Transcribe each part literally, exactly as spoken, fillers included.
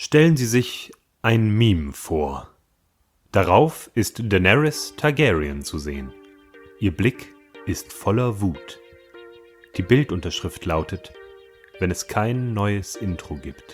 Stellen Sie sich ein Meme vor. Darauf ist Daenerys Targaryen zu sehen. Ihr Blick ist voller Wut. Die Bildunterschrift lautet: Wenn es kein neues Intro gibt.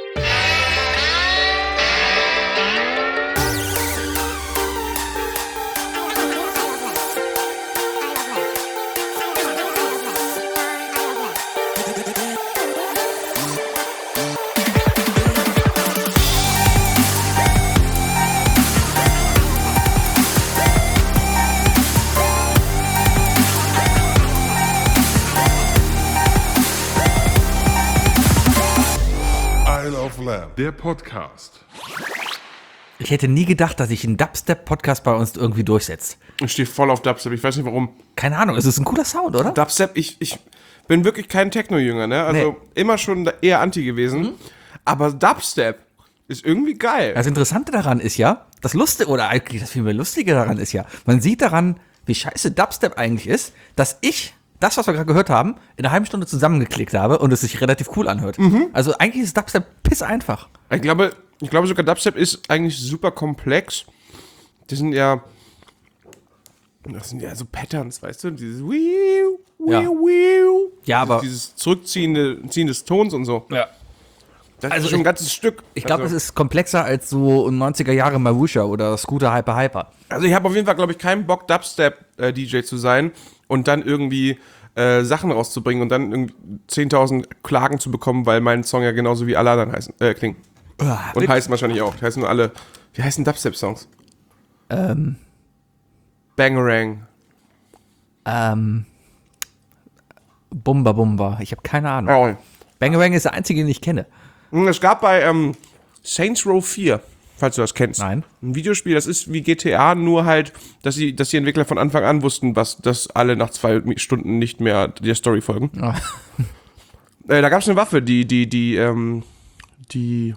Der Podcast. Ich hätte nie gedacht, dass sich ein Dubstep-Podcast bei uns irgendwie durchsetzt. Ich stehe voll auf Dubstep, ich weiß nicht warum. Keine Ahnung, es ist ein cooler Sound, oder? Dubstep, ich, ich bin wirklich kein Techno-Jünger, ne? Also Nee. immer schon eher anti gewesen. Mhm. Aber Dubstep ist irgendwie geil. Das Interessante daran ist ja, das Lustige, oder eigentlich das viel mehr Lustige daran ist ja, man sieht daran, wie scheiße Dubstep eigentlich ist, dass ich das, was wir gerade gehört haben, in einer halben Stunde zusammengeklickt habe und es sich relativ cool anhört. Mhm. Also eigentlich ist Dubstep piss einfach. Ich glaube, ich glaube sogar Dubstep ist eigentlich super komplex. Das sind ja, das sind ja so Patterns, weißt du? Dieses Wiu, Wiu, Ja. Wiu. Ja, aber- Dieses Zurückziehende Ziehen des Tons und so. Ja. Das Also ist schon ein ich- ganzes Stück. Ich glaube, also, es ist komplexer als so neunziger Jahre Marusha oder Scooter Hyper Hyper. Also ich habe auf jeden Fall, glaube ich, keinen Bock, Dubstep-D J zu sein und dann irgendwie äh, Sachen rauszubringen und dann irgendwie zehntausend Klagen zu bekommen, weil mein Song ja genauso wie alle anderen heißen, äh, klingen. Und heißen wahrscheinlich auch. Die heißen nur alle, wie heißen Dubstep-Songs? Ähm, Bangarang. ähm, Bumba Bumba. Ich habe keine Ahnung. Oh. Bangarang ist der einzige, den ich kenne. Es gab bei ähm, Saints Row vier, falls du das kennst, Nein. ein Videospiel, das ist wie G T A, nur halt, dass die, dass die Entwickler von Anfang an wussten, was, dass alle nach zwei Stunden nicht mehr der Story folgen. Ah. Äh, da gab es eine Waffe, die, die, die, ähm, die,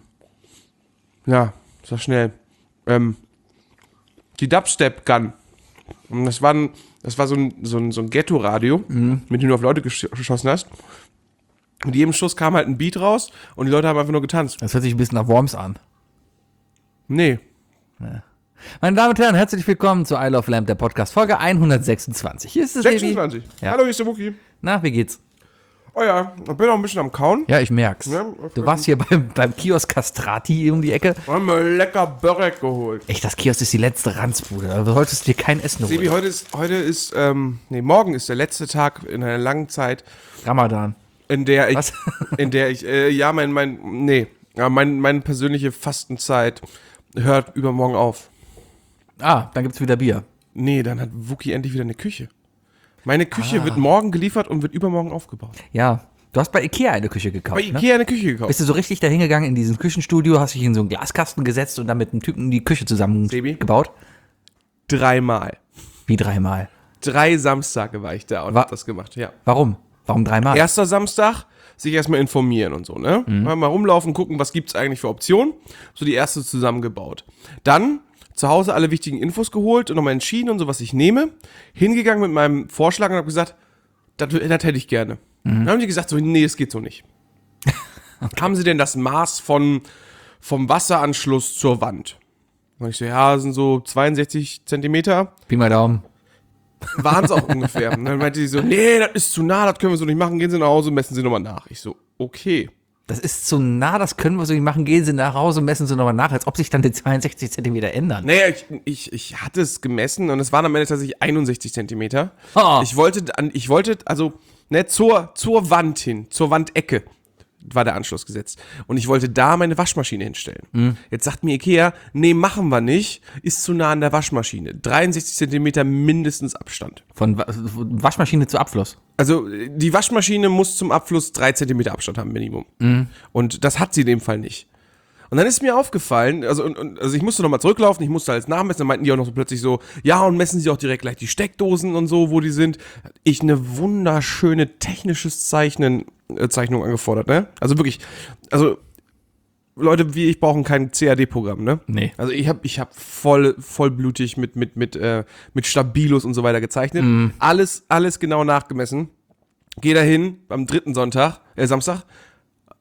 ja, sag schnell, ähm, die Dubstep Gun. Und das war, ein, das war so ein, so ein, so ein Ghetto-Radio, Mhm. mit dem du auf Leute gesch geschossen hast. Und jedem Schuss kam halt ein Beat raus und die Leute haben einfach nur getanzt. Das hört sich ein bisschen nach Worms an. Nee. Meine Damen und Herren, herzlich willkommen zu I Love Lamp, der Podcast, Folge hundertsechsundzwanzig. Hier ist das Baby. sechsundzwanzig. Ja. Hallo, hier ist der Wookie. Na, wie geht's? Oh ja, ich bin auch ein bisschen am Kauen. Ja, ich merk's. Ja, Du warst hier beim, beim Kiosk Castrati um die Ecke. Wir haben mir lecker Börek geholt. Echt, das Kiosk ist die letzte Ranzbude. Da solltest du dir kein Essen Sebi, holen. heute ist, heute ist, ähm, nee, morgen ist der letzte Tag in einer langen Zeit, Ramadan. in der ich, Was? in der ich, äh, ja, mein, mein, nee, ja, mein, meine persönliche Fastenzeit hört übermorgen auf. Ah, dann gibt's wieder Bier. Nee, dann hat Wookie endlich wieder eine Küche. Meine Küche Ah. wird morgen geliefert und wird übermorgen aufgebaut. Ja, du hast bei Ikea eine Küche gekauft, Bei ne? Ikea eine Küche gekauft. Bist du so richtig dahin gegangen in diesem Küchenstudio, hast dich in so einen Glaskasten gesetzt und dann mit einem Typen die Küche Sebi? zusammengebaut? Dreimal. Wie dreimal? Drei Samstage war ich da und Wa- hab das gemacht, ja. Warum? Warum dreimal? Erster Samstag, sich erstmal informieren und so, ne? Mal, mal rumlaufen, gucken, was gibt's eigentlich für Optionen. So die erste zusammengebaut. Dann zu Hause alle wichtigen Infos geholt und nochmal entschieden und so, was ich nehme. Hingegangen mit meinem Vorschlag und hab gesagt, das, das hätte ich gerne. Dann haben die gesagt, so, nee, es geht so nicht. Haben sie denn das Maß von, vom Wasseranschluss zur Wand? Und ich so, ja, das sind so zweiundsechzig Zentimeter. Pi mal Daumen. Waren es auch ungefähr. Und dann meinte sie so, nee, das ist zu nah, das können wir so nicht machen, gehen Sie nach Hause und messen Sie nochmal nach. Ich so, okay. Das ist zu nah, das können wir so nicht machen. Gehen Sie nach Hause und messen Sie nochmal nach, als ob sich dann die zweiundsechzig Zentimeter ändern. Naja, ich, ich, ich hatte es gemessen und es waren am Ende tatsächlich einundsechzig Zentimeter. Oh. Ich wollte, an- ich wollte, also, ne, zur, zur Wand hin, zur Wandecke war der Anschluss gesetzt. Und ich wollte da meine Waschmaschine hinstellen. Mhm. Jetzt sagt mir Ikea, nee, machen wir nicht, ist zu nah an der Waschmaschine. dreiundsechzig Zentimeter mindestens Abstand. Von Wa- von Waschmaschine zu Abfluss. Also die Waschmaschine muss zum Abfluss drei Zentimeter Abstand haben, Minimum. Mhm. Und das hat sie in dem Fall nicht. Und dann ist mir aufgefallen, also, und, und, also ich musste nochmal zurücklaufen, ich musste alles nachmessen, dann meinten die auch noch so plötzlich so, ja, und messen sie auch direkt gleich die Steckdosen und so, wo die sind. Ich eine wunderschöne technisches Zeichnen, äh, Zeichnung angefordert, ne? Also wirklich, also Leute wie ich brauchen kein C A D-Programm, ne? Nee. Also ich habe ich hab voll, vollblutig mit, mit, mit, äh, mit Stabilos und so weiter gezeichnet. Mhm. Alles, alles genau nachgemessen. Geh da hin am dritten Sonntag, äh, Samstag,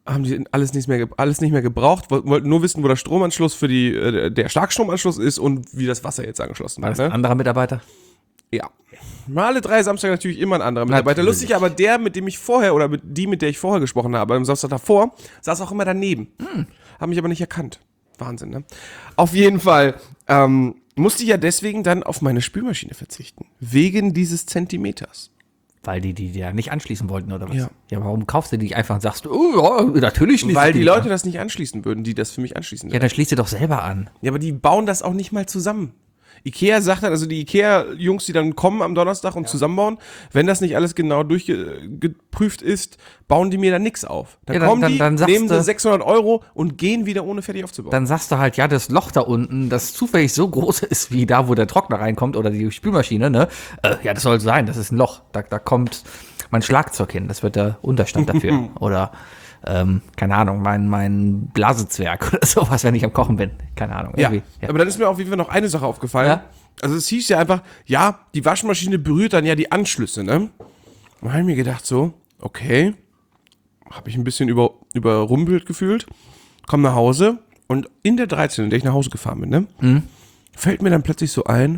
haben die alles nicht mehr, ge- alles nicht mehr gebraucht, woll- wollten nur wissen, wo der Stromanschluss für die, äh, der Starkstromanschluss ist und wie das Wasser jetzt angeschlossen War wird. das ein Ne? anderer Mitarbeiter? Ja. Mal alle drei Samstage natürlich immer ein anderer Mitarbeiter. Natürlich. Lustig, aber der, mit dem ich vorher, oder mit die, mit der ich vorher gesprochen habe, am Samstag davor, saß auch immer daneben. Hm. Haben mich aber nicht erkannt. Wahnsinn, ne? Auf jeden Fall ähm, musste ich ja deswegen dann auf meine Spülmaschine verzichten. Wegen dieses Zentimeters. Weil die die ja nicht anschließen wollten, oder was? Ja. Ja, warum kaufst du die nicht einfach und sagst, oh, ja, natürlich schließe Weil ich die nicht Leute an. das nicht anschließen würden, die das für mich anschließen. Ja, dann schließ sie doch selber an. Ja, aber die bauen das auch nicht mal zusammen. Ikea sagt dann, also die Ikea-Jungs, die dann kommen am Donnerstag und zusammenbauen, wenn das nicht alles genau durchgeprüft ist, bauen die mir dann nichts auf. Dann Ja, dann- kommen dann- die, dann sagst nehmen du- sie sechshundert Euro und gehen wieder ohne fertig aufzubauen. Dann sagst du halt, ja, das Loch da unten, das zufällig so groß ist, wie da, wo der Trockner reinkommt oder die Spülmaschine, ne? Äh, ja, das soll sein, das ist ein Loch. Da, da kommt mein Schlagzeug hin, das wird der Unterstand dafür. Oder, ähm, keine Ahnung, mein, mein Blasezwerg oder sowas, wenn ich am Kochen bin. Keine Ahnung. ja. irgendwie. Ja. Aber dann ist mir auf jeden Fall noch eine Sache aufgefallen. Ja? Also es hieß ja einfach, ja, die Waschmaschine berührt dann ja die Anschlüsse, ne? Und da habe ich mir gedacht so, okay, habe ich ein bisschen über, überrumpelt gefühlt, komm nach Hause und in der dreizehn, in der ich nach Hause gefahren bin, ne? Mhm. Fällt mir dann plötzlich so ein,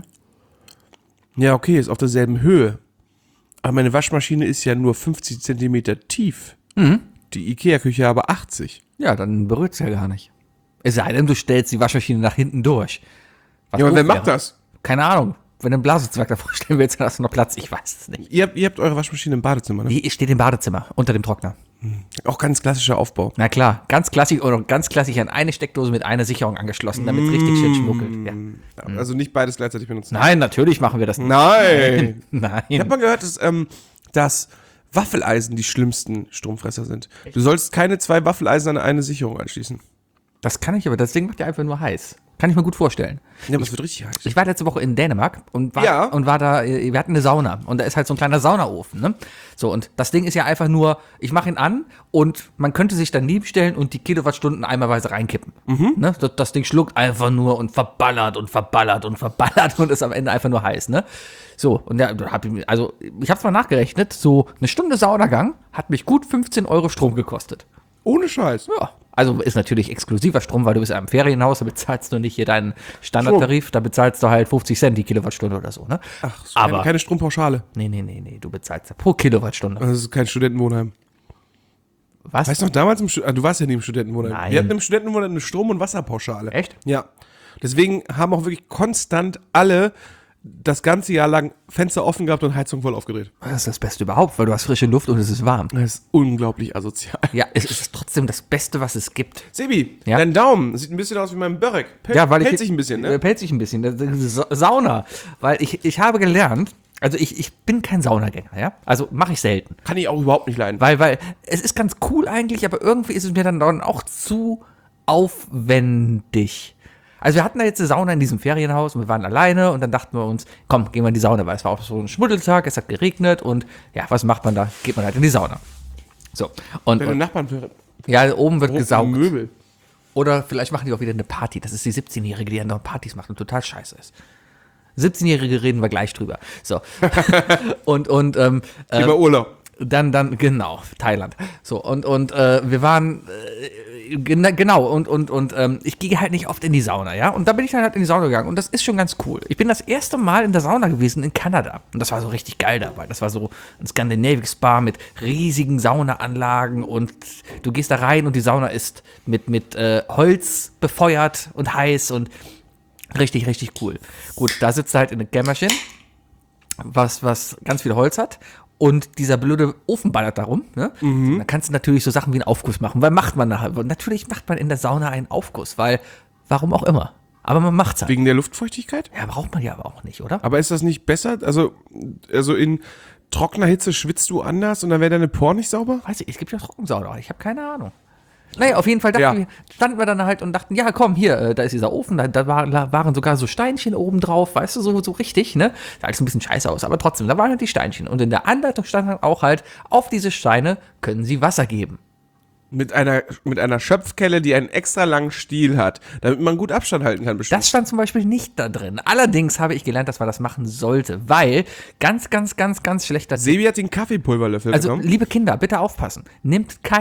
ja, okay, ist auf derselben Höhe, aber meine Waschmaschine ist ja nur fünfzig Zentimeter tief. Mhm. Die Ikea-Küche aber achtzig. Ja, dann berührt es ja gar nicht. Es sei denn, du stellst die Waschmaschine nach hinten durch. Was Ja, aber doof wer wäre. macht das? Keine Ahnung. Wenn du ein Blasezwerg davor stellen willst, dann hast du noch Platz. Ich weiß es nicht. Ihr habt, ihr habt eure Waschmaschine im Badezimmer, ne? Die steht im Badezimmer, unter dem Trockner. Auch ganz klassischer Aufbau. Na klar, ganz klassisch oder ganz klassisch an eine Steckdose mit einer Sicherung angeschlossen, damit es richtig schön schmuckelt. Ja. Also nicht beides gleichzeitig benutzen. Nein, natürlich machen wir das nicht. Nein! Nein. Ich habe mal gehört, dass, ähm, dass Waffeleisen die schlimmsten Stromfresser sind. Du sollst keine zwei Waffeleisen an eine Sicherung anschließen. Das kann ich aber, das Ding macht ja einfach nur heiß. Kann ich mir gut vorstellen. Ja, aber es wird richtig heiß. Ich war letzte Woche in Dänemark und war, Ja. und war da, äh, wir hatten eine Sauna und da ist halt so ein kleiner Saunaofen, ne? So, und das Ding ist ja einfach nur, ich mache ihn an und man könnte sich daneben stellen und die Kilowattstunden einmalweise reinkippen. Ne? Das, das Ding schluckt einfach nur und verballert und verballert und verballert und ist am Ende einfach nur heiß, ne? So, und ja, da hab ich, mir- also ich habe es mal nachgerechnet, so eine Stunde Saunagang hat mich gut fünfzehn Euro Strom gekostet. Ohne Scheiß. Ja, also ist natürlich exklusiver Strom, weil du bist ja im Ferienhaus, da bezahlst du nicht hier deinen Standardtarif, da bezahlst du halt fünfzig Cent die Kilowattstunde oder so, ne? Ach, so Aber- keine, keine Strompauschale. Nee, nee, nee, nee, du bezahlst ja pro Kilowattstunde. Das ist kein Studentenwohnheim. Was? Weißt du noch, damals im Stu- ah, du warst ja nie im Studentenwohnheim. Nein. Wir hatten im Studentenwohnheim eine Strom- und Wasserpauschale. Echt? Ja. Deswegen haben auch wirklich konstant alle das ganze Jahr lang Fenster offen gehabt und Heizung voll aufgedreht. Das ist das Beste überhaupt, weil du hast frische Luft und es ist warm. Das ist unglaublich asozial. Ja, es ist trotzdem das Beste, was es gibt. Sebi, Ja? dein Daumen sieht ein bisschen aus wie mein Börek. Pel Ja, weil ich Pellt sich ein bisschen, ne? Äh, Pellt sich ein bisschen. Das ist Sa- Sauna, weil ich, ich habe gelernt, also ich, ich bin kein Saunagänger, ja? Also mache ich selten. Kann ich auch überhaupt nicht leiden. Weil, weil es ist ganz cool eigentlich, aber irgendwie ist es mir dann dann auch zu aufwendig. Also wir hatten da jetzt eine Sauna in diesem Ferienhaus und wir waren alleine und dann dachten wir uns, komm, gehen wir in die Sauna, weil es war auch so ein Schmuddeltag, es hat geregnet und ja, was macht man da? Geht man halt in die Sauna. So, und, Deine und Nachbarn für ja, oben wird gesaugt. Möbel. Oder vielleicht machen die auch wieder eine Party. Das ist die siebzehnjährige, die dann noch Partys macht und total scheiße ist. siebzehnjährige reden wir gleich drüber. So. und, und, ähm, äh, Über Urlaub. dann, dann, genau, Thailand. So, und, und äh, wir waren, äh, gena- genau, und, und, und ähm, ich gehe halt nicht oft in die Sauna, ja. Und da bin ich dann halt in die Sauna gegangen und das ist schon ganz cool. Ich bin das erste Mal in der Sauna gewesen in Kanada und das war so richtig geil dabei. Das war so ein Scandinavic Spa mit riesigen Saunaanlagen und du gehst da rein und die Sauna ist mit, mit äh, Holz befeuert und heiß und richtig, richtig cool. Gut, da sitzt du halt in einem Kämmerchen, was, was ganz viel Holz hat. Und dieser blöde Ofen ballert darum. Ne? Mhm. Dann kannst du natürlich so Sachen wie einen Aufguss machen. Weil macht man nachher. Natürlich macht man in der Sauna einen Aufguss, weil, warum auch immer. Aber man macht's halt. Wegen der Luftfeuchtigkeit? Ja, braucht man ja aber auch nicht, oder? Aber ist das nicht besser? Also, also in trockener Hitze schwitzt du anders und dann wäre deine Poren nicht sauber? Weiß ich, es gibt ja Trockensauna. Ich habe keine Ahnung. Naja, auf jeden Fall dachten Ja. wir, standen wir dann halt und dachten, ja komm, hier, äh, da ist dieser Ofen, da, da war, da waren sogar so Steinchen oben drauf, weißt du, so, so richtig, ne? Sah alles ein bisschen scheiße aus, aber trotzdem, da waren halt die Steinchen. Und in der Anleitung stand dann auch halt, auf diese Steine können sie Wasser geben. Mit einer, mit einer Schöpfkelle, die einen extra langen Stiel hat, damit man gut Abstand halten kann, bestimmt. Das stand zum Beispiel nicht da drin. Allerdings habe ich gelernt, dass man das machen sollte, weil ganz, ganz, ganz, ganz schlechter Sebi hat den Kaffeepulverlöffel Also, genommen. liebe Kinder, bitte aufpassen. Nehmt kein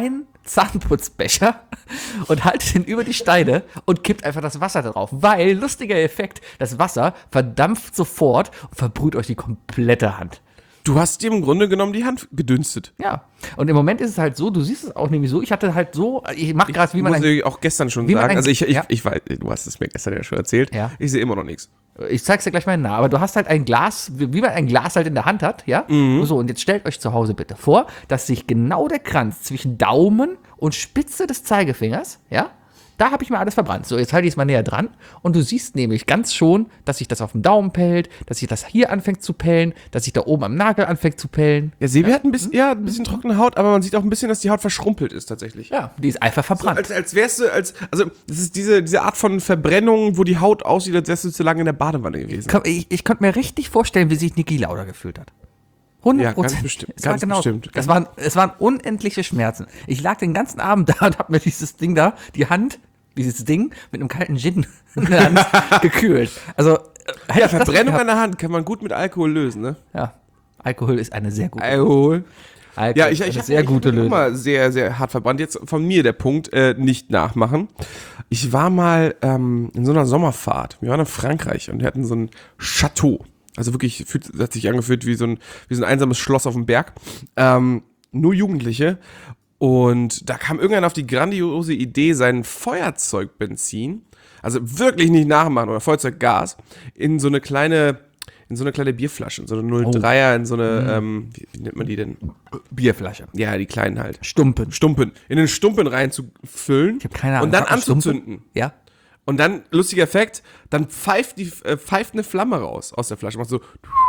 Zahnputzbecher und haltet ihn über die Steine und kippt einfach das Wasser drauf. Weil, lustiger Effekt, das Wasser verdampft sofort und verbrüht euch die komplette Hand. Du hast dir im Grunde genommen die Hand gedünstet. Ja, und im Moment ist es halt so, du siehst es auch nämlich so, ich hatte halt so, ich mache gerade, wie man muss ein, ich auch gestern schon wie man sagen. ein- Also ich, ich, ja. ich weiß, du hast es mir gestern ja schon erzählt. Ja. Ich sehe immer noch nichts. ich zeig's dir gleich mal nah, aber du hast halt ein Glas, wie wie man ein Glas halt in der Hand hat, ja? So, und jetzt stellt euch zu Hause bitte vor, dass sich genau der Kranz zwischen Daumen und Spitze des Zeigefingers, ja? Da habe ich mir alles verbrannt. So, jetzt halte ich es mal näher dran und du siehst nämlich ganz schon, dass sich das auf dem Daumen pellt, dass sich das hier anfängt zu pellen, dass sich da oben am Nagel anfängt zu pellen. Ja, Sebi hat ein bisschen, ja, ein bisschen trockene Haut, aber man sieht auch ein bisschen, dass die Haut verschrumpelt ist tatsächlich. Ja, die ist einfach verbrannt. Als, als wärst du, als, also, das ist diese, diese Art von Verbrennung, wo die Haut aussieht, als wärst du zu lange in der Badewanne gewesen. Komm, Ich, ich konnte mir richtig vorstellen, wie sich Niki Lauda gefühlt hat. hundert Ja, Prozent. ganz bestimmt, Es ganz war genau, bestimmt. Es waren, es waren unendliche Schmerzen. Ich lag den ganzen Abend da und hab mir dieses Ding da, die Hand, dieses Ding mit einem kalten Gin in der Hand gekühlt. Also, äh, Ja, Verbrennung an der Hand kann man gut mit Alkohol lösen, ne? Ja, Alkohol ist eine sehr gute, Alkohol. Alkohol Ja, ich, ist ich eine habe sehr gute mich Lösung. immer sehr, sehr hart verbrannt. Jetzt von mir der Punkt, äh, nicht nachmachen. Ich war mal ähm, in so einer Sommerfahrt. Wir waren in Frankreich und wir hatten so ein Chateau. Also wirklich, fühlt, hat sich angefühlt wie so ein, wie so ein einsames Schloss auf dem Berg. Ähm, nur Jugendliche. Und da kam irgendwann auf die grandiose Idee, sein Feuerzeugbenzin, also wirklich nicht nachmachen, oder Feuerzeuggas, in so eine kleine, in so eine kleine Bierflasche, in so eine null Komma dreier, in so eine, ähm, wie, wie nennt man die denn? Bierflasche. Ja, die kleinen halt. Stumpen. Stumpen. In den Stumpen reinzufüllen. Ich habe keine Ahnung. Und dann Hat man Stumpen? anzuzünden. Ja. Und dann, lustiger Effekt, dann pfeift, die, äh, pfeift eine Flamme raus aus der Flasche. Macht so,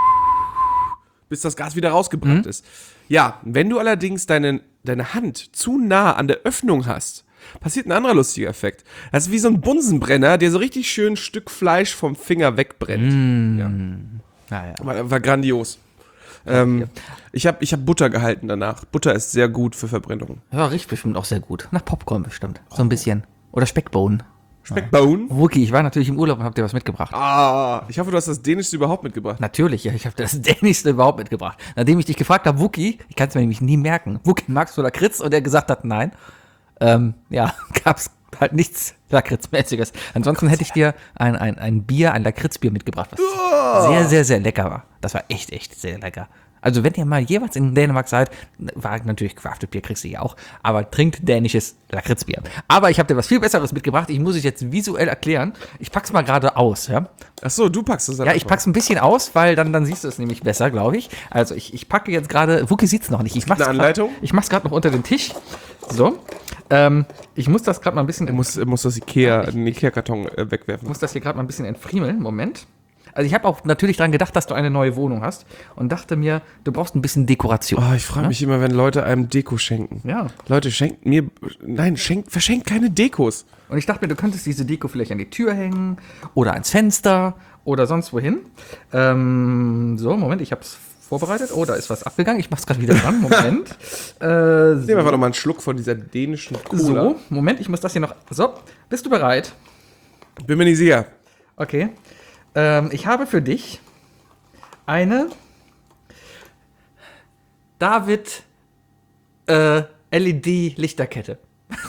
bis das Gas wieder rausgebrannt ist. Ja, wenn du allerdings deine, deine Hand zu nah an der Öffnung hast, passiert ein anderer lustiger Effekt. Das ist wie so ein Bunsenbrenner, der so richtig schön ein Stück Fleisch vom Finger wegbrennt. Ja. Naja. War, war grandios. Ähm, ich habe ich hab Butter gehalten danach. Butter ist sehr gut für Verbrennung. Ja, riecht bestimmt auch sehr gut. Nach Popcorn bestimmt. So ein bisschen. Oder Speckbohnen. Speckbone. Wookie, ich war natürlich im Urlaub und hab dir was mitgebracht. Ah, ich hoffe, du hast das Dänischste überhaupt mitgebracht. Natürlich, ja, ich habe das Dänischste überhaupt mitgebracht. Nachdem ich dich gefragt habe, Wookie, ich kann es mir nämlich nie merken, Wookie, magst du Lakritz? Und er gesagt hat, nein. Ähm, ja, gab's halt nichts Lakritzmäßiges. Ansonsten hätte ich dir ein, ein, ein Bier, ein Lakritzbier mitgebracht, was sehr, sehr, sehr lecker war. Das war echt, echt sehr lecker. Also wenn ihr mal jeweils in Dänemark seid, war natürlich Crafted Bier, kriegst du ja auch, aber trinkt dänisches Lakritzbier. Aber ich habe dir was viel Besseres mitgebracht, ich muss es jetzt visuell erklären. Ich pack's mal gerade aus, ja. Ach so, du packst das Ja, ich pack's ein bisschen aus, weil dann, dann siehst du es nämlich besser, glaube ich. Also ich, ich packe jetzt gerade, Wookie sieht's noch nicht. Ich mach's Eine Anleitung? Grad, ich mach's gerade noch unter den Tisch. So. Ähm, ich muss das gerade mal ein bisschen, Er muss, er muss das Ikea, den Ikea-Karton äh, wegwerfen. muss das hier gerade mal ein bisschen entfriemeln. Moment. Also ich habe auch natürlich dran gedacht, dass du eine neue Wohnung hast und dachte mir, du brauchst ein bisschen Dekoration. Oh, ich frage mich immer, wenn Leute einem Deko schenken. Ja. Leute, schenkt mir, nein, schenkt, verschenkt keine Dekos. Und ich dachte mir, du könntest diese Deko vielleicht an die Tür hängen oder ans Fenster oder sonst wohin. Ähm, so, Moment, ich habe es vorbereitet. Oh, da ist was abgegangen. Ich mach's gerade wieder dran. Moment. äh, Nehmen wir einfach noch mal einen Schluck von dieser dänischen Cola. so, Moment, ich muss das hier noch. So, bist du bereit? Bin mir nicht sicher. Okay. Ähm, ich habe für dich eine David äh, L E D-Lichterkette.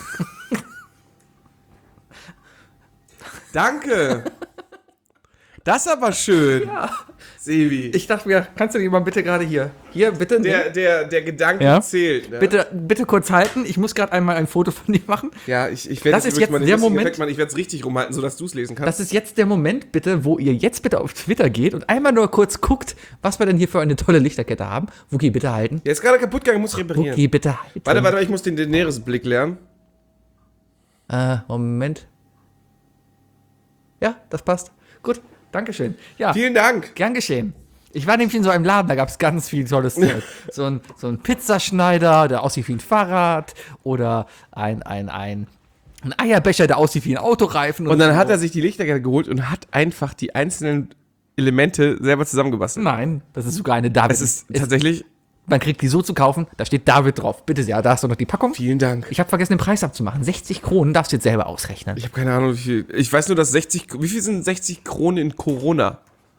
Danke. Das ist aber schön. Ja. Sebi. Ich dachte mir, kannst du die mal bitte gerade hier, hier bitte, Der, der, der Gedanke Ja. zählt. Ne? bitte, bitte kurz halten. Ich muss gerade einmal ein Foto von dir machen. Ja, ich, ich werde Das ist jetzt der Moment- Ich werde es richtig rumhalten, sodass du es lesen kannst. Das ist jetzt der Moment, bitte, wo ihr jetzt bitte auf Twitter geht und einmal nur kurz guckt, was wir denn hier für eine tolle Lichterkette haben. Wookie, bitte halten. Der ist gerade kaputt gegangen, muss ich reparieren. Wookie, bitte halten. Warte, warte, ich muss den Daenerys-Blick lernen. Äh, Moment. Ja, das passt. Gut, Dankeschön. Ja, Vielen Dank. gern geschehen. Ich war nämlich in so einem Laden, da gab es ganz viel tolles Zeug. So ein, so ein Pizzaschneider, der aussieht wie ein Fahrrad. Oder ein, ein, ein, ein Eierbecher, der aussieht wie ein Autoreifen. Und dann so. hat er sich die Lichterkette geholt und hat einfach die einzelnen Elemente selber zusammengebastelt. Nein, das ist sogar eine David. Es ist tatsächlich. Man kriegt die so zu kaufen, da steht David drauf. Bitte sehr, da hast du noch die Packung. Vielen Dank. Ich habe vergessen, den Preis abzumachen. sechzig Kronen darfst du jetzt selber ausrechnen. Ich habe keine Ahnung, wie viel. Ich weiß nur, dass sechzig. Wie viel sind sechzig Kronen in Corona?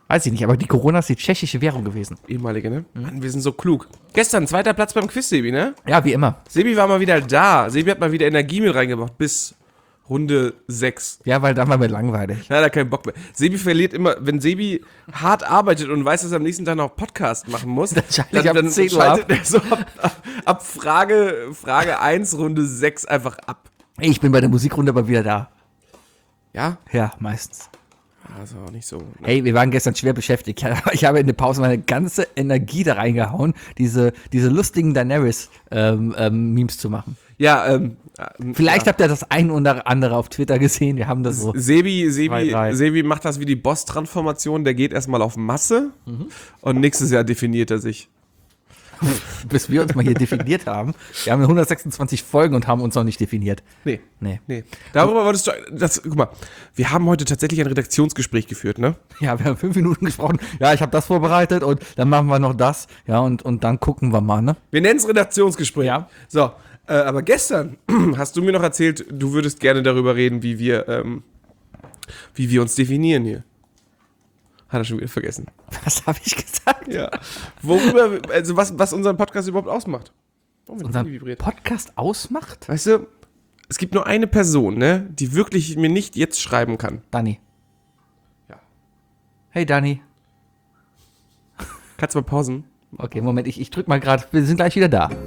Weiß ich nicht, aber die Corona ist die tschechische Währung gewesen. Ehemalige, ne? Mann, wir sind so klug. Gestern, zweiter Platz beim Quiz, Sebi, ne? Ja, wie immer. Sebi war mal wieder da. Sebi hat mal wieder Energie mit reingebracht bis Runde sechs. Ja, weil dann war mir langweilig. Da hat er keinen Bock mehr. Sebi verliert immer, wenn Sebi hart arbeitet und weiß, dass er am nächsten Tag noch Podcast machen muss, Dann schalte ich ab zehn Uhr schaltet er so ab, ab, ab Frage, Frage eins, Runde sechs einfach ab. Ich bin bei der Musikrunde aber wieder da. Ja? Ja, meistens. Also auch nicht so. Ne? Hey, wir waren gestern schwer beschäftigt. Ich habe in der Pause meine ganze Energie da reingehauen, diese, diese lustigen Daenerys-Memes ähm, ähm, zu machen. Ja, ähm. Vielleicht ja. habt ihr das ein oder andere auf Twitter gesehen. Wir haben das so. Sebi, Zwei, Sebi, drei. Sebi macht das wie die Boss-Transformation. Der geht erstmal auf Masse Mhm. und nächstes Jahr definiert er sich. Bis wir uns mal hier definiert haben. Wir haben hundertsechsundzwanzig Folgen und haben uns noch nicht definiert. Nee. Nee. Nee. Darüber wolltest du. Das, guck mal, wir haben heute tatsächlich ein Redaktionsgespräch geführt, ne? Ja, wir haben fünf Minuten gesprochen. Ja, ich habe das vorbereitet und dann machen wir noch das. Ja, und, und dann gucken wir mal, ne? Wir nennen es Redaktionsgespräch. Ja. So, äh, aber gestern hast du mir noch erzählt, du würdest gerne darüber reden, wie wir, ähm, wie wir uns definieren hier. Hat er schon wieder vergessen. Was habe ich gesagt? Ja. Worüber, also was, was unseren Podcast überhaupt ausmacht. Warum wird das Unseren vibriert? Podcast ausmacht? Weißt du, es gibt nur eine Person, ne, die wirklich mir nicht jetzt schreiben kann. Dani. Ja. Hey, Dani. Kannst du mal pausen? Okay, Moment, ich, ich drück mal gerade. Wir sind gleich wieder da.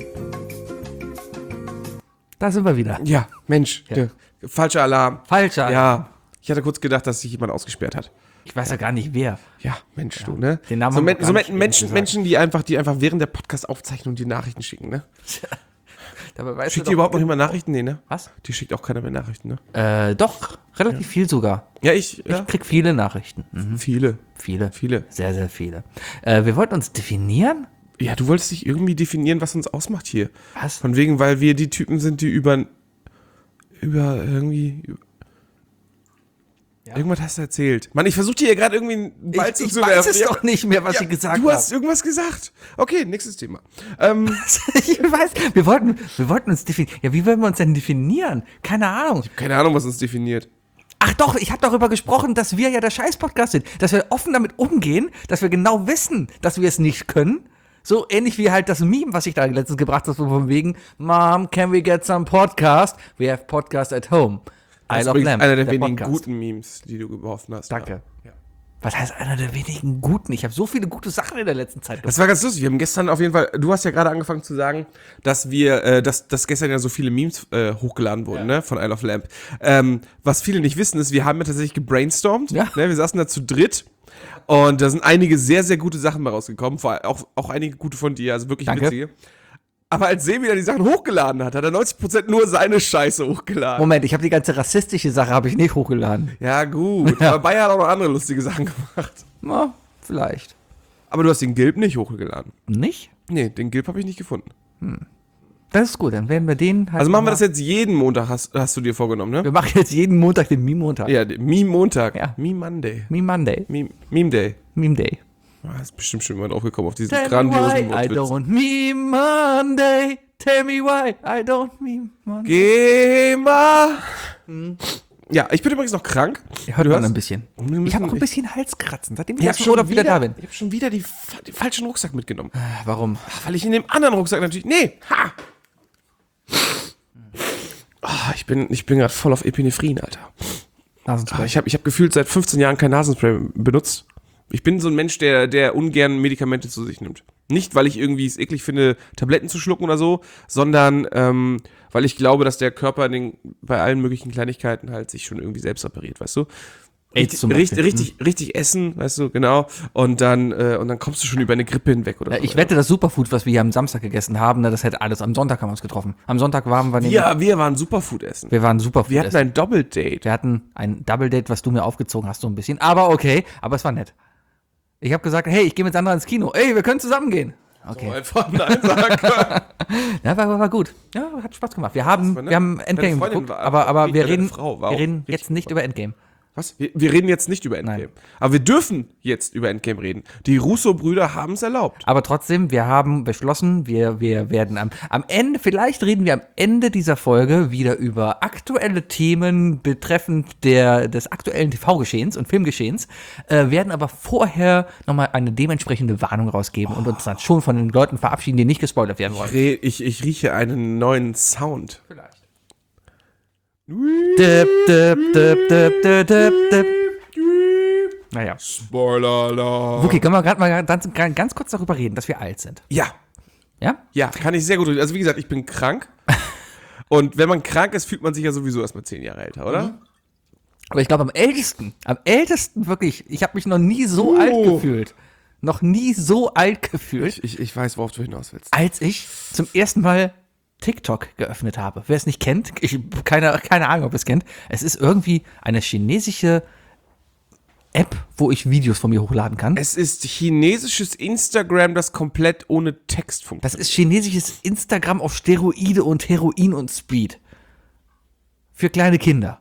Da sind wir wieder. Ja, Mensch, Ja. Der, falscher Alarm. Falscher. Ja, ich hatte kurz gedacht, dass sich jemand ausgesperrt hat. Ich weiß ja gar nicht wer. Ja, Mensch, du, ne? Den Namen so haben wir Men gar so nicht Men Menschen, gesagt. Menschen, die einfach, die einfach während der Podcast aufzeichnen und die Nachrichten schicken, ne? Dabei weißt Schickt du die doch- überhaupt noch jemand Nachrichten? Nee, ne? Was? Die schickt auch keiner mehr Nachrichten, ne? Äh, doch, relativ viel sogar. Ja, ich, ja. Ich krieg viele Nachrichten. Mhm. Viele, Viele. viele. Sehr, sehr viele. Äh, wir wollten uns definieren? Ja, du wolltest dich irgendwie definieren, was uns ausmacht hier. Was? Von wegen, weil wir die Typen sind, die über, über irgendwie, über, irgendwas hast du erzählt. Mann, ich versuche dir hier gerade irgendwie einen Ball Ich, ich zu weiß werfen. es Ja, doch nicht mehr, was ja, ich gesagt Du habe. hast irgendwas gesagt. Okay, nächstes Thema. Ähm, Ich weiß, wir wollten, wir wollten uns definieren. Ja, wie wollen wir uns denn definieren? Keine Ahnung. keine Ahnung, was uns definiert. Ach doch, ich habe darüber gesprochen, dass wir ja der Scheiß-Podcast sind. Dass wir offen damit umgehen, dass wir genau wissen, dass wir es nicht können. So ähnlich wie halt das Meme, was ich da letztens gebracht habe, so von wegen, Mom, can we get some podcast? We have podcast at home. Das I ist love übrigens Lamp, einer der, wenigen Podcast. guten Memes, die du geworfen hast. Danke. Ja. Was heißt einer der wenigen guten? Ich habe so viele gute Sachen in der letzten Zeit gemacht. Das war ganz lustig. Wir haben gestern auf jeden Fall, du hast ja gerade angefangen zu sagen, dass wir, äh, dass, dass gestern ja so viele Memes äh, hochgeladen wurden, ne, von Isle of Lamp. Ähm, was viele nicht wissen, ist, wir haben ja tatsächlich gebrainstormt. Ja. Ne, wir saßen da zu dritt und da sind einige sehr, sehr gute Sachen mal rausgekommen. Vor allem auch, auch einige gute von dir, also wirklich Danke. witzige. Aber als Sebi dann die Sachen hochgeladen hat, hat er neunzig Prozent nur seine Scheiße hochgeladen. Moment, ich habe die ganze rassistische Sache habe ich nicht hochgeladen. Ja, gut. Ja. Aber Bayer hat auch noch andere lustige Sachen gemacht. Na, vielleicht. Aber du hast den Gilb nicht hochgeladen. Nicht? Nee, den Gilb habe ich nicht gefunden. Das ist gut, dann werden wir den halt Also machen wir mal- das jetzt jeden Montag, hast, hast du dir vorgenommen, ne? Wir machen jetzt jeden Montag den Meme-Montag. Ja, den Meme Montag. Ja. Meme Monday. Meme Monday. Meme, Meme Day. Meme Day. Ah, ist bestimmt schon jemand aufgekommen auf diesen Tell me grandiosen why I Wortwitz. don't meme Monday. Tell me why I don't meme Monday. Geh mal. Ja, ich bin übrigens noch krank. Hört Du man hast- ein bisschen. Wir müssen- Ich habe auch ein bisschen Halskratzen, seitdem ich Ich aus habe dem Urlaub wieder da bin. Ich habe schon wieder die, fa- den falschen Rucksack mitgenommen. Warum? Ach, weil ich in dem anderen Rucksack natürlich. Nee, ha! Ah, ich bin, ich bin gerade voll auf Epinephrin, Alter. Ah, Nasenspray. ich habe ich hab gefühlt seit fünfzehn Jahren kein Nasenspray benutzt. Ich bin so ein Mensch, der, der ungern Medikamente zu sich nimmt. Nicht, weil ich irgendwie es eklig finde, Tabletten zu schlucken oder so, sondern ähm, weil ich glaube, dass der Körper in den, bei allen möglichen Kleinigkeiten halt sich schon irgendwie selbst repariert, weißt du? AIDS Richtig, zum richtig, Beispiel. richtig, richtig essen, weißt du, genau. Und dann, äh, und dann kommst du schon über eine Grippe hinweg oder Ja, so. ich wette, das Superfood, was wir hier am Samstag gegessen haben, ne, das hätte alles. Am Sonntag haben wir uns getroffen. Am Sonntag waren wir nämlich. Ja, wir waren Superfood essen. Wir waren Superfood. Wir hatten essen. ein Double-Date. Wir hatten ein Double Date, was du mir aufgezogen hast, so ein bisschen. Aber okay, aber es war nett. Ich habe gesagt, hey, ich gehe mit Sandra ins Kino. Ey, wir können zusammen gehen. Okay. Einfach Nein sagen. Ja, war, war, war gut. Ja, hat Spaß gemacht. Wir haben, war nett. wir haben Deine Endgame Freundin geguckt, war- aber, aber wir deine reden, Frau war wir auch reden richtig jetzt nicht über Endgame. Was? Wir, wir reden jetzt nicht über Endgame. Nein. Aber wir dürfen jetzt über Endgame reden. Die Russo-Brüder haben es erlaubt. Aber trotzdem, wir haben beschlossen, wir, wir werden am, am Ende, vielleicht reden wir am Ende dieser Folge wieder über aktuelle Themen betreffend der, des aktuellen T V-Geschehens und Filmgeschehens, äh, werden aber vorher nochmal eine dementsprechende Warnung rausgeben oh. und uns dann schon von den Leuten verabschieden, die nicht gespoilert werden wollen. Ich, ich, ich rieche einen neuen Sound. Vielleicht. Dip, dip, dip, dip, dip, dip, dip. Naja. Spoiler. Okay, können wir gerade mal ganz, ganz kurz darüber reden, dass wir alt sind. Ja. Ja? Ja, kann ich sehr gut. Also wie gesagt, ich bin krank. Und wenn man krank ist, fühlt man sich ja sowieso erstmal zehn Jahre älter, oder? Mhm. Aber ich glaube, am ältesten, am ältesten wirklich, ich habe mich noch nie so Oh. alt gefühlt. Noch nie so alt gefühlt, Ich, ich, ich weiß, worauf du hinaus willst. als ich zum ersten Mal TikTok geöffnet habe. Wer es nicht kennt, ich keine, keine Ahnung, ob ihr es kennt. Es ist irgendwie eine chinesische App, wo ich Videos von mir hochladen kann. Es ist chinesisches Instagram, das komplett ohne Text Das funktioniert. ist chinesisches Instagram auf Steroide und Heroin und Speed. Für kleine Kinder.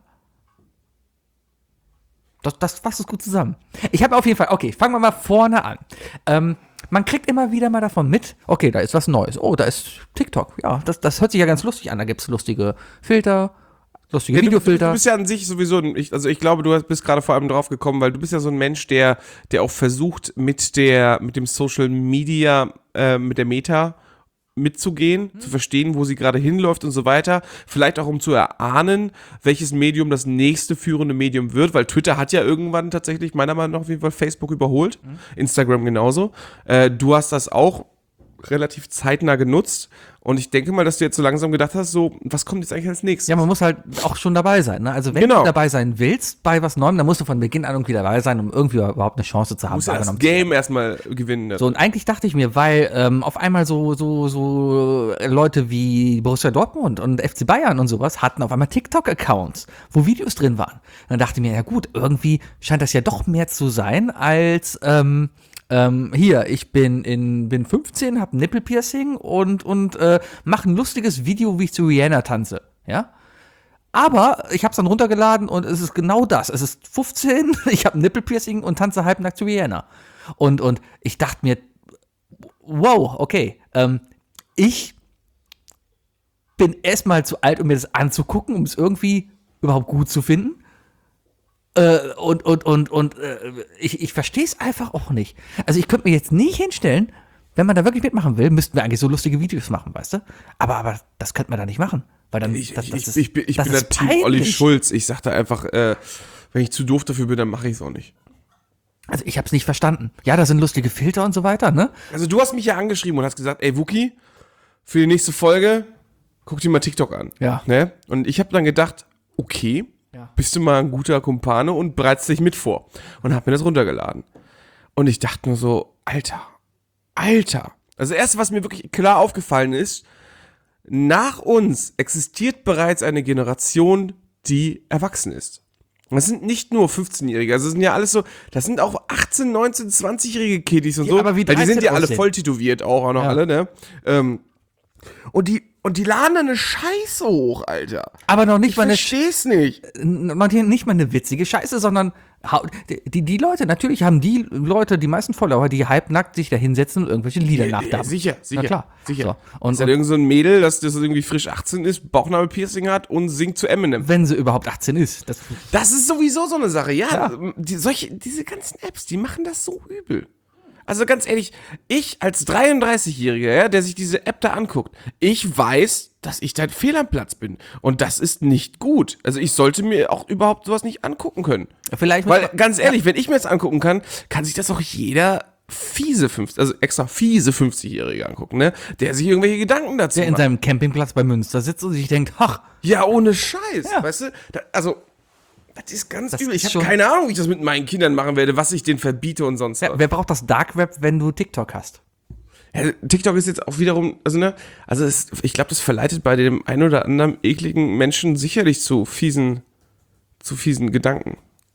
Das, das fasst es gut zusammen. Ich habe auf jeden Fall, okay, fangen wir mal vorne an. Ähm, man kriegt immer wieder mal davon mit, okay, da ist was Neues. Oh, da ist TikTok. Ja, das, das hört sich ja ganz lustig an. Da gibt es lustige Filter, lustige Ja, du, Videofilter. du bist ja an sich sowieso, ein, ich, also ich glaube, du bist gerade vor allem drauf gekommen, weil du bist ja so ein Mensch, der, der auch versucht, mit der, mit dem Social Media, äh, mit der Meta mitzugehen, mhm. zu verstehen, wo sie gerade hinläuft und so weiter. Vielleicht auch, um zu erahnen, welches Medium das nächste führende Medium wird, weil Twitter hat ja irgendwann tatsächlich meiner Meinung nach auf jeden Fall Facebook überholt, mhm. Instagram genauso. Äh, du hast das auch relativ zeitnah genutzt und ich denke mal, dass du jetzt so langsam gedacht hast, so, was kommt jetzt eigentlich als nächstes? Ja, man muss halt auch schon dabei sein. Ne? Also wenn Genau. du dabei sein willst bei was Neuem, dann musst du von Beginn an irgendwie dabei sein, um irgendwie überhaupt eine Chance zu haben. Du musst ja das wahrgenommen zu werden. Game erstmal gewinnen. Ne? So, und eigentlich dachte ich mir, weil ähm, auf einmal so, so, so Leute wie Borussia Dortmund und F C Bayern und sowas hatten auf einmal TikTok-Accounts, wo Videos drin waren. Und dann dachte ich mir, ja gut, irgendwie scheint das ja doch mehr zu sein als ähm, ähm, hier, ich bin in bin fünfzehn, hab ein Nippelpiercing und, und äh, mache ein lustiges Video, wie ich zu Rihanna tanze, ja? Aber ich habe es dann runtergeladen und es ist genau das. Es ist fünfzehn, ich habe ein Nippelpiercing und tanze halbnackt zu Rihanna. Und, und ich dachte mir, wow, okay, ähm, ich bin erstmal zu alt, um mir das anzugucken, um es irgendwie überhaupt gut zu finden. Äh, und und, und, und äh, ich, ich verstehe es einfach auch nicht. Also ich könnte mir jetzt nie hinstellen, wenn man da wirklich mitmachen will, müssten wir eigentlich so lustige Videos machen, weißt du? Aber, aber das könnte man da nicht machen. Weil dann, Ich, das, ich, das ich, ist, ich bin, ich das bin ist der Team Olli peinlich. Schulz. Ich sag da einfach, äh, wenn ich zu doof dafür bin, dann mache ich es auch nicht. Also ich habe es nicht verstanden. Ja, da sind lustige Filter und so weiter, ne? Also du hast mich ja angeschrieben und hast gesagt, ey Wookie, für die nächste Folge guck dir mal TikTok an. Ja. Ne? Und ich habe dann gedacht, okay, Ja. bist du mal ein guter Kumpane und bereitest dich mit vor. Und hab mir das runtergeladen. Und ich dachte nur so, Alter, Alter. Also das Erste, was mir wirklich klar aufgefallen ist, nach uns existiert bereits eine Generation, die erwachsen ist. Und das sind nicht nur fünfzehnjährige, also das sind ja alles so, das sind auch achtzehn, neunzehn, zwanzigjährige Kiddies und Ja, so. aber wie weil die sind dreizehn ja alle aussehen. voll tätowiert auch, auch noch Ja. alle, ne? Ähm, und die, und die laden da eine Scheiße hoch, Alter. Aber noch nicht Ich mal eine versteh's nicht. noch nicht mal eine witzige Scheiße, sondern hau- die, die Leute, natürlich haben die Leute, die meisten Follower, die halbnackt sich da hinsetzen und irgendwelche Lieder Ja, nachdampfen. sicher, sicher, Na klar. sicher. So. Und Und, ist halt und irgend so ein Mädel, das, das irgendwie frisch achtzehn ist, Bauchnabelpiercing hat und singt zu Eminem. wenn sie überhaupt achtzehn ist. Das, Das ist sowieso so eine Sache, ja. Ja. Die, solche, diese ganzen Apps, die machen das so übel. Also ganz ehrlich, ich als dreiunddreißigjähriger, ja, der sich diese App da anguckt, ich weiß, dass ich da fehl am Platz bin. Und das ist nicht gut. Also ich sollte mir auch überhaupt sowas nicht angucken können. vielleicht Weil, ganz ehrlich, wenn ich mir das angucken kann, kann sich das auch jeder fiese fünfzig, also extra fiese fünfzigjährige angucken, ne? Der sich irgendwelche Gedanken dazu der in macht. seinem Campingplatz bei Münster sitzt und sich denkt, ach, Ja, ohne Scheiß, Ja. weißt du? Da, also, das ist ganz Das übel. Ich ist habe schon- keine Ahnung, wie ich das mit meinen Kindern machen werde, was ich denen verbiete und sonst was. wer, wer braucht das Dark Web, wenn du TikTok hast? Ja, TikTok ist jetzt auch wiederum, also ne, also es, ich glaube, das verleitet bei dem einen oder anderen ekligen Menschen sicherlich zu fiesen, zu fiesen Gedanken.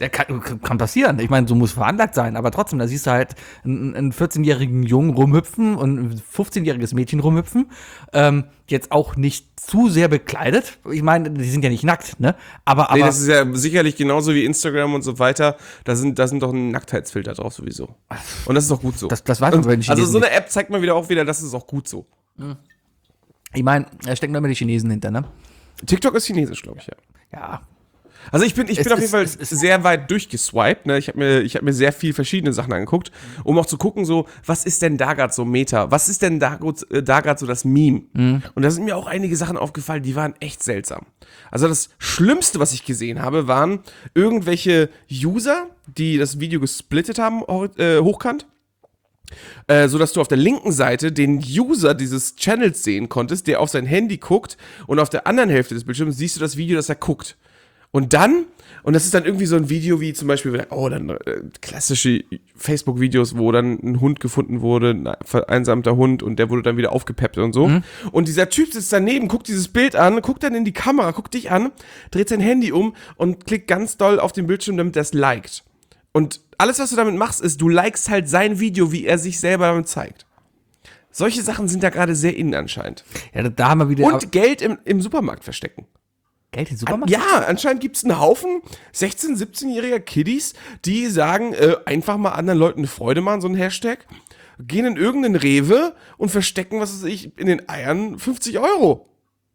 Der kann, kann passieren. Ich meine, so muss veranlagt sein, aber trotzdem, da siehst du halt einen, einen vierzehnjährigen Jungen rumhüpfen und ein fünfzehnjähriges Mädchen rumhüpfen. Ähm, jetzt auch nicht zu sehr bekleidet. Ich meine, die sind ja nicht nackt, ne? Aber, aber Nee, das ist ja sicherlich genauso wie Instagram und so weiter. Da sind, da sind doch ein Nacktheitsfilter drauf sowieso. Und das ist doch gut so. das, das weiß man und, bei den Chinesen Also so eine nicht. App zeigt mal wieder auch wieder, das ist auch gut so. Ich meine, da stecken immer die Chinesen hinter, ne? TikTok ist chinesisch, glaube ich, ja. Ja. Also ich bin, ich Es bin auf jeden ist- Fall es ist- sehr weit durchgeswiped. Ne? Ich habe mir, ich hab mir sehr viel verschiedene Sachen angeguckt, um auch zu gucken, so, was ist denn da gerade so Meta? Was ist denn da, gut- äh, da gerade so das Meme? Mhm. Und da sind mir auch einige Sachen aufgefallen, die waren echt seltsam. Also das Schlimmste, was ich gesehen habe, waren irgendwelche User, die das Video gesplittet haben, hor- äh, hochkant. Äh, so dass du auf der linken Seite den User dieses Channels sehen konntest, der auf sein Handy guckt, und auf der anderen Hälfte des Bildschirms siehst du das Video, das er guckt. Und dann, und das ist dann irgendwie so ein Video wie zum Beispiel, oh, dann äh, klassische Facebook-Videos, wo dann ein Hund gefunden wurde, ein vereinsamter Hund, und der wurde dann wieder aufgepeppt und so. Mhm. Und dieser Typ sitzt daneben, guckt dieses Bild an, guckt dann in die Kamera, guckt dich an, dreht sein Handy um und klickt ganz doll auf den Bildschirm, damit er es liked. Und alles, was du damit machst, ist, du likest halt sein Video, wie er sich selber damit zeigt. Solche Sachen sind da gerade sehr innen anscheinend. Ja, da, da haben wir wieder. Und Geld im, im Supermarkt verstecken. Geld in den Supermarkt? Ja, anscheinend gibt es einen Haufen sechzehn-, siebzehnjähriger Kiddies, die sagen, äh, einfach mal anderen Leuten eine Freude machen, so ein Hashtag, gehen in irgendeinen Rewe und verstecken, was weiß ich, in den Eiern fünfzig Euro.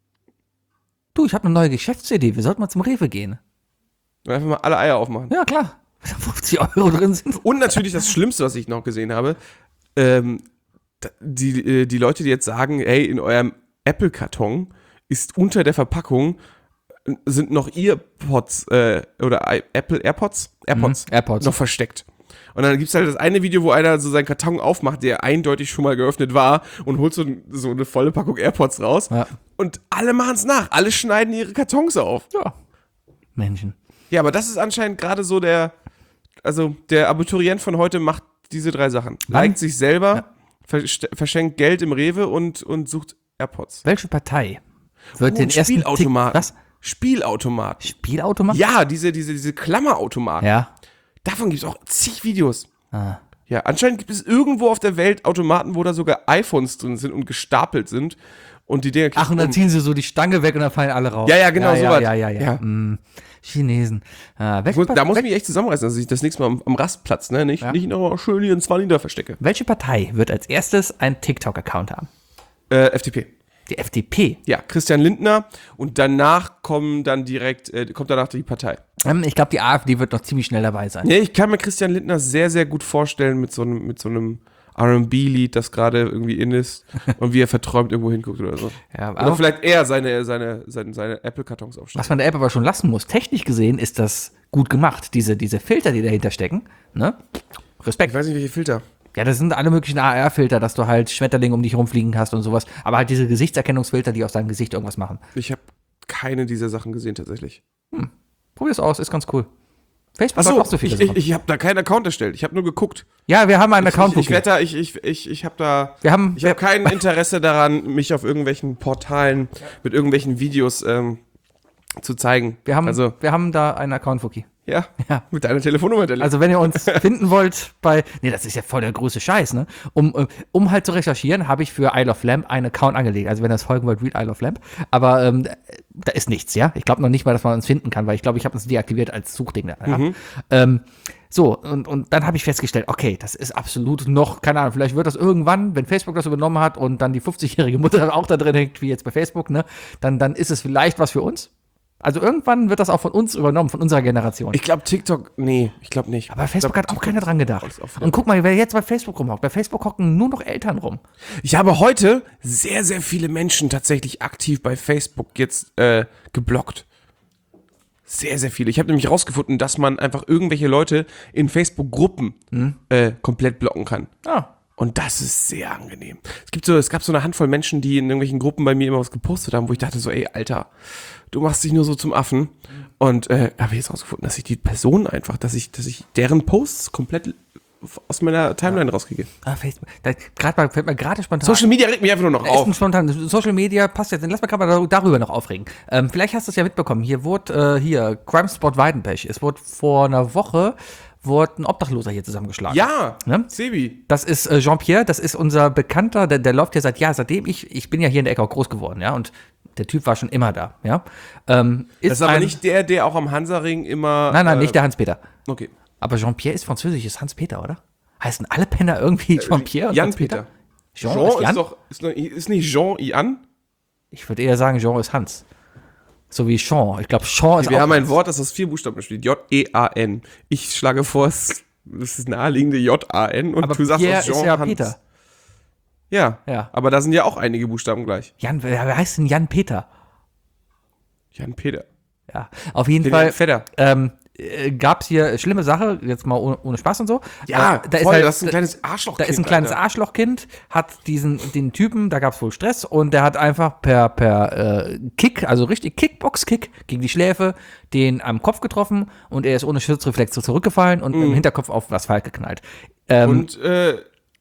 Du, ich habe eine neue Geschäftsidee. Wir sollten mal zum Rewe gehen. Einfach mal alle Eier aufmachen. Ja, klar. Wenn da fünfzig Euro drin sind. Und natürlich das Schlimmste, was ich noch gesehen habe, ähm, da- die, äh, die Leute, die jetzt sagen, hey, in eurem Apple-Karton ist unter der Verpackung äh, sind noch Earpods äh, oder I- Apple AirPods, AirPods, Mhm, AirPods. noch versteckt. Und dann gibt es halt das eine Video, wo einer so seinen Karton aufmacht, der eindeutig schon mal geöffnet war, und holt so, ein, so eine volle Packung AirPods raus. Ja. Und alle machen es nach. Alle schneiden ihre Kartons auf. Ja. Menschen. Ja, aber das ist anscheinend gerade so der, also der Abiturient von heute macht diese drei Sachen. Wann? Liked sich selber, verst- verschenkt Geld im Rewe und, und sucht AirPods. Welche Partei wird Oh, den und ersten Spielautomaten. Tick, was? Spielautomaten. Spielautomat? Ja, diese, diese, diese Klammerautomaten. Ja. Davon gibt es auch zig Videos. Ah. Ja, anscheinend gibt es irgendwo auf der Welt Automaten, wo da sogar iPhones drin sind und gestapelt sind. Und die Dinger Ach, und dann ziehen sie so die Stange weg und dann fallen alle raus. Ja, ja, genau, ja, sowas. Ja, ja, ja. Ja. ja. Mm, Chinesen. Ah, Ich welche, muss, Pa- da muss ich wel- mich echt zusammenreißen, dass ich das nächste Mal am, am Rastplatz, ne, nicht, Ja. nicht noch schön hier in Zwanni da verstecke. welche Partei wird als erstes einen TikTok-Account haben? Äh, F D P. Die F D P. Ja, Christian Lindner, und danach kommen dann direkt, äh, kommt danach die Partei. Ähm, ich glaube, die AfD wird noch ziemlich schnell dabei sein. Nee, ich kann mir Christian Lindner sehr, sehr gut vorstellen mit so einem, mit so einem R and B-Lied, das gerade irgendwie in ist, und wie er verträumt irgendwo hinguckt oder so. Ja, Oder aber vielleicht eher seine, seine, seine, seine Apple-Kartons aufstellen. was man der App aber schon lassen muss, technisch gesehen ist das gut gemacht. Diese, diese Filter, die dahinter stecken, ne? Respekt. Ich weiß nicht, welche Filter. Ja, das sind alle möglichen A R-Filter, dass du halt Schmetterlinge um dich rumfliegen hast und sowas. Aber halt diese Gesichtserkennungsfilter, die aus deinem Gesicht irgendwas machen. Ich habe keine dieser Sachen gesehen tatsächlich. Probier's aus, ist ganz cool. Facebook Achso, hat auch so viele ich, ich, Sachen. ich habe da keinen Account erstellt. Ich habe nur geguckt. Ja, wir haben einen Account. Ich, ich wette, da, ich, ich, ich, ich habe da, Wir haben- ich habe kein Interesse daran, mich auf irgendwelchen Portalen mit irgendwelchen Videos ähm, zu zeigen. Wir haben, also, wir haben da einen Account, Wookie. ja, Ja. mit deiner Telefonnummer hinterlegt. Also wenn ihr uns finden wollt bei, nee, das ist ja voll der große Scheiß, ne? Um, äh, um halt zu recherchieren, habe ich für Isle of Lamp einen Account angelegt. Also wenn ihr das folgen wollt, read Isle of Lamp. Aber ähm, da ist nichts, ja? Ich glaube noch nicht mal, dass man uns finden kann, weil ich glaube, ich habe uns deaktiviert als Suchding. Ja? Mhm. Ähm, so, und, und dann habe ich festgestellt, okay, das ist absolut noch, keine Ahnung, vielleicht wird das irgendwann, wenn Facebook das übernommen hat und dann die fünfzigjährige Mutter auch da drin hängt, wie jetzt bei Facebook, ne? Dann, dann ist es vielleicht was für uns. Also irgendwann wird das auch von uns übernommen, von unserer Generation. Ich glaube, TikTok, nee, ich glaube nicht. Aber Facebook ich hat auch keiner dran gedacht. ist auch wieder- Und guck mal, wer jetzt bei Facebook rumhockt. Bei Facebook hocken nur noch Eltern rum. Ich habe heute sehr, sehr viele Menschen tatsächlich aktiv bei Facebook jetzt äh, geblockt. Sehr, sehr viele. Ich habe nämlich rausgefunden, dass man einfach irgendwelche Leute in Facebook-Gruppen Mhm. äh, komplett blocken kann. Ah. Und das ist sehr angenehm. Es gibt so, es gab so eine Handvoll Menschen, die in irgendwelchen Gruppen bei mir immer was gepostet haben, wo ich dachte so, ey, Alter, du machst dich nur so zum Affen. Und äh, habe jetzt rausgefunden, dass ich die Personen einfach, dass ich, dass ich deren Posts komplett aus meiner Timeline rauskriege. Ah, Facebook. Da, grad mal, fällt mir gerade spontan. Social Media regt mich einfach nur noch Da ist auf. ein spontan, Social Media passt jetzt. Lass mal gerade mal darüber noch aufregen. Ähm, vielleicht hast du es ja mitbekommen. Hier wurde, äh, hier, Crime Spot Weidenpech. Es wurde vor einer Woche, wurde ein Obdachloser hier zusammengeschlagen. Ja, Ne? Sebi. Das ist äh, Jean-Pierre, das ist unser Bekannter, der, der läuft ja seit Jahren, seitdem ich, ich bin ja hier in der Ecke auch groß geworden, ja, und der Typ war schon immer da, ja. Ähm, ist Das ist aber ein, nicht der, der auch am Hansaring immer... Nein, nein, äh, nicht der Hans-Peter. Okay. Aber Jean-Pierre ist französisch, ist Hans-Peter, oder? Heißen alle Penner irgendwie Jean-Pierre und Jan Hans-Peter? Peter. Jean, Jean ist ist, Jan? doch... Ist, noch- ist nicht Jean Ian? Ich würde eher sagen, Jean ist Hans. So wie Jean. Ich glaube, Jean ist Wir auch haben ein Hans. Wort, das aus vier Buchstaben besteht. J E A N. Ich schlage vor, es es ist naheliegende J A N und Aber du sagst Pierre aus Jean ist ja Hans. Peter. Ja, Ja. aber da sind ja auch einige Buchstaben gleich. Jan, wer wer heißt denn Jan Peter? Jan Peter. Ja, auf jeden Den Fall Fedder. ähm, äh, gab es hier schlimme Sache, jetzt mal ohne, ohne Spaß und so. Ja, äh, da voll, ist halt, das ist ein kleines Arschlochkind. Da ist ein kleines Alter. Arschlochkind, hat diesen den Typen, da gab es wohl Stress und der hat einfach per per äh, Kick, also richtig Kickbox-Kick gegen die Schläfe, den am Kopf getroffen und er ist ohne Schutzreflex so zurückgefallen und im Hinterkopf auf Asphalt geknallt. Ähm, Mhm. Und äh,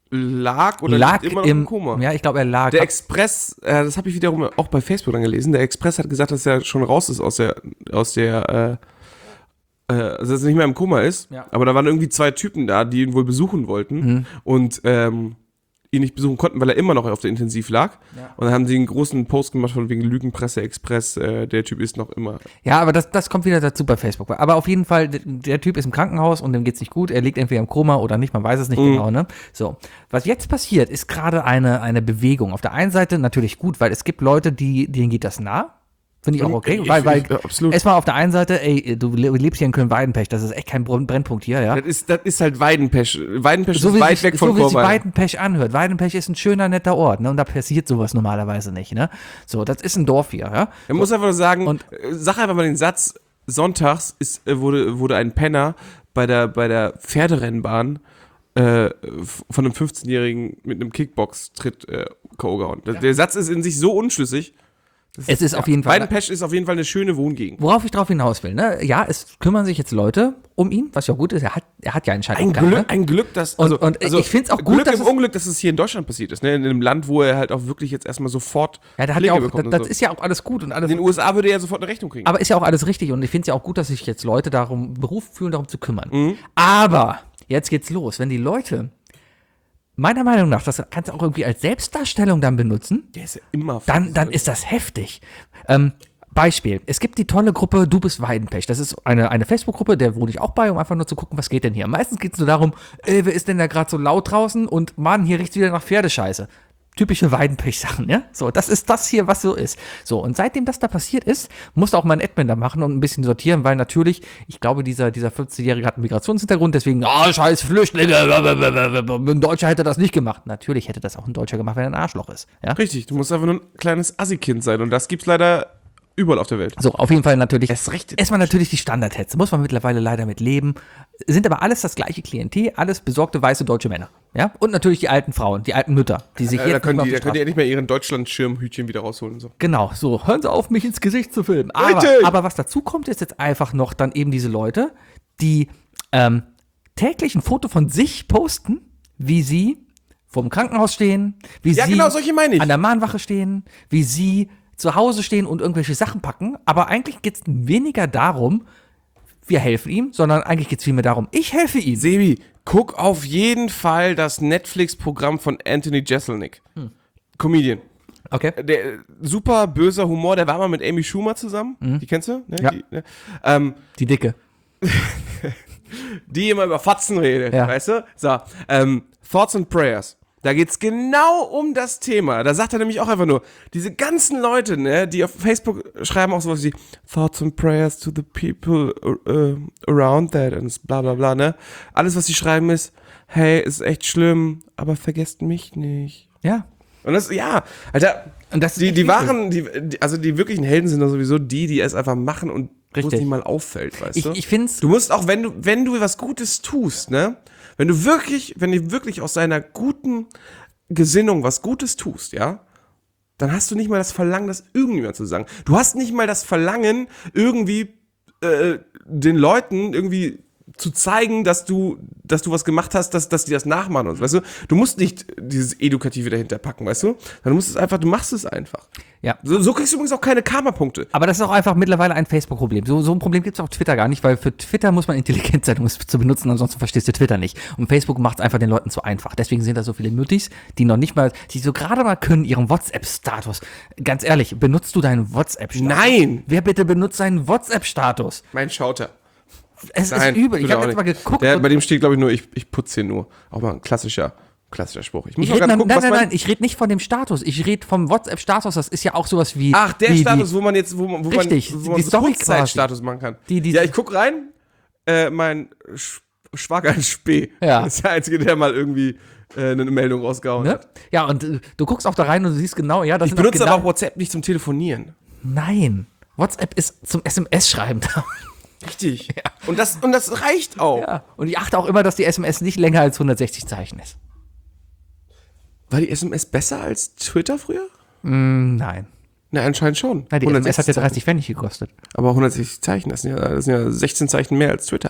lag oder lag liegt immer noch im, im Koma. ja, ich glaube, er lag. Der Express, äh, das habe ich wiederum auch bei Facebook dann gelesen, der Express hat gesagt, dass er schon raus ist aus der, aus der, äh, äh, also dass er nicht mehr im Koma ist. Ja. Aber da waren irgendwie zwei Typen da, die ihn wohl besuchen wollten Mhm. und ähm, ihn nicht besuchen konnten, weil er immer noch auf der Intensiv lag. Ja. Und dann haben sie einen großen Post gemacht von wegen Lügenpresse Express, äh, der Typ ist noch immer. Ja, aber das, das kommt wieder dazu bei Facebook. Aber auf jeden Fall, der, der Typ ist im Krankenhaus und dem geht's nicht gut. Er liegt entweder im Koma oder nicht, man weiß es nicht Mhm. genau, ne? So. Was jetzt passiert, ist gerade eine, eine Bewegung. Auf der einen Seite natürlich gut, weil es gibt Leute, die, denen geht das nah. Finde ich auch okay. Ich- weil, weil, ich- ja, absolut. erstmal auf der einen Seite, ey, du le- lebst hier in Köln-Weidenpech, das ist echt kein Brenn- Brennpunkt hier, ja? Das ist, das ist halt Weidenpech. Weidenpech So ist wie weit sich, weg von so wie sich Chorweil. Weidenpech anhört. Weidenpech ist ein schöner, netter Ort, ne? Und da passiert sowas normalerweise nicht, ne? So, das ist ein Dorf hier, ja? Man muss einfach nur sagen, Und- äh, sag einfach mal den Satz, sonntags ist, äh, wurde, wurde ein Penner bei der, bei der Pferderennbahn äh, f- von einem fünfzehnjährigen mit einem Kickbox-Tritt äh, K O gehauen. Der, der Satz ist in sich so unschlüssig. Das Es ist auf jeden Fall- Weidenpech ist auf jeden Fall eine schöne Wohngegend. Worauf ich drauf hinaus will, ne? Ja, es kümmern sich jetzt Leute um ihn, was ja gut ist. Er hat, er hat ja einen Schein Ein gehabt, Glück, ne? ein Glück, dass. Und- Also, und also ich find's auch gut, Glück dass im es- Unglück, dass es hier in Deutschland passiert ist, ne? In einem Land, wo er halt auch wirklich jetzt erstmal sofort Ja, der hat Pflege ja auch, bekommt das, und das so. ist ja auch alles gut und alles. In den U S A würde er sofort eine Rechnung kriegen. Aber ist ja auch alles richtig und ich finde es ja auch gut, dass sich jetzt Leute darum berufen fühlen, darum zu kümmern. Mhm. Aber jetzt geht's los. Wenn die Leute, meiner Meinung nach, das kannst du auch irgendwie als Selbstdarstellung dann benutzen, der ist ja immer dann, dann ist das heftig. Ähm, Beispiel, es gibt die tolle Gruppe Du bist Weidenpech. Das ist eine, eine Facebook-Gruppe, der wohne ich auch bei, um einfach nur zu gucken, was geht denn hier. Meistens geht es nur darum, ey, wer ist denn da gerade so laut draußen und Mann, hier riecht's wieder nach Pferdescheiße. Typische Weidenpech-Sachen, ja? So, das ist das hier, was so ist. So, und seitdem das da passiert ist, musste auch mein Admin da machen und ein bisschen sortieren, weil natürlich, ich glaube, dieser, dieser fünfzehnjährige hat einen Migrationshintergrund, deswegen, ah, scheiß Flüchtlinge, ein Deutscher hätte das nicht gemacht. Natürlich hätte das auch ein Deutscher gemacht, wenn er ein Arschloch ist, ja? Richtig, du musst einfach nur ein kleines Assi-Kind sein und das gibt's leider überall auf der Welt. So, auf jeden Fall natürlich. Erst recht. Erstmal natürlich die Standardhetze. Muss man mittlerweile leider mit leben. Sind aber alles das gleiche Klientel, alles besorgte weiße deutsche Männer. Ja? Und natürlich die alten Frauen, die alten Mütter, die sich Äh, da jetzt können nicht die, mehr da auf könnt die ihr nicht mehr ihren Deutschland-Schirmhütchen wieder rausholen und so. Genau, so, hören Sie auf, mich ins Gesicht zu filmen. Aber, Richtig. aber was dazu kommt, ist jetzt einfach noch dann eben diese Leute, die ähm, täglich ein Foto von sich posten, wie sie vorm Krankenhaus stehen, wie Ja, sie genau, solche meine ich. an der Mahnwache stehen, wie sie zu Hause stehen und irgendwelche Sachen packen. Aber eigentlich geht es weniger darum, wir helfen ihm, sondern eigentlich geht es vielmehr darum, ich helfe ihm. Sebi, guck auf jeden Fall das Netflix-Programm von Anthony Jeselnik. Hm. Comedian. Okay. Der äh, super böser Humor, der war mal mit Amy Schumer zusammen. Die kennst du? Ne? Ja. Die, ne? Ähm, Die Dicke. die immer über Fatzen redet, Ja. weißt du? So, ähm, Thoughts and Prayers. Da geht's genau um das Thema. Da sagt er nämlich auch einfach nur, diese ganzen Leute, ne, die auf Facebook schreiben auch sowas wie Thoughts and Prayers to the people uh, around that und bla bla bla, ne? Alles, was sie schreiben ist, hey, ist echt schlimm, aber vergesst mich nicht. Ja. Und das, ja, Alter, Und das ist die, echt die wichtig. wahren, die, die, also die wirklichen Helden sind doch sowieso die, die es einfach machen und wo es Richtig. nicht mal auffällt, weißt Ich, du? ich finde es. Du musst auch, wenn du, wenn du was Gutes tust, ne, wenn du wirklich, wenn du wirklich aus deiner guten Gesinnung was Gutes tust, ja, dann hast du nicht mal das Verlangen, das irgendjemand zu sagen. Du hast nicht mal das Verlangen, irgendwie äh, den Leuten irgendwie zu zeigen, dass du dass du was gemacht hast, dass, dass die das nachmachen und so, weißt du? Du musst nicht dieses Edukative dahinter packen, weißt du? Dann musst es einfach, du machst es einfach. Ja. So, so kriegst du übrigens auch keine Karma-Punkte. Aber das ist auch einfach mittlerweile ein Facebook-Problem. So, so ein Problem gibt es auf Twitter gar nicht, weil für Twitter muss man intelligent sein, um es zu benutzen, ansonsten verstehst du Twitter nicht. Und Facebook macht es einfach den Leuten zu einfach. Deswegen sind da so viele Muttis, die noch nicht mal, die so gerade mal können, ihren WhatsApp-Status. Ganz ehrlich, benutzt du deinen WhatsApp-Status? Nein! Wer bitte benutzt seinen WhatsApp-Status? Mein Schauter. Es Nein, ist übel. Ich tut er habe auch jetzt mal nicht. geguckt. Der, und- bei dem steht, glaube ich, nur, ich, ich putze hier nur. Auch mal ein klassischer, klassischer Spruch. Ich muss Ich mal red, gerade nein, gucken, nein, was nein, mein... nein, ich rede nicht von dem Status. Ich rede vom WhatsApp-Status. Das ist ja auch sowas wie. Ach, der wie Status, die, wo man jetzt, wo man, wo Richtig, man, wo die man Story Kurzzeitstatus machen kann. Die- die- ja, ich guck rein, äh, mein Sch Schwager in Spee. Ja. Das ist der Einzige, der mal irgendwie äh, eine Meldung rausgehauen ne? hat. Ja, und äh, du guckst auch da rein und du siehst genau, ja, das Ich sind auch benutze genau, aber auch WhatsApp nicht zum Telefonieren. Nein. WhatsApp ist zum S M S-Schreiben da. Richtig. Und, das, und das reicht auch. Ja. Und ich achte auch immer, dass die S M S nicht länger als hundertsechzig Zeichen ist. War die S M S besser als Twitter früher? Mm, nein. Na, anscheinend schon. Nein, die S M S hat ja Zeichen. dreißig Pfennig gekostet. Aber hundertsechzig Zeichen, das sind, ja, das sind ja sechzehn Zeichen mehr als Twitter.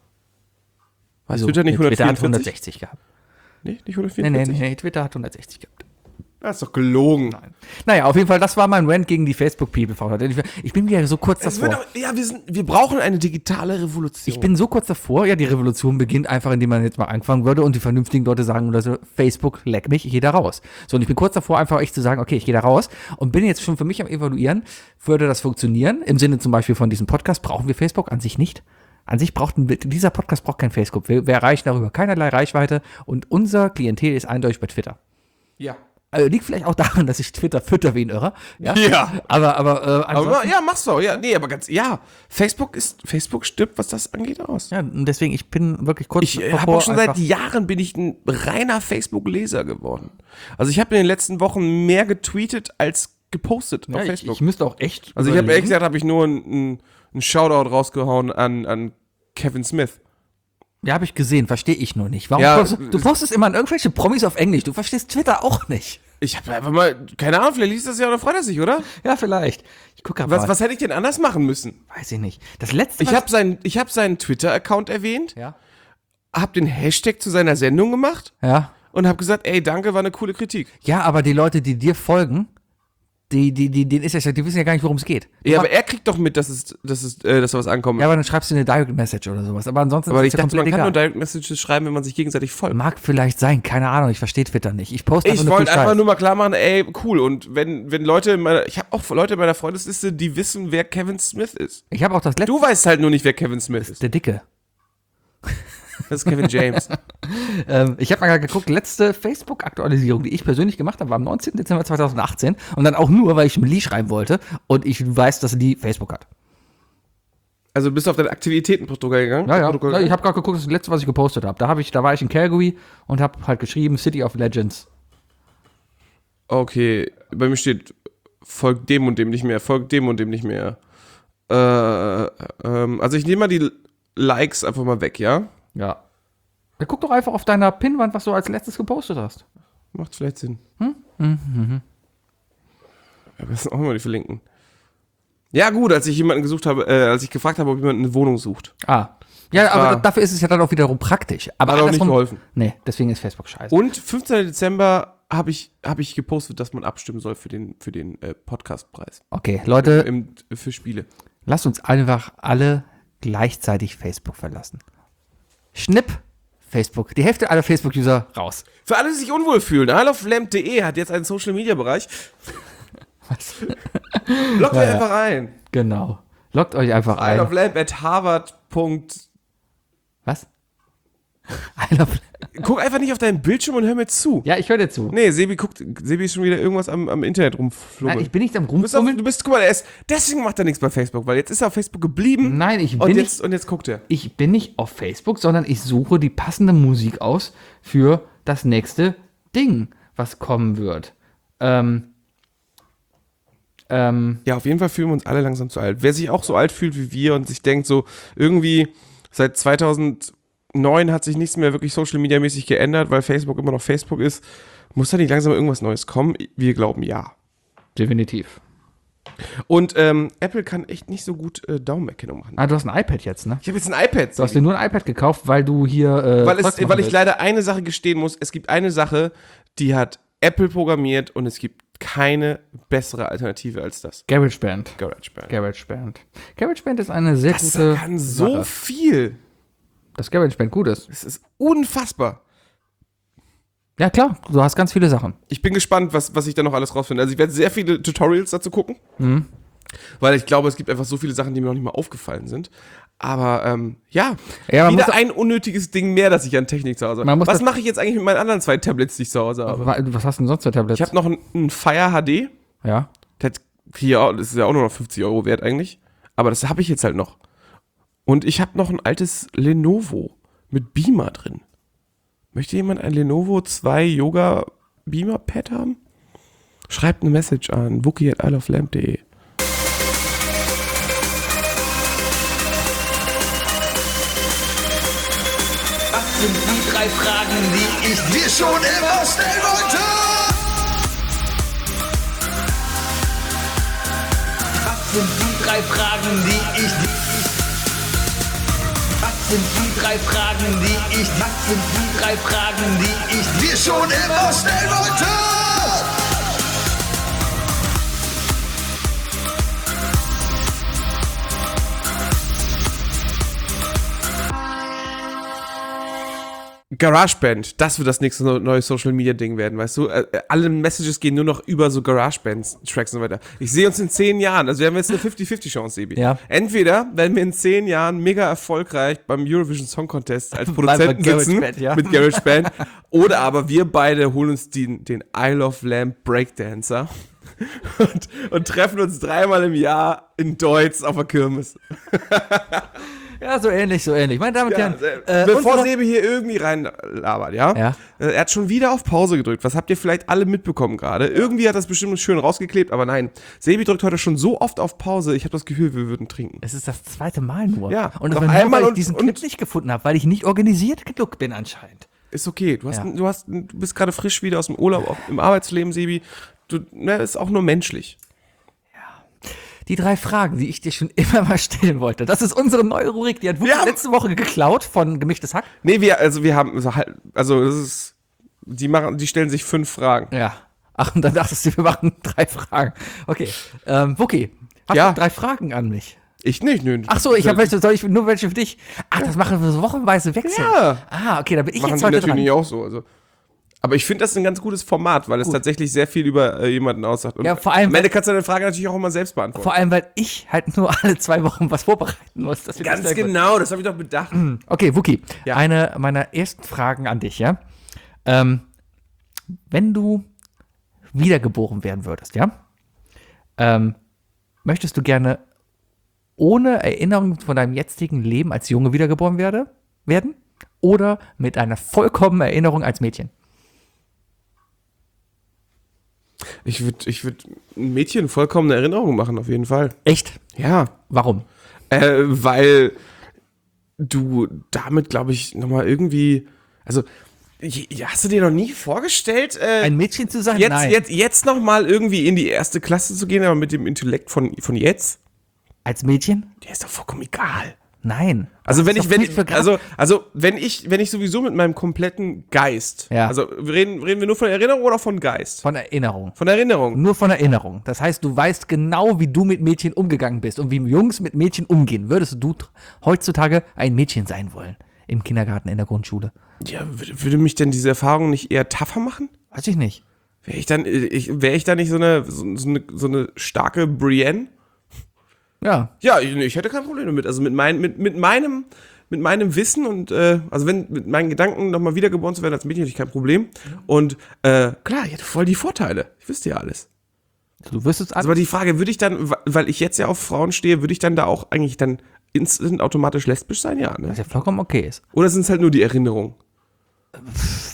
War Also, Twitter nicht nee, Twitter hat hundertvierundvierzig? hundertsechzig gehabt. Nee, nicht Nee, nee, hundertvierundvierzig? nee, nee, Twitter hat hundertsechzig gehabt. Das ist doch gelogen. Naja, auf jeden Fall, das war mein Rant gegen die Facebook-People. Ich, ich bin wieder so kurz Es wird davor. auch, ja, wir, sind, wir brauchen eine digitale Revolution. Ich bin so kurz davor, ja, die Revolution beginnt einfach, indem man jetzt mal anfangen würde und die vernünftigen Leute sagen oder so, Facebook, leck mich, ich gehe da raus. So, und ich bin kurz davor, einfach echt zu sagen, okay, ich gehe da raus und bin jetzt schon für mich am Evaluieren, würde das funktionieren? Im Sinne zum Beispiel von diesem Podcast, brauchen wir Facebook an sich nicht? An sich braucht ein, dieser Podcast braucht kein Facebook. Wir, wir erreichen darüber keinerlei Reichweite und unser Klientel ist eindeutig bei Twitter. Ja. Also liegt vielleicht auch daran, dass ich Twitter fütter wie ein Irrer. Ja. Ja. Aber, aber, äh, Aber ansonsten- ja, mach's doch. Ja, nee, aber ganz, ja. Facebook ist, Facebook stirbt, was das angeht, aus. ja, und deswegen, ich bin wirklich kurz Ich habe auch schon seit Jahren bin ich ein reiner Facebook-Leser geworden. Also ich habe in den letzten Wochen mehr getweetet als gepostet ja, auf ich, Facebook. ich müsste auch echt. also ich habe ehrlich überlegen. gesagt, habe ich nur einen ein Shoutout rausgehauen an, an Kevin Smith. Ja, habe ich gesehen, verstehe ich nur nicht. Warum Ja, postest, du postest immer an irgendwelche Promis auf Englisch, du verstehst Twitter auch nicht. Ich habe einfach mal, keine Ahnung, vielleicht liest das ja oder freut er sich, oder? Ja, vielleicht. Ich gucke aber. Was, was hätte ich denn anders machen müssen? Weiß ich nicht. Das letzte Ich was- habe seinen, ich hab seinen Twitter-Account erwähnt, Ja. habe den Hashtag zu seiner Sendung gemacht Ja. und habe gesagt, ey, danke, war eine coole Kritik. Ja, aber die Leute, die dir folgen, die, die, die, denen ist ja, die wissen ja gar nicht, worum es geht. Du Ja, mach- aber er kriegt doch mit, dass es, dass es, äh, dass da was ankommt. ja, aber dann schreibst du eine Direct Message oder sowas. Aber ansonsten aber ist ich es ja dachte, man komplett kann nur egal. Direct Messages schreiben, wenn man sich gegenseitig folgt. Mag vielleicht sein, keine Ahnung, ich verstehe Twitter nicht. Ich poste Ich nur wollte viel einfach Scheiß. nur mal klar machen, ey, cool. Und wenn, wenn Leute in meiner, ich habe auch Leute in meiner Freundesliste, die wissen, wer Kevin Smith ist. Ich habe auch das letzte, Du weißt halt nur nicht, wer Kevin Smith ist. der Dicke. Das ist Kevin James. Ähm, ich habe mal geguckt, letzte Facebook-Aktualisierung, die ich persönlich gemacht habe, war am neunzehnten Dezember zweitausendachtzehn. Und dann auch nur, weil ich Lee schreiben wollte. Und ich weiß, dass Lee Facebook hat. Also bist du auf dein Aktivitätenprotokoll gegangen? Ja, ja. Protokoll ja ich gegangen? habe gerade geguckt, das ist das letzte, was ich gepostet habe. Da, hab ich, da war ich in Calgary und habe halt geschrieben City of Legends. Okay, bei mir steht, folgt dem und dem nicht mehr, folgt dem und dem nicht mehr. Äh, ähm, also ich nehme mal die Likes einfach mal weg, ja? Ja. Ja, guck doch einfach auf deiner Pinnwand, was du als letztes gepostet hast. Macht vielleicht Sinn. Hm? Mhm. Aber das sind auch immer die verlinken. Ja gut, als ich jemanden gesucht habe, äh, als ich gefragt habe, ob jemand eine Wohnung sucht. Ah. Ja, aber war- dafür ist es ja dann auch wiederum praktisch. Aber Hat auch nicht andersrum- geholfen. Nee, deswegen ist Facebook scheiße. Und fünfzehnten Dezember habe ich, hab ich gepostet, dass man abstimmen soll für den, für den äh, Podcastpreis. Okay, Leute, Im, für Spiele. lasst uns einfach alle gleichzeitig Facebook verlassen. Schnipp, Facebook. Die Hälfte aller Facebook-User raus. Für alle, die sich unwohl fühlen, I love lamp punkt de hat jetzt einen Social-Media-Bereich. Was? Loggt Ja, euch ja. einfach ein. Genau. Loggt euch einfach I ein. love lamp at harvard. Was? I love Guck einfach nicht auf deinen Bildschirm und hör mir zu. ja, ich höre dir zu. Nee, Sebi guckt, Sebi ist schon wieder irgendwas am, am Internet rumflummeln. Nein, ich bin nicht am du bist, auf, Rumfummeln. du bist, guck mal, er ist, deswegen macht er nichts bei Facebook, weil jetzt ist er auf Facebook geblieben. Nein, ich und bin jetzt, nicht, und jetzt guckt er. ich bin nicht auf Facebook, sondern ich suche die passende Musik aus für das nächste Ding, was kommen wird. Ähm, ähm, Ja, auf jeden Fall fühlen wir uns alle langsam zu alt. Wer sich auch so alt fühlt wie wir und sich denkt, so irgendwie seit zweitausendneun hat sich nichts mehr wirklich Social Media mäßig geändert, weil Facebook immer noch Facebook ist, muss da nicht langsam irgendwas Neues kommen? Wir glauben ja. definitiv. Und ähm, Apple kann echt nicht so gut äh, Daumenerkennung machen. Ah, du hast ein iPad jetzt, ne? Ich habe jetzt ein iPad. Du hast dir nur ein iPad gekauft, weil du hier äh, weil, Zeugs es, machen weil ich willst. leider eine Sache gestehen muss. Es gibt eine Sache, die hat Apple programmiert und es gibt keine bessere Alternative als das. GarageBand. GarageBand. GarageBand. GarageBand ist eine sehr Das gute kann so Sache. viel. Dass GarageBand gut ist. Es ist unfassbar. Ja, klar, du hast ganz viele Sachen. Ich bin gespannt, was, was ich da noch alles rausfinde. Also ich werde sehr viele Tutorials dazu gucken. Mhm. Weil ich glaube, es gibt einfach so viele Sachen, die mir noch nicht mal aufgefallen sind. Aber ähm, ja, Ja, man wieder muss- ein unnötiges Ding mehr, das ich an Technik zu Hause Man habe. muss Was das- mache ich jetzt eigentlich mit meinen anderen zwei Tablets, die ich zu Hause habe? Wa- Was hast du denn sonst für Tablets? Ich habe noch ein, ein Fire H D. ja. Das, hat hier, auch- das ist ja auch nur noch fünfzig Euro wert eigentlich. Aber das habe ich jetzt halt noch. Und ich habe noch ein altes Lenovo mit Beamer drin. Möchte jemand ein Lenovo zwei Yoga Beamer Pad haben? Schreibt eine Message an wookie at isle of lamp punkt de. Was sind die drei Fragen, die ich dir schon immer stellen wollte? Was sind die drei Fragen, die ich dir... Was sind die drei Fragen, die ich... Was sind die drei Fragen, die ich dir schon immer stellen wollte? GarageBand, das wird das nächste no- neue Social Media Ding werden, weißt du? Äh, äh, alle Messages gehen nur noch über so GarageBand-Tracks und so weiter. Ich sehe uns in zehn Jahren, also wir haben jetzt eine fünfzig fünfzig Chance, Sebi. Ja. Entweder werden wir in zehn Jahren mega erfolgreich beim Eurovision Song Contest als Produzenten Bei sitzen GarageBand, ja. mit GarageBand, oder aber wir beide holen uns den, den Isle of Lamp Breakdancer und, und treffen uns dreimal im Jahr in Deutz auf der Kirmes. Ja, so ähnlich, so ähnlich. Meine Damen und Ja, Herren, äh, äh, bevor unsere- Sebi hier irgendwie rein labert, ja? Ja. Äh, er hat schon wieder auf Pause gedrückt. Was habt ihr vielleicht alle mitbekommen gerade? Irgendwie hat das bestimmt schön rausgeklebt, aber nein. Sebi drückt heute schon so oft auf Pause, ich habe das Gefühl, wir würden trinken. Es ist das zweite Mal nur. Ja, und noch das war nur, einmal weil ich und- diesen und- Clip nicht gefunden habe, weil ich nicht organisiert genug bin anscheinend. Ist okay. Du, hast, Ja. du, hast, du bist gerade frisch wieder aus dem Urlaub, auch im Arbeitsleben, Sebi. Du, ne, ist auch nur menschlich. Die drei Fragen, die ich dir schon immer mal stellen wollte. Das ist unsere neue Rubrik. Die hat Wookie Ja. letzte Woche geklaut von Gemischtes Hack. Nee, wir, also wir haben, so halt- also das ist, die machen, die stellen sich fünf Fragen. Ja. Ach, und dann dachtest du, wir machen drei Fragen. Okay. Ähm, Wookie, hast Ja. du drei Fragen an mich? Ich nicht, nö. Ach so, ich habe welche, soll ich nur welche für dich? Ach, das machen wir so wochenweise wechseln. Ja. Ah, okay, da bin ich Machen jetzt die heute natürlich dran. nicht auch so. Also. Aber ich finde das ein ganz gutes Format, weil es tatsächlich sehr viel über äh, jemanden aussagt. Und Ja, vor allem- am Ende kannst du deine Frage natürlich auch immer selbst beantworten. Vor allem, weil ich halt nur alle zwei Wochen was vorbereiten muss. Das wird Ganz sehr gut. genau, das habe ich doch bedacht. Okay, Wookie, Ja. eine meiner ersten Fragen an dich, ja? Ähm, wenn du wiedergeboren werden würdest, ja? Ähm, möchtest du gerne ohne Erinnerung von deinem jetzigen Leben als Junge wiedergeboren werde, werden? Oder mit einer vollkommenen Erinnerung als Mädchen? Ich würde ich würd ein Mädchen vollkommen eine Erinnerung machen, auf jeden Fall. Echt? Ja. Warum? Äh, weil du damit, glaube ich, nochmal irgendwie. Also, j- hast du dir noch nie vorgestellt, äh, Ein Mädchen zu sein? jetzt, Nein. jetzt, jetzt nochmal irgendwie in die erste Klasse zu gehen, aber mit dem Intellekt von, von jetzt? Als Mädchen? Der ist doch vollkommen egal. Nein. Also Das wenn ist ich, doch wenn viel ich, für Gra- also, also wenn ich, wenn ich sowieso mit meinem kompletten Geist, Ja. also reden, reden wir nur von Erinnerung oder von Geist? Von Erinnerung. Von Erinnerung. Nur von Erinnerung. Das heißt, du weißt genau, wie du mit Mädchen umgegangen bist und wie Jungs mit Mädchen umgehen. Würdest du tr- heutzutage ein Mädchen sein wollen? Im Kindergarten, in der Grundschule? Ja, würde, würde mich denn diese Erfahrung nicht eher tougher machen? Weiß ich nicht. Wäre ich dann, ich, wäre ich da nicht so eine, so, so eine, so eine starke Brienne? Ja. Ja, ich, ich hätte kein Problem damit. Also mit, mein, mit, mit meinem, mit meinem Wissen und, äh, also wenn, mit meinen Gedanken nochmal wiedergeboren zu werden als Mädchen, hätte ich kein Problem. Und, äh, klar, ich hätte voll die Vorteile. Ich wüsste ja alles. Du wirst es Also aber die Frage, würde ich dann, weil ich jetzt ja auf Frauen stehe, würde ich dann da auch eigentlich dann instant automatisch lesbisch sein? Ja, ne? was ja vollkommen okay ist. Oder sind es halt nur die Erinnerungen?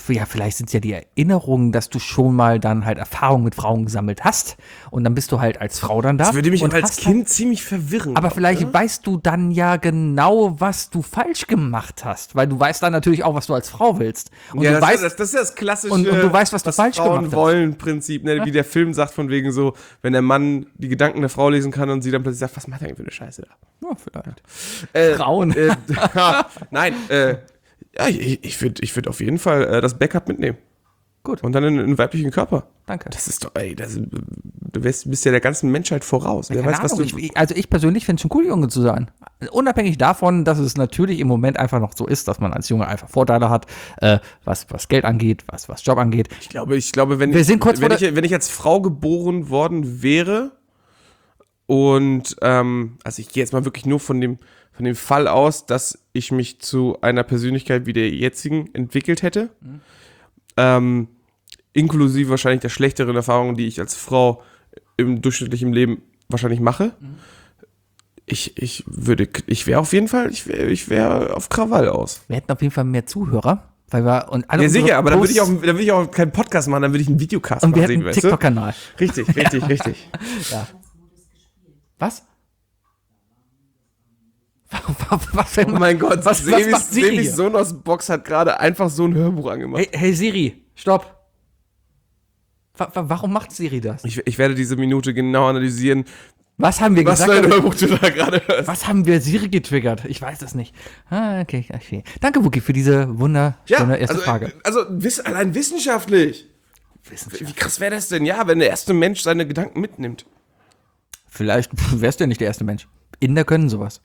ja, vielleicht sind es ja die Erinnerungen, dass du schon mal dann halt Erfahrungen mit Frauen gesammelt hast und dann bist du halt als Frau dann da. Das würde mich und als hast Kind halt, ziemlich verwirren. aber glaub, vielleicht ne? weißt du dann ja genau, was du falsch gemacht hast, weil du weißt dann natürlich auch, was du als Frau willst. Und ja, du das, weißt, ist, das, das ist das klassische Und- und du weißt, was du falsch Frauen gemacht hast. wollen Prinzip, ne? Wie der Film sagt von wegen so, wenn der Mann die Gedanken der Frau lesen kann und sie dann plötzlich sagt, was macht er eigentlich für eine Scheiße da? ja, vielleicht. Äh, Frauen. Äh, ha, nein, äh, ja, ich, ich würde ich würd auf jeden Fall äh, das Backup mitnehmen. Gut. Und dann in einen weiblichen Körper. Danke. Das ist doch, ey, das, du bist, bist ja der ganzen Menschheit voraus. Wer Keine weiß, was Ahnung, du. ich, ich- also ich persönlich finde es schon cool, Junge zu sein. Unabhängig davon, dass es natürlich im Moment einfach noch so ist, dass man als Junge einfach Vorteile hat, äh, was, was Geld angeht, was, was Job angeht. Ich glaube, ich glaube, wenn, Wir ich, sind kurz wenn, vor ich, wenn ich als Frau geboren worden wäre und ähm, also ich gehe jetzt mal wirklich nur von dem, von dem Fall aus, dass ich mich zu einer Persönlichkeit wie der jetzigen entwickelt hätte, Mhm. ähm, inklusive wahrscheinlich der schlechteren Erfahrungen, die ich als Frau im durchschnittlichen Leben wahrscheinlich mache. Mhm. Ich, ich würde, ich wäre auf jeden Fall, ich wäre ich wär auf Krawall aus. Wir hätten auf jeden Fall mehr Zuhörer, weil wir und alle Ja, unsere sicher, aber dann würde ich, auch, Posts- dann würd ich auch keinen Podcast machen, dann würde ich einen Videocast und wir machen, hätten einen weißt du? TikTok-Kanal. Richtig, richtig, richtig. Was? was, Oh mein Gott, was, was macht Siri Sebis hier? Sohn aus Box hat gerade einfach so ein Hörbuch angemacht. Hey, hey Siri, stopp. Wa- wa- Warum macht Siri das? Ich, ich werde diese Minute genau analysieren, Was haben wir was für gesagt? ein damit- Hörbuch du da gerade hörst. Was haben wir Siri getriggert? Ich weiß es nicht. Ah, okay, okay. Danke, Wookie, für diese wunderschöne erste also, Frage. äh, also wiss, allein wissenschaftlich. Wie krass wäre das denn? Ja, wenn der erste Mensch seine Gedanken mitnimmt. Vielleicht pf, wärst du ja nicht der erste Mensch. Inder können sowas.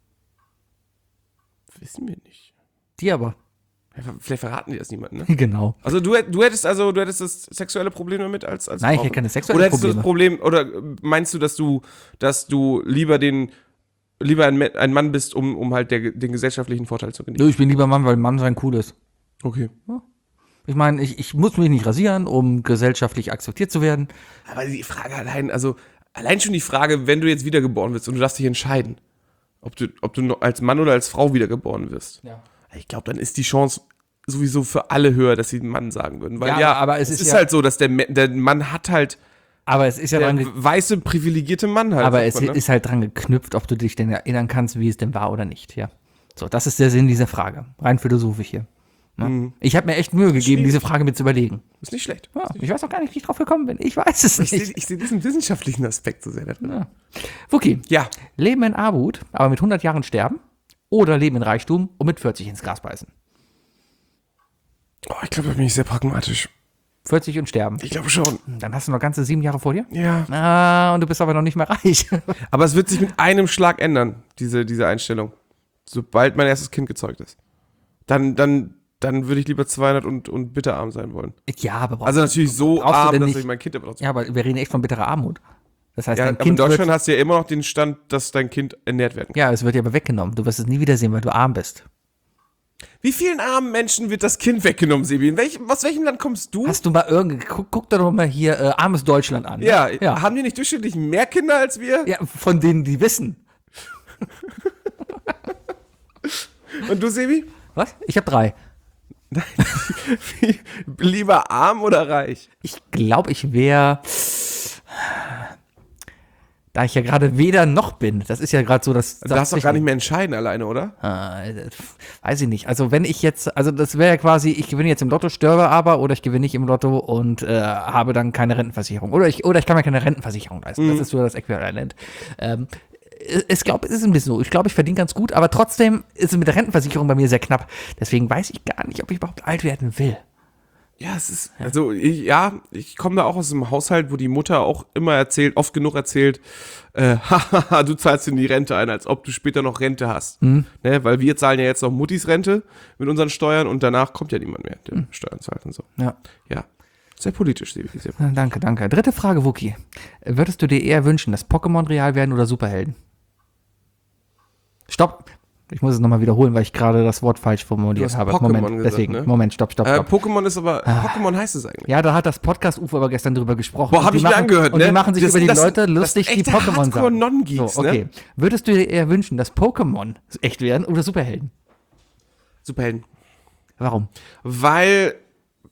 Wissen wir nicht. Die aber. Ja, vielleicht verraten die das niemandem, ne? Genau. Also du, hätt- du hättest also du hättest das sexuelle Problem damit als als Nein, ich Frau? hätte keine sexuellen Oder hättest du das Probleme. Problem oder meinst du, dass du dass du lieber den lieber ein, Me- ein Mann bist, um um halt der, den gesellschaftlichen Vorteil zu genießen? Nö, ich bin lieber Mann, weil Mann sein cool ist. Okay. Ich meine, ich, ich muss mich nicht rasieren, um gesellschaftlich akzeptiert zu werden. Aber die Frage allein, also allein schon die Frage, wenn du jetzt wiedergeboren wirst und du darfst dich entscheiden, ob du ob du noch als Mann oder als Frau wiedergeboren wirst. Ja. Ich glaube, dann ist die Chance sowieso für alle höher, dass sie einen Mann sagen würden. Weil Ja, ja, aber es es ist ist ja- halt so, dass der, Me- der Mann hat halt, Aber es ist ja der dran, ge- weiße, privilegierte Mann halt. aber sagt es man, ne? ist halt dran geknüpft, ob du dich denn erinnern kannst, wie es denn war oder nicht. Ja. So, das ist der Sinn dieser Frage. Rein philosophisch hier. Ne? Mhm. Ich habe mir echt Mühe gegeben, diese Frage mir zu überlegen. Ist nicht schlecht. Ja, ich weiß auch gar nicht, wie ich drauf gekommen bin. Ich weiß es Ich sehe nicht. ich seh diesen wissenschaftlichen Aspekt so sehr da drin. Wookie, Ja. Leben in Armut, aber mit hundert Jahren sterben oder Leben in Reichtum und mit vierzig ins Gras beißen? Oh, ich glaube, da bin ich sehr pragmatisch. vierzig und sterben. Ich glaube schon. Dann hast du noch ganze sieben Jahre vor dir. Ja. Ah, und du bist aber noch nicht mehr reich. Aber es wird sich mit einem Schlag ändern, diese, diese Einstellung. Sobald mein erstes Kind gezeugt ist. Dann, dann, dann würde ich lieber zweihundert und, und bitterarm sein wollen. ja, aber brauchst Also natürlich so brauchst du arm, denn dass nicht- ich mein Kind aber trotzdem. Ja, aber wir reden echt von bitterer Armut. Das heißt, Ja, dein aber in Kind Deutschland wird, hast du ja immer noch den Stand, dass dein Kind ernährt werden kann. ja, es wird dir aber weggenommen. Du wirst es nie wiedersehen, weil du arm bist. Wie vielen armen Menschen wird das Kind weggenommen, Sebi? In welchem, aus welchem Land kommst du? Hast du mal irgendwie, guck, guck dir doch mal hier äh, armes Deutschland an. Ne? ja, ja. haben die nicht durchschnittlich mehr Kinder als wir? Ja, von denen, die wissen. Und du, Sebi? Was? Ich habe drei. Wie, lieber arm oder reich? Ich glaube, ich wäre, da ich ja gerade weder noch bin, das ist ja gerade so, dass Du darfst doch gar nicht mehr entscheiden alleine, oder? Äh, weiß ich nicht. Also wenn ich jetzt, also das wäre ja quasi, ich gewinne jetzt im Lotto, sterbe aber, oder ich gewinne nicht im Lotto und äh, habe dann keine Rentenversicherung. Oder ich, oder ich kann mir keine Rentenversicherung leisten. Das ist so das Äquivalent. Ähm, ich glaube, es ist ein bisschen so. Ich glaube, ich verdiene ganz gut, aber trotzdem ist es mit der Rentenversicherung bei mir sehr knapp. Deswegen weiß ich gar nicht, ob ich überhaupt alt werden will. Ja, es ist, also ich, ja, ich komme da auch aus einem Haushalt, wo die Mutter auch immer erzählt, oft genug erzählt, äh, hahaha, du zahlst in die Rente ein, als ob du später noch Rente hast. Mhm. Ne, weil wir zahlen ja jetzt noch Muttis Rente mit unseren Steuern und danach kommt ja niemand mehr, der Steuern zahlt und so. Ja. Ja, sehr politisch, Sebi. Sehr Na, Danke, danke. Dritte Frage, Wookie. Würdest du dir eher wünschen, dass Pokémon real werden oder Superhelden? Stopp. Ich muss es nochmal wiederholen, weil ich gerade das Wort falsch Du formuliert hast habe. Pokémon Moment, gesagt, deswegen. ne? Moment, stopp, stopp, Äh, stopp. Pokémon ist aber, Pokémon heißt es eigentlich. Ja, da hat das Podcast-U F O aber gestern drüber gesprochen. Boah, Und hab die ich mir machen- angehört, Und ne? die machen sich Das- über die das- Leute das lustig, die echte Pokémon sagen. Hardcore-Non-Geeks, so, okay. Würdest du dir eher wünschen, dass Pokémon echt werden oder Superhelden? Superhelden. Warum? Weil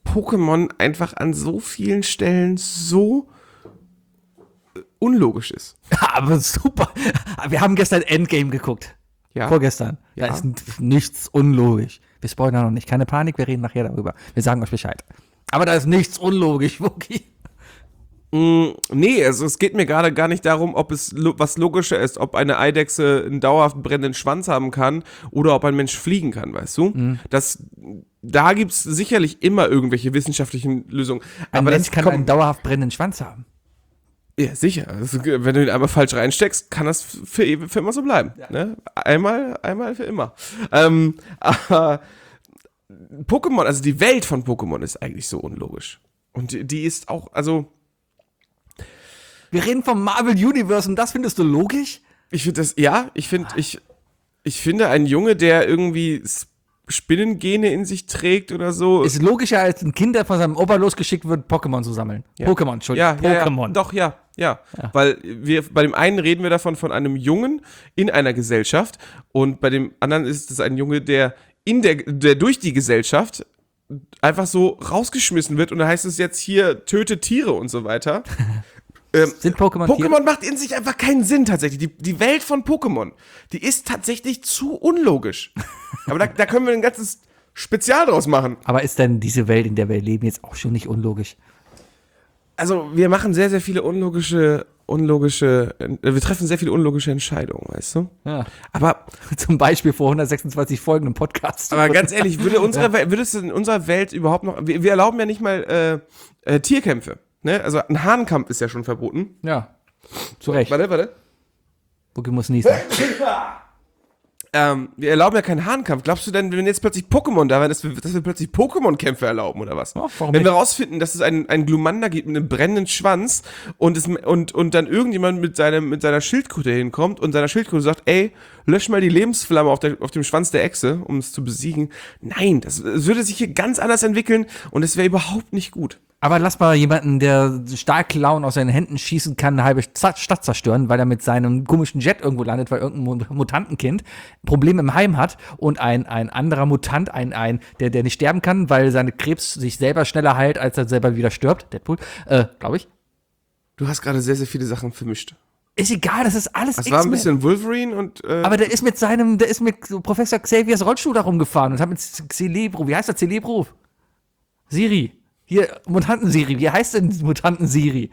Pokémon einfach an so vielen Stellen so unlogisch ist. Aber super. Wir haben gestern Endgame geguckt. Ja. Vorgestern. Ja. Da ist n- nichts unlogisch. Wir spoilern noch nicht. Keine Panik, wir reden nachher darüber. Wir sagen euch Bescheid. Aber da ist nichts unlogisch, Wookie. Mm, nee, also es geht mir gerade gar nicht darum, ob es lo- was logischer ist, ob eine Eidechse einen dauerhaft brennenden Schwanz haben kann oder ob ein Mensch fliegen kann, weißt du? Mhm. Das, da gibt's sicherlich immer irgendwelche wissenschaftlichen Lösungen. Ein aber Mensch das kann kommt- einen dauerhaft brennenden Schwanz haben. Ja, sicher. Also, wenn du ihn einmal falsch reinsteckst, kann das für, ew- für immer so bleiben. Ne? Einmal, einmal für immer. Ähm, aber Pokémon, also die Welt von Pokémon ist eigentlich so unlogisch. Und die, die ist auch, also Wir reden vom Marvel Universe und das findest du logisch? ich finde das, ja, ich finde, ich, ich finde ein Junge, der irgendwie S- Spinnengene in sich trägt oder so. Ist logischer als ein Kind, der von seinem Opa losgeschickt wird, Pokémon zu sammeln. Ja. Pokémon, Entschuldigung. Ja, ja, Pokémon. ja, doch, ja, ja, Weil wir, bei dem einen reden wir davon von einem Jungen in einer Gesellschaft und bei dem anderen ist es ein Junge, der in der, der durch die Gesellschaft einfach so rausgeschmissen wird und da heißt es jetzt hier, töte Tiere und so weiter. ähm, Sind Pokémon Tiere? Pokémon macht in sich einfach keinen Sinn tatsächlich. Die, die Welt von Pokémon, die ist tatsächlich zu unlogisch. Aber da, da können wir ein ganzes Spezial draus machen. Aber ist denn diese Welt, in der wir leben, jetzt auch schon nicht unlogisch? Also wir machen sehr, sehr viele unlogische, unlogische, äh, wir treffen sehr viele unlogische Entscheidungen, weißt du? Ja. Aber, Zum Beispiel vor hundertsechsundzwanzig Folgen im Podcast. aber ganz ehrlich, würde, unsere, Wel- würde es in unserer Welt überhaupt noch, wir, wir erlauben ja nicht mal äh, äh, Tierkämpfe, ne? Also ein Hahnkampf ist ja schon verboten. Ja, zu Recht. Warte, warte. Wookie muss niesen. Ähm, wir erlauben ja keinen Hahnkampf. Glaubst du denn, wenn jetzt plötzlich Pokémon da wären, dass wir, dass wir plötzlich Pokémon-Kämpfe erlauben oder was? Ja, warum wenn nicht? wir rausfinden, dass es einen, einen Glumanda gibt mit einem brennenden Schwanz und, es, und, und dann irgendjemand mit, seinem, mit seiner Schildkröte hinkommt und seiner Schildkröte sagt, ey, lösch mal die Lebensflamme auf, der, auf dem Schwanz der Echse, um es zu besiegen. Nein, das, das würde sich hier ganz anders entwickeln und es wäre überhaupt nicht gut. Aber lass mal jemanden, der Stahlklauen aus seinen Händen schießen kann, eine halbe Z- Stadt zerstören, weil er mit seinem komischen Jet irgendwo landet, weil irgendein Mu- Mutantenkind Probleme im Heim hat und ein, ein anderer Mutant, ein, ein, der, der nicht sterben kann, weil seine Krebs sich selber schneller heilt, als er selber wieder stirbt. Deadpool, äh, glaube ich. Du hast gerade sehr, sehr viele Sachen vermischt. Ist egal, das ist alles Das war ein X-Men. bisschen Wolverine und äh, Aber der ist mit seinem, der ist mit so Professor Xaviers Rollstuhl da rumgefahren und hat mit Celebro, wie heißt der Celebro? Siri. Hier, Mutanten-Siri, wie heißt denn Mutanten-Siri?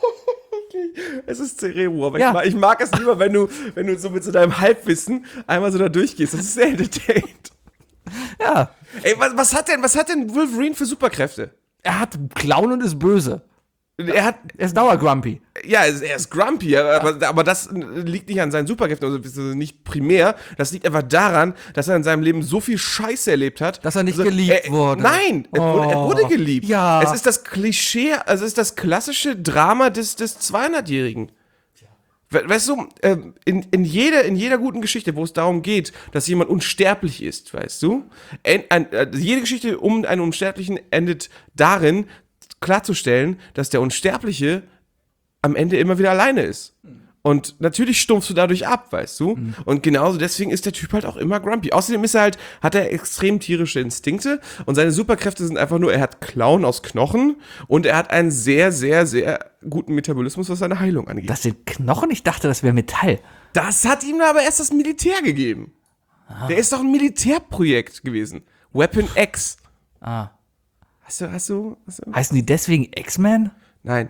es ist Cerebro, aber Ja. ich, mag, ich mag es lieber, wenn du, wenn du so mit so deinem Halbwissen einmal so da durchgehst. Das ist sehr entertained. Ja. Ey, was, was hat denn, was hat denn Wolverine für Superkräfte? Er hat Clown und ist böse. Er hat, Er ist dauergrumpy. ja, er ist, er ist grumpy, aber, aber das liegt nicht an seinen Superkräften, also nicht primär. Das liegt einfach daran, dass er in seinem Leben so viel Scheiße erlebt hat. Dass er nicht geliebt er, wurde. Nein, er, wurde, er Oh. wurde geliebt. Ja. Es ist das Klischee, also es ist das klassische Drama des, des zweihundertjährigen. We- Weißt du, ähm, in, in, jeder, in jeder guten Geschichte, wo es darum geht, dass jemand unsterblich ist, weißt du, en, ein, äh, jede Geschichte um einen Unsterblichen endet darin, klarzustellen, dass der Unsterbliche am Ende immer wieder alleine ist. Und natürlich stumpfst du dadurch ab, weißt du? Mhm. Und genauso deswegen ist der Typ halt auch immer grumpy. Außerdem ist er halt, hat er extrem tierische Instinkte und seine Superkräfte sind einfach nur, er hat Klauen aus Knochen und er hat einen sehr, sehr, sehr guten Metabolismus, was seine Heilung angeht. Das sind Knochen? Ich dachte, das wäre Metall. Das hat ihm aber erst das Militär gegeben. Der ist doch ein Militärprojekt gewesen. Weapon X. Ah. Hast du, hast du, hast du? Heißen die deswegen X-Men? Nein.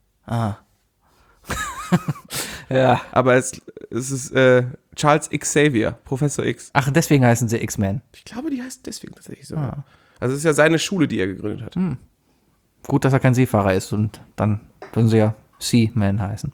Ja. Aber es, es ist äh, Charles Xavier, Professor X. Ach, deswegen heißen sie X-Men. Ich glaube, die heißt deswegen tatsächlich so. Also es ist ja seine Schule, die er gegründet hat. Gut, dass er kein Seefahrer ist und dann würden sie ja Seaman heißen.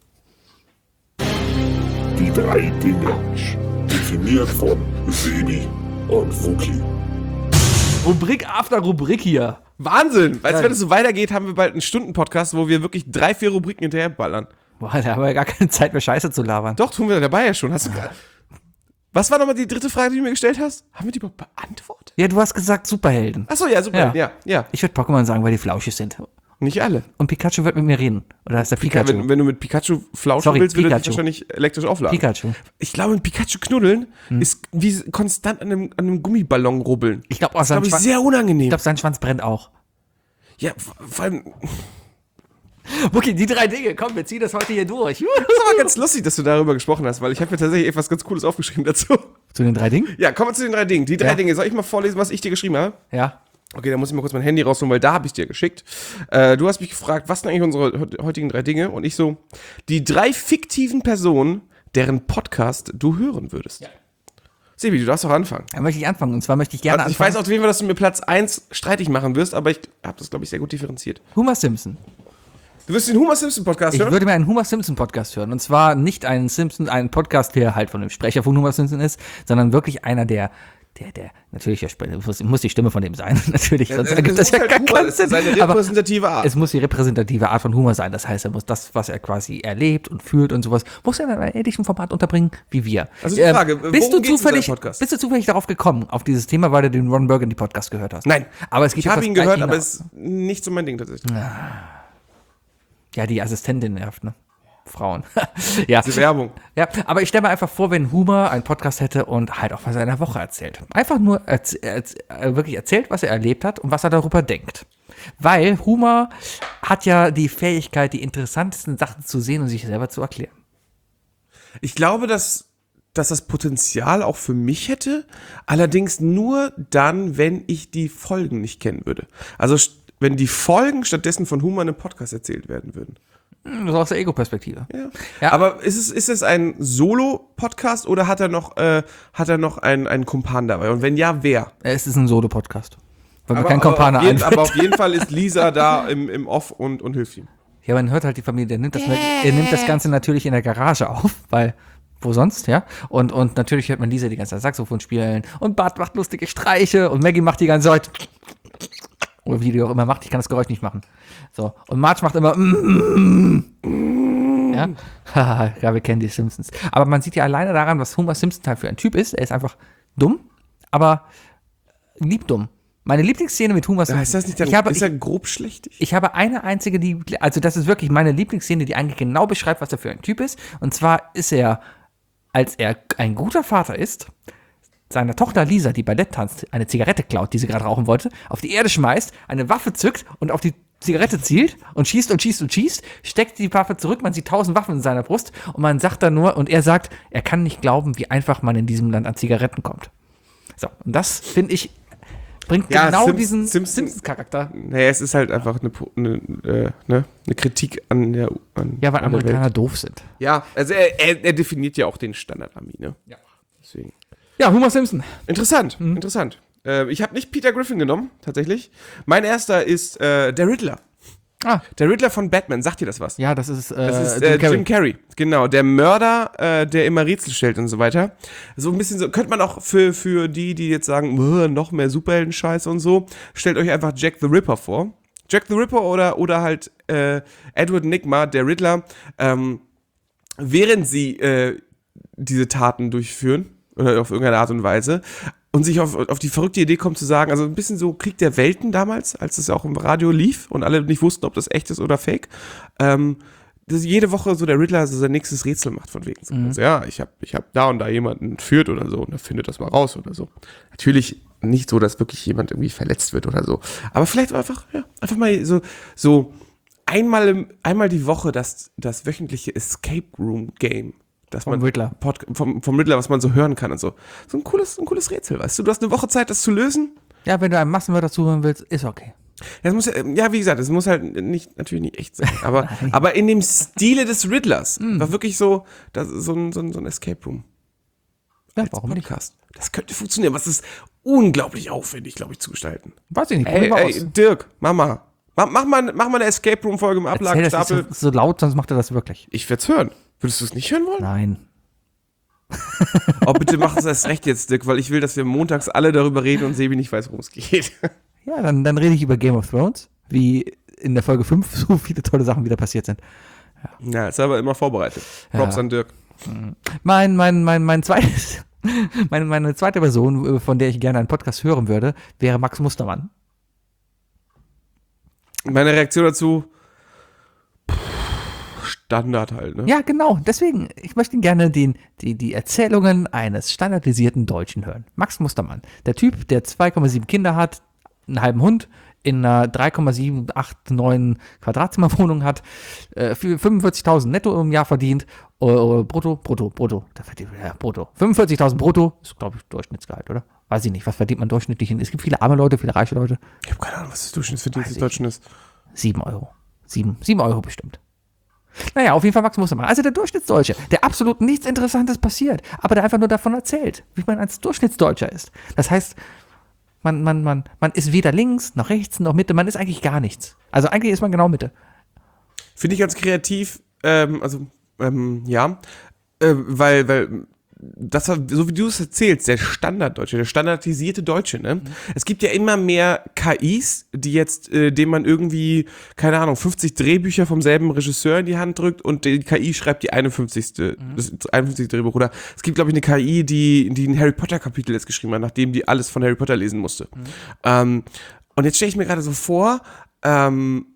Die drei Dinge. Definiert von Sebi und Wookie. Rubrik after Rubrik hier. Wahnsinn! Weißt Ja. du, wenn es so weitergeht, haben wir bald einen Stunden-Podcast, wo wir wirklich drei, vier Rubriken hinterher ballern. Boah, da haben wir ja gar keine Zeit mehr Scheiße zu labern. Doch, tun wir dabei ja schon. Hast du gra- Was war nochmal die dritte Frage, die du mir gestellt hast? Haben wir die überhaupt beantwortet? Ja, du hast gesagt Superhelden. Achso, ja, super. Ja. Ja, ja. Ich würde Pokémon sagen, weil die flauschig sind. Nicht alle. Und Pikachu wird mit mir reden. Oder ist der Pikachu? Wenn, wenn du mit Pikachu flauschen Sorry, willst, würde er dich Pikachu. wahrscheinlich elektrisch aufladen. Pikachu. Ich glaube, ein Pikachu knuddeln Hm. ist wie konstant an einem, an einem Gummiballon rubbeln. Ich glaube, auch Das sein glaube ich Schwanz, sehr ich unangenehm. glaub, sein Schwanz brennt auch. Ja, vor allem, Okay, die drei Dinge, komm, wir ziehen das heute hier durch. das ist aber ganz lustig, dass du darüber gesprochen hast, weil ich habe mir tatsächlich etwas ganz Cooles aufgeschrieben dazu. Zu den drei Dingen? Ja, kommen wir zu den drei Dingen. Die drei Ja. Dinge, soll ich mal vorlesen, was ich dir geschrieben habe? Ja. Okay, dann muss ich mal kurz mein Handy rausholen, weil da habe ich dir geschickt. Äh, du hast mich gefragt, was sind eigentlich unsere he- heutigen drei Dinge? Und ich so, die drei fiktiven Personen, deren Podcast du hören würdest. Ja. Sebi, du darfst doch anfangen. Dann möchte ich anfangen. Und zwar möchte ich gerne Also ich anfangen. weiß auf jeden Fall, dass du mir Platz eins streitig machen wirst, aber ich habe das, glaube ich, sehr gut differenziert. Homer Simpson. Du wirst den Homer Simpson Podcast Ich hören? würde mir einen Homer Simpson Podcast hören. Und zwar nicht einen Simpson, einen Podcast, der halt von dem Sprecher von Homer Simpson ist, sondern wirklich einer, der, der, der, natürlich, der Sp- muss, muss die Stimme von dem sein, natürlich, sonst es ergibt muss das ja halt gar Humor, keinen es ist Sinn. seine Aber repräsentative Art. es muss die repräsentative Art von Humor sein. Das heißt, er muss das, was er quasi erlebt und fühlt und sowas, muss er in einem ähnlichen Format unterbringen wie wir. Also die Frage, bist, worum du geht's in seinem zufällig, Podcast? bist du zufällig darauf gekommen, auf dieses Thema, weil du den Ron Burgundy Podcast gehört hast? Nein, Aber es geht ich auf habe das ihn gehört, Gleiche aber hinaus. es ist nicht so mein Ding tatsächlich. Ja, die Assistentin nervt, ne? Frauen. ja. Diese Werbung. Ja, aber ich stelle mir einfach vor, wenn Homer einen Podcast hätte und halt auch von seiner Woche erzählt. Einfach nur erz erz äh, wirklich erzählt, was er erlebt hat und was er darüber denkt. Weil Homer hat ja die Fähigkeit, die interessantesten Sachen zu sehen und sich selber zu erklären. Ich glaube, dass, dass das Potenzial auch für mich hätte, allerdings nur dann, wenn ich die Folgen nicht kennen würde. Also st- wenn die Folgen stattdessen von Homer in einem Podcast erzählt werden würden. Das ist aus der Ego-Perspektive. Ja. Ja. Aber ist es, ist es ein Solo-Podcast oder hat er noch, äh, hat er noch einen, einen Kumpan dabei? Und wenn ja, wer? Es ist ein Solo-Podcast. Weil mir Aber, kein aber, Kompaner auf jeden, einfällt. aber auf jeden Fall ist Lisa da im, im Off und, und hilft ihm. Ja, man hört halt die Familie, der nimmt das, er nimmt das Ganze natürlich in der Garage auf, weil, wo sonst, ja? Und, und natürlich hört man Lisa die ganze Zeit Saxophon spielen und Bart macht lustige Streiche und Maggie macht die ganze Zeit oder wie die auch immer macht, ich kann das Geräusch nicht machen. So, und Marge macht immer ja, haha, ja, wir kennen die Simpsons. Aber man sieht ja alleine daran, was Homer Simpson halt für ein Typ ist. Er ist einfach dumm, aber liebdumm. Meine Lieblingsszene mit Homer Simpson. Ist das nicht dann, ich habe, ist ich, er grob schlechtig? ich habe eine einzige, die, also das ist wirklich meine Lieblingsszene, die eigentlich genau beschreibt, was er für ein Typ ist. Und zwar ist er, als er ein guter Vater ist, seiner Tochter Lisa, die Ballett tanzt, eine Zigarette klaut, die sie gerade rauchen wollte, auf die Erde schmeißt, eine Waffe zückt und auf die Zigarette zielt und schießt und schießt und schießt, steckt die Waffe zurück, man sieht tausend Waffen in seiner Brust und man sagt dann nur, und er sagt, er kann nicht glauben, wie einfach man in diesem Land an Zigaretten kommt. So, und das, finde ich, bringt Ja, genau Simps- diesen Simpson- Simpsons-Charakter. Naja, es ist halt einfach eine, eine, äh, ne, eine Kritik an der an, Ja, weil an der Amerikaner Welt. doof sind. Ja, also er, er, er definiert ja auch den Standard-Ami, ne? Ja. Deswegen. Ja, Homer Simpson. Interessant, interessant. Äh, ich habe nicht Peter Griffin genommen, tatsächlich. Mein erster ist äh, der Riddler. Ah, Der Riddler von Batman, sagt dir das was? ja, das ist, äh, Das ist Jim äh, Carrey. Jim Carrey, genau, der Mörder, äh, der immer Rätsel stellt und so weiter. So ein bisschen so, könnte man auch für, für die, die jetzt sagen, "Uah, noch mehr Superhelden-Scheiße und so, stellt euch einfach Jack the Ripper vor. Jack the Ripper oder, oder halt äh, Edward Nygma, der Riddler, ähm, während sie äh, diese Taten durchführen, oder auf irgendeine Art und Weise, und sich auf, auf die verrückte Idee kommt zu sagen, also ein bisschen so Krieg der Welten damals, als es ja auch im Radio lief und alle nicht wussten, ob das echt ist oder fake, ähm, dass jede Woche so der Riddler so sein nächstes Rätsel macht von wegen. So. Mhm. Also, ja, ich habe ich hab da und da jemanden entführt oder so und er findet das mal raus oder so. Natürlich nicht so, dass wirklich jemand irgendwie verletzt wird oder so, aber vielleicht einfach, ja, einfach mal so, so einmal, im, einmal die Woche das, das wöchentliche Escape Room Game. Das Vom man Riddler. Pod, vom, vom Riddler, was man so hören kann und so. So ein cooles, ein cooles Rätsel, weißt du? Du hast eine Woche Zeit, das zu lösen. Ja, wenn du einem Massenmörder zuhören willst, ist okay. Ja, es muss, ja, ja, wie gesagt, es muss halt nicht, natürlich nicht echt sein, aber, aber in dem Stile des Riddlers war wirklich so, das, so, ein, so, ein, so ein Escape Room. Ja, als warum nicht? Podcast. Das könnte funktionieren, was ist unglaublich aufwendig, glaube ich, zu gestalten. Weiß ich nicht, Ey, probier mal ey, aus. Dirk, Mama, mach, mach, mal, mach mal eine Escape Room Folge im Erzähl das Ablagenstapel. nicht so, so laut, sonst macht er das wirklich. Ich werd's hören. Würdest du es nicht hören wollen? Nein. Oh, bitte mach es erst recht jetzt, Dirk, weil ich will, dass wir montags alle darüber reden und Sebi nicht weiß, worum es geht. Ja, dann, dann rede ich über Game of Thrones, wie in der Folge fünf so viele tolle Sachen wieder passiert sind. Ja, ist aber immer vorbereitet. Props Ja. an Dirk. Mein, mein, mein, mein zweites, meine, meine zweite Person, von der ich gerne einen Podcast hören würde, wäre Max Mustermann. Meine Reaktion dazu, pff, Standard halt, ne? Ja, genau. Deswegen, ich möchte gerne den, die, die Erzählungen eines standardisierten Deutschen hören. Max Mustermann. Der Typ, der zwei Komma sieben Kinder hat, einen halben Hund, in einer drei Komma sieben acht neun Quadratzimmerwohnung hat, äh, für fünfundvierzigtausend netto im Jahr verdient, äh, brutto, brutto, brutto, da verdient, ja, brutto. fünfundvierzigtausend brutto, ist, glaube ich, Durchschnittsgehalt, oder? Weiß ich nicht, was verdient man durchschnittlich? Es gibt viele arme Leute, viele reiche Leute. Ich habe keine Ahnung, was das Durchschnittsverdienst Weiß des ich Deutschen ist. Sieben Euro. Sieben, sieben Euro bestimmt. Naja, auf jeden Fall Max Mustermann. Also der Durchschnittsdeutsche, der absolut nichts Interessantes passiert, aber der einfach nur davon erzählt, wie man als Durchschnittsdeutscher ist. Das heißt, man, man, man, man ist weder links, noch rechts, noch Mitte, man ist eigentlich gar nichts. Also eigentlich ist man genau Mitte. Finde ich ganz kreativ, ähm, also, ähm, ja, äh, weil, weil, das war, so wie du es erzählst, der Standarddeutsche, der standardisierte Deutsche, ne? Mhm. Es gibt ja immer mehr K Is, die jetzt, äh, dem man irgendwie, keine Ahnung, fünfzig Drehbücher vom selben Regisseur in die Hand drückt und die K I schreibt die einundfünfzigste Mhm. das einundfünfzigste Drehbuch. Oder es gibt, glaube ich, eine K I, die, die ein Harry Potter Kapitel jetzt geschrieben hat, nachdem die alles von Harry Potter lesen musste. Mhm. Ähm, und jetzt stelle ich mir gerade so vor, ähm,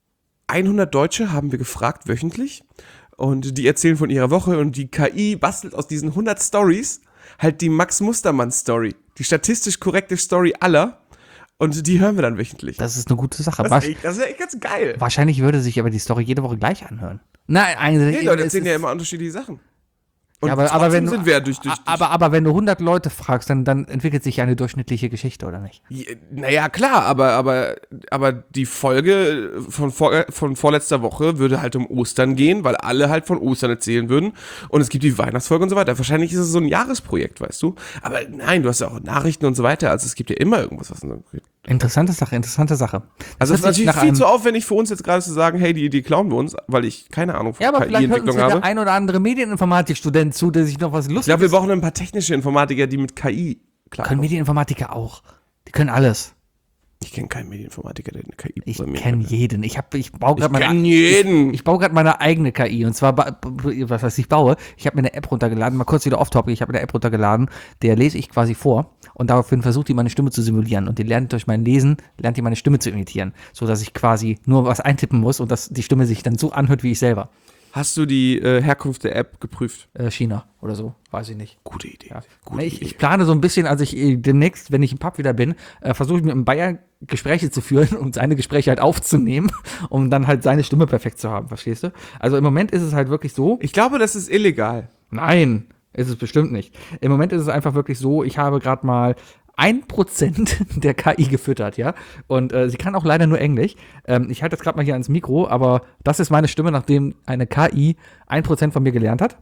hundert Deutsche haben wir gefragt wöchentlich. Und die erzählen von ihrer Woche und die K I bastelt aus diesen hundert Stories halt die Max Mustermann Story. Die statistisch korrekte Story aller. Und die hören wir dann wöchentlich. Das ist eine gute Sache. Das ist echt, das ist echt ganz geil. Wahrscheinlich würde sich aber die Story jede Woche gleich anhören. Nein, eigentlich. Nee, Leute erzählen ja immer unterschiedliche Sachen. Und ja, aber, aber, wenn du, sind wir ja durch, durch, durch aber, aber wenn du hundert Leute fragst, dann, dann entwickelt sich ja eine durchschnittliche Geschichte, oder nicht? Ja, naja, klar, aber, aber, aber die Folge von, vor, von vorletzter Woche würde halt um Ostern gehen, weil alle halt von Ostern erzählen würden. Und es gibt die Weihnachtsfolge und so weiter. Wahrscheinlich ist es so ein Jahresprojekt, weißt du? Aber nein, du hast ja auch Nachrichten und so weiter. Also es gibt ja immer irgendwas, was... Interessante Sache, interessante Sache. Also es ist natürlich viel zu aufwendig für uns jetzt gerade zu sagen, hey, die Idee klauen wir uns, weil ich keine Ahnung von ja, aber vielleicht hört uns K I-Entwicklung ja habe. der ein oder andere Medieninformatikstudent zu, der sich noch was Lustiges... Ich glaube, wir brauchen ein paar technische Informatiker, die mit K I klar. Können Medieninformatiker auch. Die können alles. Ich kenne keinen Medieninformatiker, der eine K I Ich programmiert. kenne jeden. Ich, hab, ich baue gerade Ich meine, kenn jeden. Ich, ich baue gerade meine eigene K I. Und zwar, ba- was heißt ich baue? Ich habe mir eine App runtergeladen, mal kurz wieder off-topic, ich habe mir eine App runtergeladen, der lese ich quasi vor und daraufhin versucht die meine Stimme zu simulieren. Und die lernt durch mein Lesen, lernt die meine Stimme zu imitieren, sodass ich quasi nur was eintippen muss und dass die Stimme sich dann so anhört wie ich selber. Hast du die äh, Herkunft der App geprüft? Äh, China oder so, weiß ich nicht. Gute Idee. Ja. Gute ich, Idee. ich plane so ein bisschen, als ich äh, demnächst, wenn ich im Pub wieder bin, äh, versuche ich mit einem Bayer Gespräche zu führen und seine Gespräche halt aufzunehmen, um dann halt seine Stimme perfekt zu haben, verstehst du? Also im Moment ist es halt wirklich so. Ich glaube, das ist illegal. Nein, ist es bestimmt nicht. Im Moment ist es einfach wirklich so, ich habe gerade mal ein Prozent der K I gefüttert, ja. Und äh, sie kann auch leider nur Englisch. Ähm, ich halte das gerade mal hier ans Mikro, aber das ist meine Stimme, nachdem eine K I ein Prozent von mir gelernt hat.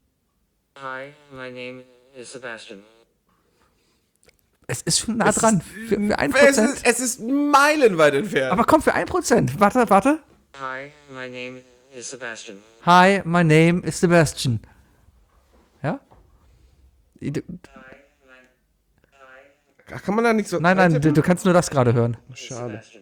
Hi, my name is Sebastian. Es ist schon nah Es dran. ist- Für, für ein Es Prozent. ist, es ist meilenweit entfernt. Aber komm, für ein Prozent. Warte, warte. Hi, my name is Sebastian. Hi, my name is Sebastian. Ja? Du- Ach, kann man da nicht so... Nein, nein, du, du kannst nur das gerade hören. Schade. Sebastian.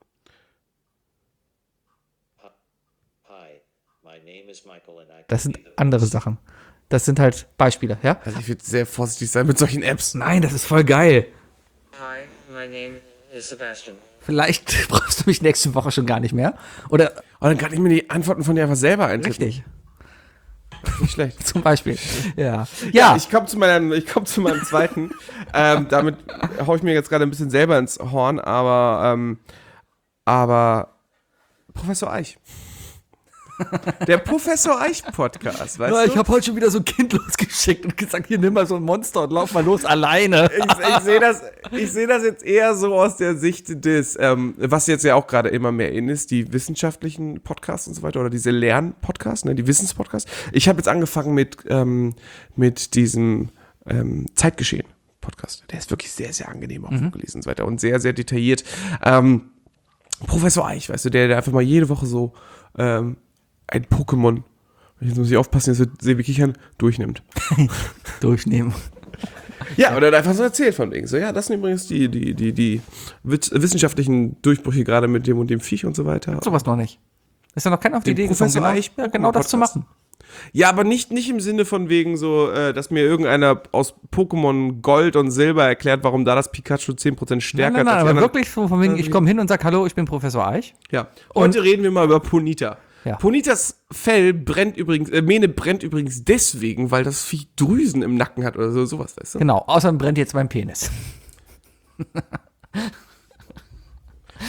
Hi, my name is Michael and I Das sind andere Sachen. Das sind halt Beispiele, ja? Also ich würde sehr vorsichtig sein mit solchen Apps. Nein, das ist voll geil. Hi, my name is Sebastian. Vielleicht brauchst du mich nächste Woche schon gar nicht mehr. Oder Und dann kann ich mir die Antworten von dir einfach selber eintippen. richtig, Nicht schlecht. zum Beispiel. Ja. Ja, Ja, ich komme zu meinem, ich komme zu meinem zweiten. ähm, damit haue ich mir jetzt gerade ein bisschen selber ins Horn, aber, ähm, aber Professor Eich. Der Professor Eich Podcast, weißt ja, du? ich habe heute schon wieder so ein Kind losgeschickt und gesagt, hier nimm mal so ein Monster und lauf mal los alleine. Ich, ich sehe das, ich sehe das jetzt eher so aus der Sicht des, ähm, was jetzt ja auch gerade immer mehr in ist, die wissenschaftlichen Podcasts und so weiter oder diese Lernpodcasts, ne, die Wissenspodcasts. Ich habe jetzt angefangen mit ähm, mit diesem ähm, Zeitgeschehen Podcast. Der ist wirklich sehr, sehr angenehm auch Mhm. vorgelesen und so weiter und sehr, sehr detailliert. Ähm, Professor Eich, weißt du, der, der einfach mal jede Woche so ähm, ein Pokémon, jetzt muss ich aufpassen, jetzt wird Sebi kichern, durchnimmt. Durchnehmen. Ja, oder einfach so erzählt von wegen. So, ja, das sind übrigens die, die, die, die witz- wissenschaftlichen Durchbrüche gerade mit dem und dem Viech und so weiter. Sowas noch nicht. Ist ja noch keiner auf die Den Idee gekommen, Professor genau, Eich ja, genau das zu Podcast. machen. Ja, aber nicht, nicht im Sinne von wegen so, äh, dass mir irgendeiner aus Pokémon Gold und Silber erklärt, warum da das Pikachu zehn Prozent stärker Nein, nein, nein, als die aber anderen. wirklich so von wegen, ich komme hin und sag, hallo, ich bin Professor Eich. Ja. Heute reden wir mal über Ponita. Ja. Ponitas Fell brennt übrigens, äh, Mähne brennt übrigens deswegen, weil das Viech Drüsen im Nacken hat oder so, sowas, weißt du? Genau, außerdem brennt jetzt mein Penis.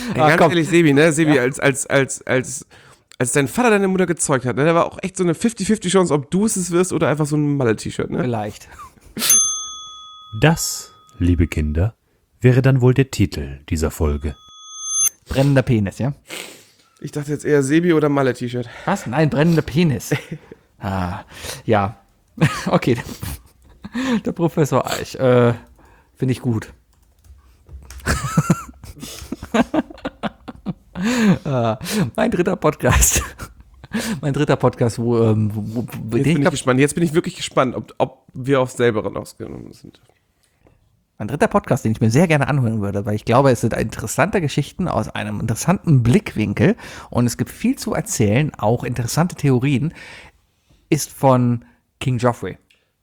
Ey, Ach, ganz komm. ehrlich, Sebi, ne? Sebi, als, als, als, als, als dein Vater deine Mutter gezeugt hat, ne? Da war auch echt so eine fünfzig fünfzig Chance, ob du es wirst oder einfach so ein Malle-T-Shirt, ne? Vielleicht. Das, liebe Kinder, wäre dann wohl der Titel dieser Folge. Brennender Penis, ja? Ich dachte jetzt eher Sebi oder Malle-T-Shirt. Was? Nein, brennender Penis. ah, ja. Okay. Der Professor Eich. Äh, finde ich gut. äh, mein dritter Podcast. mein dritter Podcast, wo, ähm, wo, wo Jetzt den bin ich ich glaub, gespannt. Jetzt bin ich wirklich gespannt, ob, ob wir aufs selber rausgenommen sind. Mein dritter Podcast, den ich mir sehr gerne anhören würde, weil ich glaube, es sind interessante Geschichten aus einem interessanten Blickwinkel und es gibt viel zu erzählen, auch interessante Theorien, ist von King Joffrey.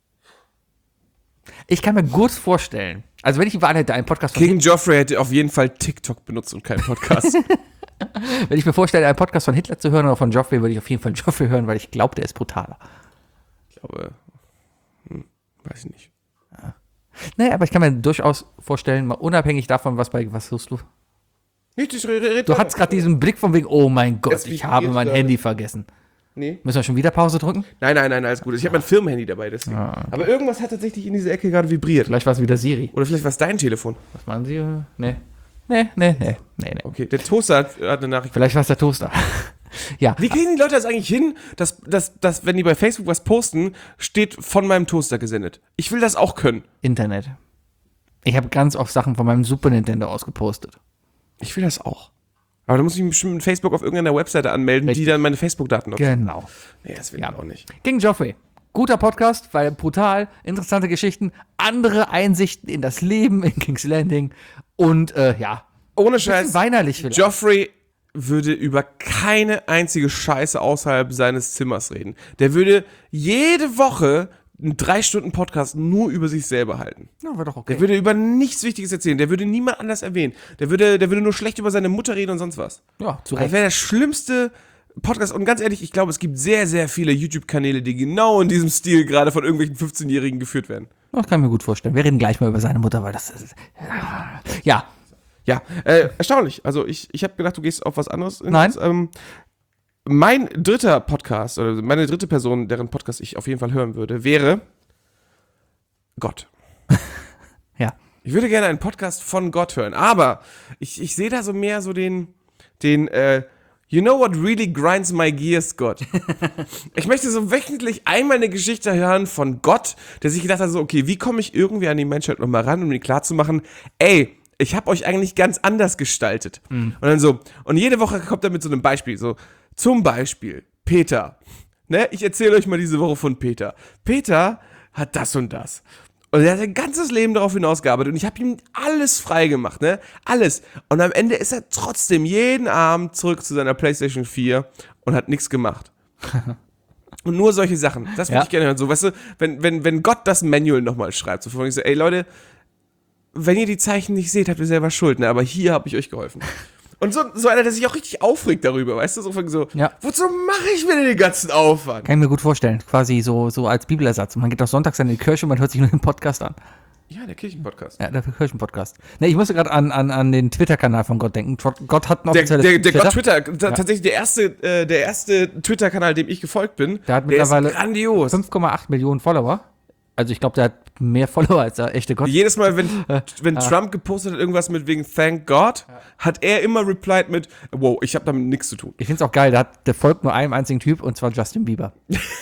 Ich kann mir gut vorstellen, also wenn ich die Wahl hätte, einen Podcast von King Joffrey hätte auf jeden Fall TikTok benutzt und keinen Podcast. wenn ich mir vorstelle, einen Podcast von Hitler zu hören oder von Joffrey, würde ich auf jeden Fall Joffrey hören, weil ich glaube, der ist brutaler. Ich glaube, hm, weiß ich nicht. Naja, aber ich kann mir durchaus vorstellen, mal unabhängig davon, was bei, was hörst du? Nicht, ich rede, rede Du hattest gerade diesen Blick von wegen, oh mein Gott, Jetzt ich habe mein gerade. Handy vergessen. Nee. Müssen wir schon wieder Pause drücken? Nein, nein, nein, alles gut. Ich habe mein Firmenhandy dabei, deswegen. Ah, okay. Aber irgendwas hat tatsächlich in dieser Ecke gerade vibriert. Vielleicht war es wieder Siri. Oder vielleicht war es dein Telefon. Was meinen Sie? Nee. Nee, nee, nee, nee, nee. Okay, der Toaster hat, hat eine Nachricht. Vielleicht war es der Toaster. ja. Wie kriegen die Leute das eigentlich hin, dass, dass, dass, wenn die bei Facebook was posten, steht von meinem Toaster gesendet? Ich will das auch können. Internet. Ich habe ganz oft Sachen von meinem Super Nintendo ausgepostet. Ich will das auch. Aber da muss ich mich bestimmt mit Facebook auf irgendeiner Webseite anmelden, Richtig. die dann meine Facebook-Daten nutzt. Genau. Nee, das will Ja. ich auch nicht. King Joffrey. Guter Podcast, weil brutal, interessante Geschichten, andere Einsichten in das Leben in King's Landing und äh, ja, Ohne bisschen Scheiß, weinerlich vielleicht. Joffrey würde über keine einzige Scheiße außerhalb seines Zimmers reden. Der würde jede Woche einen drei Stunden Podcast nur über sich selber halten. Ja, war doch okay. Der würde über nichts Wichtiges erzählen. Der würde niemand anders erwähnen. Der würde, der würde nur schlecht über seine Mutter reden und sonst was. ja, zu Das Recht. wäre der schlimmste Podcast. Und ganz ehrlich, ich glaube, es gibt sehr, sehr viele YouTube-Kanäle, die genau in diesem Stil gerade von irgendwelchen fünfzehnjährigen geführt werden. Das kann ich mir gut vorstellen. Wir reden gleich mal über seine Mutter, weil das ist. Ja, Ja, äh, erstaunlich. Also ich, ich habe gedacht, du gehst auf was anderes. Nein. Ähm, mein dritter Podcast, oder meine dritte Person, deren Podcast ich auf jeden Fall hören würde, wäre Gott. ja. Ich würde gerne einen Podcast von Gott hören, aber ich, ich sehe da so mehr so den, den, äh, you know what really grinds my gears, Gott. Ich möchte so wöchentlich einmal eine Geschichte hören von Gott, der sich gedacht hat, so, okay, wie komme ich irgendwie an die Menschheit nochmal ran, um ihnen klarzumachen, ey, ich habe euch eigentlich ganz anders gestaltet. Und dann so, und jede Woche kommt er mit so einem Beispiel, so, zum Beispiel, Peter. Ne, ich erzähle euch mal diese Woche von Peter. Peter hat das und das. Und er hat sein ganzes Leben darauf hinausgearbeitet und ich habe ihm alles frei gemacht, ne? Alles. Und am Ende ist er trotzdem jeden Abend zurück zu seiner PlayStation vier und hat nichts gemacht. Und nur solche Sachen. Das würde Ja. ich gerne hören. So, weißt du, wenn, wenn, wenn Gott das Manual nochmal schreibt, so von ich so, ey Leute, wenn ihr die Zeichen nicht seht, habt ihr selber Schuld, ne? Aber hier habe ich euch geholfen. Und so, so einer, der sich auch richtig aufregt darüber, weißt du? So, von so Ja. wozu mache ich mir denn den ganzen Aufwand? Kann ich mir gut vorstellen. Quasi so, so als Bibelersatz. Man geht doch sonntags in die Kirche und man hört sich nur den Podcast an. Ja, der Kirchenpodcast. Ja, der Kirchenpodcast. Ne, ich musste gerade an, an, an den Twitter-Kanal von Gott denken. Tro- Gott hat ein Der, offizielles der, der Twitter. Gott Twitter, ta- tatsächlich der erste, äh, der erste Twitter-Kanal, dem ich gefolgt bin, Der hat mittlerweile ist grandios. fünf Komma acht Millionen Follower. Also ich glaube, der hat mehr Follower als der echte Gott. Jedes Mal, wenn, wenn Trump gepostet hat, irgendwas mit wegen Thank God, hat er immer replied mit, wow, ich habe damit nichts zu tun. Ich finde es auch geil, der, hat, der folgt nur einem einzigen Typ und zwar Justin Bieber.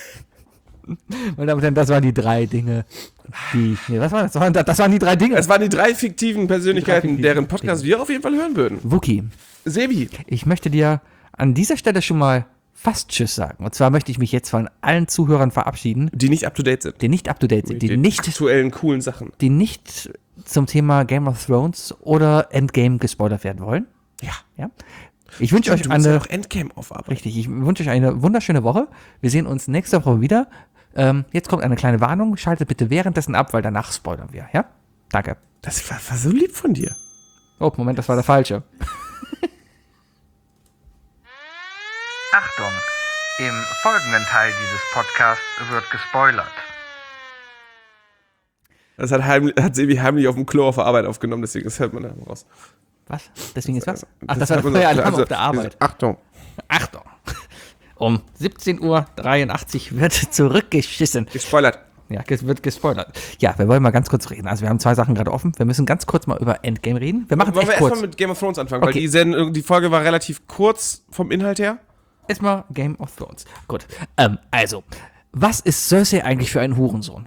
Meine Damen und Herren, das waren die drei Dinge, die. Nee, was war das? Das waren, das waren die drei Dinge. Es waren die drei fiktiven Persönlichkeiten, fiktiven deren Podcast Dinge. wir auf jeden Fall hören würden. Wookie, Sebi, ich möchte dir an dieser Stelle schon mal fast Tschüss sagen. Und zwar möchte ich mich jetzt von allen Zuhörern verabschieden, die nicht up to date sind. die nicht up to date sind, die Den nicht, aktuellen coolen Sachen. die nicht zum Thema Game of Thrones oder Endgame gespoilert werden wollen. Ja. Ja? Ich wünsche euch Du musst ja eine. noch Endgame aufarbeiten. Richtig, ich wünsche euch eine wunderschöne Woche. Wir sehen uns nächste Woche wieder. Ähm, jetzt kommt eine kleine Warnung. Schaltet bitte währenddessen ab, weil danach spoilern wir. Ja? Danke. Das war, war so lieb von dir. Oh, Moment, das war der falsche. Achtung! Im folgenden Teil dieses Podcasts wird gespoilert. Das hat, heimlich, hat Sebi heimlich auf dem Klo auf der Arbeit aufgenommen, deswegen das hört man da raus. Was? Deswegen ist was? Ach, Das das war hat der man so- Feueralarm also, auf der Arbeit. Achtung. Achtung. Um siebzehn Uhr dreiundachtzig wird zurückgeschissen. Gespoilert. Ja, es wird gespoilert. Ja, wir wollen mal ganz kurz reden. Also wir haben zwei Sachen gerade offen. Wir müssen ganz kurz mal über Endgame reden. Wir machen es Wollen wir echt kurz. erstmal mit Game of Thrones anfangen, Okay. weil die, Send die Folge war relativ kurz vom Inhalt her. Erstmal Game of Thrones. Gut. Ähm, also, was ist Cersei eigentlich für ein Hurensohn?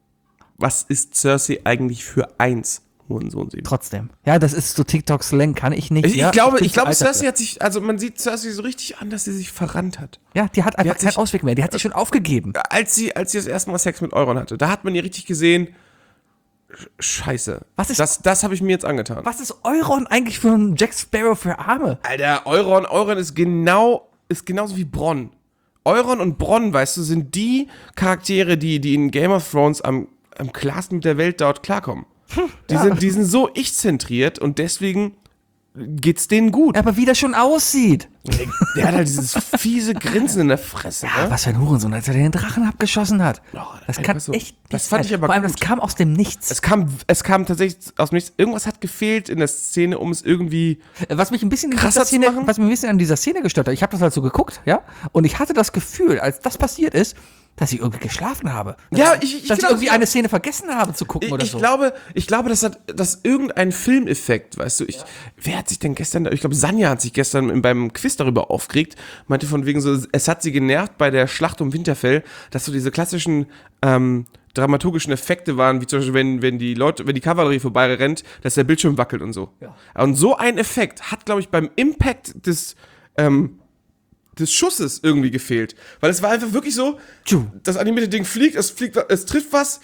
Was ist Cersei eigentlich für eins? Hurensohn sehen. Trotzdem. Ja, das ist so TikTok-Slang, kann ich nicht. Ich, ja, ich glaube, bin ich glaube, zu alt dafür. Cersei hat sich, also man sieht Cersei so richtig an, dass sie sich verrannt hat. Ja, die hat einfach hat keinen sich- Ausweg mehr. Die hat sich schon aufgegeben. Als sie, als sie das erste Mal Sex mit Euron hatte, da hat man ihr richtig gesehen, Sch- Scheiße. Was ist- das, das habe ich mir jetzt angetan. Was ist Euron eigentlich für ein Jack Sparrow für Arme? Alter, Euron, Euron ist genau, ist genauso wie Bronn. Euron und Bronn, weißt du, sind die Charaktere, die, die in Game of Thrones am, am klarsten mit der Welt dort klarkommen. Die, sind, die sind so ich-zentriert und deswegen geht's denen gut. Aber wie das schon aussieht. Der, der hat halt dieses fiese Grinsen in der Fresse. Ja, ne? was für ein Hurensohn, als er den Drachen abgeschossen hat. Das kann einfach so. echt nicht Das fand sein. ich aber Vor allem, gut. das kam aus dem Nichts. Es kam, es kam tatsächlich aus dem Nichts. Irgendwas hat gefehlt in der Szene, um es irgendwie. Was mich ein bisschen in Krasser dieser Szene, zu machen? was mich ein bisschen an dieser Szene gestört hat, ich habe das halt so geguckt, ja, und ich hatte das Gefühl, als das passiert ist, dass ich irgendwie geschlafen habe. Ja, ich- ich dass ich glaub, irgendwie ja. eine Szene vergessen habe zu gucken Ich, oder ich so. glaube, ich glaube, das hat das irgendein Filmeffekt, weißt du. Ich, Wer hat sich denn gestern, ich glaube, Sanja hat sich gestern im- beim Quiz darüber aufgeregt, meinte von wegen so, es hat sie genervt bei der Schlacht um Winterfell, dass so diese klassischen ähm, dramaturgischen Effekte waren, wie zum Beispiel, wenn, wenn die Leute, wenn die Kavallerie vorbei rennt, dass der Bildschirm wackelt und so. Und so ein Effekt hat, glaube ich, beim Impact des ähm, des Schusses irgendwie gefehlt. Weil es war einfach wirklich so, Tschu. das animierte Ding fliegt, es fliegt, es trifft was,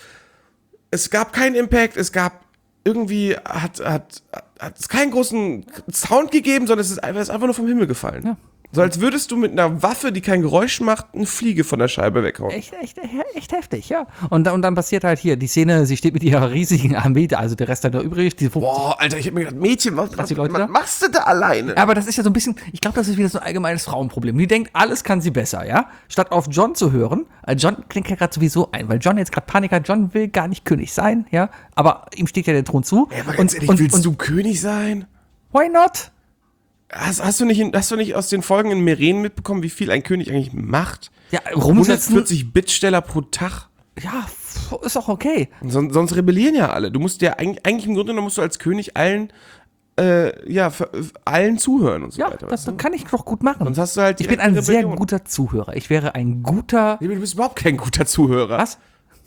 es gab keinen Impact, es gab irgendwie, hat, hat, hat es keinen großen Sound gegeben, sondern es ist einfach, es ist einfach nur vom Himmel gefallen. Ja. So als würdest du mit einer Waffe, die kein Geräusch macht, eine Fliege von der Scheibe weghauen. Echt, echt, echt heftig, ja. Und, dann- und dann passiert halt hier die Szene, sie steht mit ihrer riesigen Armee, also der Rest hat da übrig, die Boah, Alter, ich hab mir gedacht, Mädchen, was, was, dreißig Leute was da? machst du da alleine? Aber das ist ja so ein bisschen, ich glaube, das ist wieder so ein allgemeines Frauenproblem. Die denkt, alles kann sie besser, ja? Statt auf John zu hören, äh, John klingt ja gerade sowieso ein, weil John jetzt gerade Panik hat, John will gar nicht König sein, ja? Aber ihm steht ja der Thron zu. Ja, aber ganz ehrlich, willst du König sein? Why not? Hast, hast, du nicht, in- hast du nicht aus den Folgen in Meren mitbekommen, wie viel ein König eigentlich macht? Ja, rumsetzen, hundertvierzig Bittsteller pro Tag. ja, pf, ist auch okay. Son, sonst rebellieren ja alle. Du musst ja eigentlich, eigentlich im Grunde genommen musst du als König allen, äh, ja, für, allen zuhören und so Ja, weiter. das weißt du? kann ich doch gut machen. Sonst hast du halt ich bin direkt ein eine sehr Rebellion. guter Zuhörer. Ich wäre ein guter. Nee, du bist überhaupt kein guter Zuhörer. Was?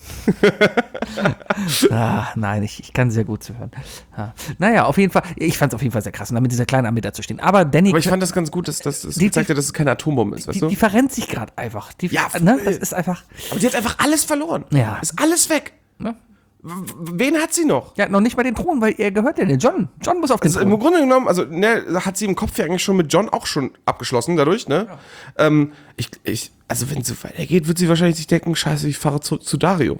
ah, nein, ich, ich kann sehr gut zuhören. Ja. Naja, auf jeden Fall, ich fand es auf jeden Fall sehr krass, und damit dieser kleine Armee da zu stehen. Aber Danny, Aber ich fand das ganz gut, dass, dass, dass Die- gezeigt hat, dass es keine Atombombe ist, die, weißt du? die verrennt sich gerade einfach. Die, Ja, ne, voll. das ist einfach. Aber die hat einfach alles verloren. Ja. Ist alles weg. Ne? W- Wen hat sie noch? Ja, noch nicht mal den Thron, weil er gehört ja den John. John muss auf den Also im Thron. Grunde genommen, also ne, hat sie im Kopf ja eigentlich schon mit John auch schon abgeschlossen dadurch, ne? Ähm, ich, ich, also wenn es so weitergeht, wird sie wahrscheinlich sich denken, scheiße, ich fahre zurück zu Dario.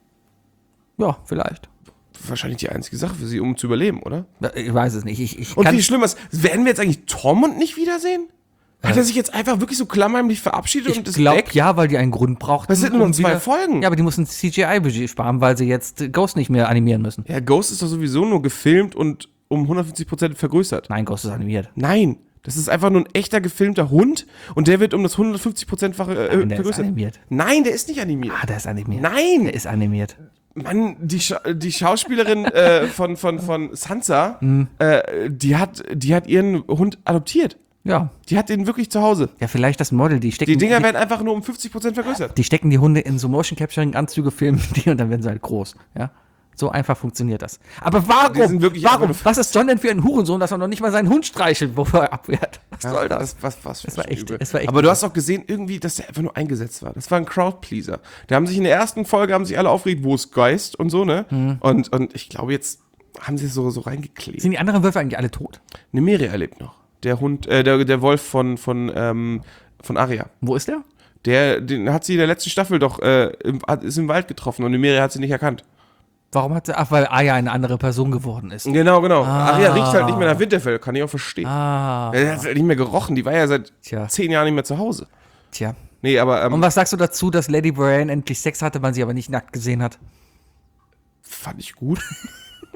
Ja, vielleicht. Wahrscheinlich die einzige Sache für sie, um zu überleben, oder? Ich weiß es nicht. Ich, ich Und kann, wie schlimm ist, werden wir jetzt eigentlich Tormund nicht wiedersehen? Hat er sich jetzt einfach wirklich so klammheimlich verabschiedet ich und ist glaube, weg? ja, weil die einen Grund braucht. Das sind nur noch zwei Folgen. Ja, aber die mussten C G I-Budget sparen, weil sie jetzt Ghost nicht mehr animieren müssen. Ja, Ghost ist doch sowieso nur gefilmt und um hundertfünfzig Prozent vergrößert. Nein, Ghost ist animiert. Nein, das ist einfach nur ein echter gefilmter Hund und der wird um das hundertfünfzig Prozent-fache äh, Nein, der ist vergrößert. animiert. Nein, der ist nicht animiert. Ah, der ist animiert. Nein! Der ist animiert. Mann, die, Scha die Schauspielerin äh, von, von, von Sansa, Mhm. äh, die, hat, die hat ihren Hund adoptiert. Ja. Die hat den wirklich zu Hause. Ja, vielleicht das Model, die stecken Die Dinger die, werden einfach nur um fünfzig Prozent vergrößert. die stecken die Hunde in so Motion Capturing Anzüge, filmen die und dann werden sie halt groß, ja? So einfach funktioniert das. Aber Die warum? sind wirklich Warum? einfach- Was ist John denn für ein Hurensohn, dass er noch nicht mal seinen Hund streichelt, bevor er abwehrt? Was soll das? Was, was, Es war echt- übel. es war echt Aber du übel. hast auch gesehen, irgendwie, dass der einfach nur eingesetzt war. Das war ein Crowdpleaser. Da haben sich in der ersten Folge haben sich alle aufgeregt, wo ist Geist und so, ne? Mhm. Und, und ich glaube, jetzt haben sie es so, so reingeklebt. Sind die anderen Wölfe eigentlich alle tot? Nemeria lebt noch. Der Hund, äh, der, der Wolf von, von, ähm, von Arya. Wo ist der? Der, den hat sie in der letzten Staffel doch, äh, im, hat- ist im Wald getroffen und Nemeria hat sie nicht erkannt. Warum hat sie? Ach, weil Aya eine andere Person geworden ist. Genau, genau. Arya riecht halt nicht mehr nach Winterfell, kann ich auch verstehen. Ah, Er hat halt nicht mehr gerochen, die war ja seit Tja. zehn Jahren nicht mehr zu Hause. tja. Nee, aber ähm, Und was sagst du dazu, dass Lady Brienne endlich Sex hatte, man sie aber nicht nackt gesehen hat? fand ich gut.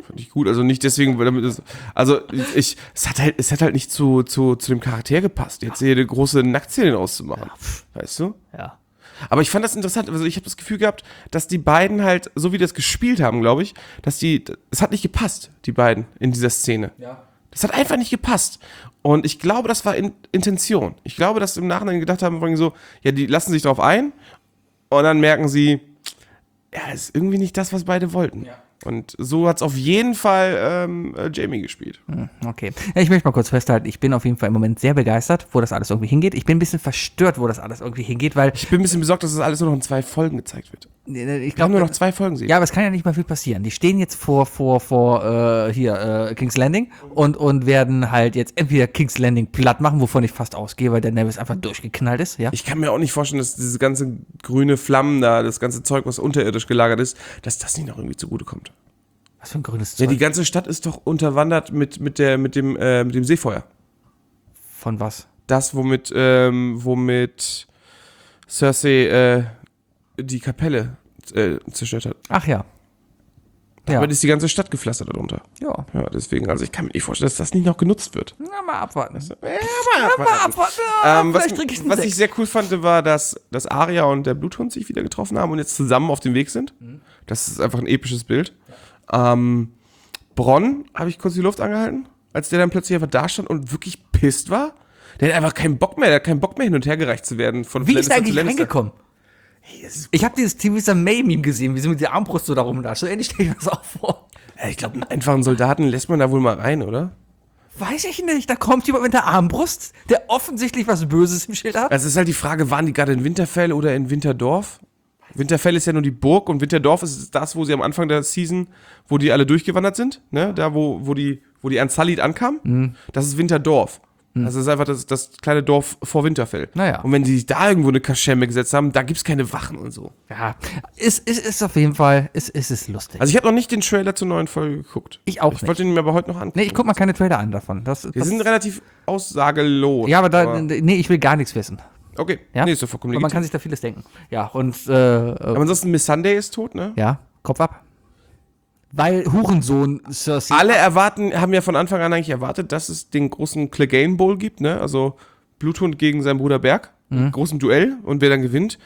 Fand ich gut. Also nicht deswegen, weil damit es, also ich, es hat halt, es hat halt nicht zu, zu, zu dem Charakter gepasst, jetzt hier eine große Nacktszene auszumachen. Weißt du? Ja. Aber ich fand das interessant, also ich habe das Gefühl gehabt, dass die beiden halt, so wie die das gespielt haben, glaube ich, dass die, es hat nicht gepasst, die beiden in dieser Szene. Ja. Das hat einfach nicht gepasst. Und ich glaube, das war in, Intention. Ich glaube, dass sie im Nachhinein gedacht haben, so, ja, die lassen sich darauf ein und dann merken sie, ja, ist irgendwie nicht das, was beide wollten. Ja. Und so hat es auf jeden Fall ähm, äh, Jamie gespielt. Okay. Ja, ich möchte mal kurz festhalten, ich bin auf jeden Fall im Moment sehr begeistert, wo das alles irgendwie hingeht. Ich bin ein bisschen verstört, wo das alles irgendwie hingeht, weil Ich bin ein bisschen besorgt, dass das alles nur noch in zwei Folgen gezeigt wird. ich Wir glaube haben nur noch zwei Folgen sehen. Ja, aber es kann ja nicht mal viel passieren. Die stehen jetzt vor vor vor äh, hier äh, King's Landing und und werden halt jetzt entweder King's Landing platt machen, wovon ich fast ausgehe, weil der Nevis einfach durchgeknallt ist, ja? Ich kann mir auch nicht vorstellen, dass diese ganze grüne Flammen da, das ganze Zeug, was unterirdisch gelagert ist, dass das nicht noch irgendwie zugutekommt. Was für ein grünes Ja, Zeug? die ganze Stadt ist doch unterwandert mit, mit, der, mit, dem, äh, mit dem Seefeuer. Von was? Das, womit, ähm, womit Cersei äh, die Kapelle äh, zerstört hat. Ach ja. Ja. Damit ist die ganze Stadt gepflastert darunter. Ja. Ja, deswegen, also ich kann mir nicht vorstellen, dass das nicht noch genutzt wird. Na, mal abwarten. Ja, mal, Mal abwarten. Ja, Ähm, was vielleicht krieg ich einen was Sekt. ich sehr cool fand, war, dass, dass Arya und der Bluthund sich wieder getroffen haben und jetzt zusammen auf dem Weg sind. Mhm. Das ist einfach ein episches Bild. Ähm, Bronn, habe ich kurz die Luft angehalten, als der dann plötzlich einfach da stand und wirklich pisst war. Der hat einfach keinen Bock mehr, der hat keinen Bock mehr hin und her gereicht zu werden. Von Wie ist Lannister er zu eigentlich Lannister. reingekommen? Ich habe dieses Theresa May-Meme gesehen, wie sie mit der Armbrust so da rumlascht. So ähnlich stelle ich mir das auch vor. Ja, ich glaube, einen einfachen Soldaten lässt man da wohl mal rein, oder? Weiß ich nicht. Da kommt jemand mit der Armbrust, der offensichtlich was Böses im Schild hat. Also es ist halt die Frage, waren die gerade in Winterfell oder in Winterdorf? Winterfell ist ja nur die Burg und Winterdorf ist das, wo sie am Anfang der Season, wo die alle durchgewandert sind, ne? Da, wo, wo die, wo die Unsullied ankamen. Mhm. Das ist Winterdorf. Mhm. Das ist einfach das, das kleine Dorf vor Winterfell. Naja. Und wenn die sich da irgendwo eine Kaschemme gesetzt haben, da gibt's keine Wachen und so. Ja, ist, ist, ist auf jeden Fall, ist, ist, ist lustig. Also ich habe noch nicht den Trailer zur neuen Folge geguckt. Ich auch Ich nicht. wollte ihn mir aber heute noch angucken. Nee, ich guck mal keine Trailer an davon. Das, Wir das, sind relativ aussagelos. ja, aber da, nee, ich will gar nichts wissen. Okay, Ja? nee, ist doch vollkommen Aber man legitim. kann sich da vieles denken. Ja, und, äh, Aber äh ansonsten, Miss Sunday ist tot, ne? ja, Kopf ab. Weil Hurensohn Cersei. Alle erwarten, haben ja von Anfang an eigentlich erwartet, dass es den großen Clegane Bowl gibt, ne? Also Bluthund gegen seinen Bruder Berg. Mhm. Großen Duell und wer dann gewinnt.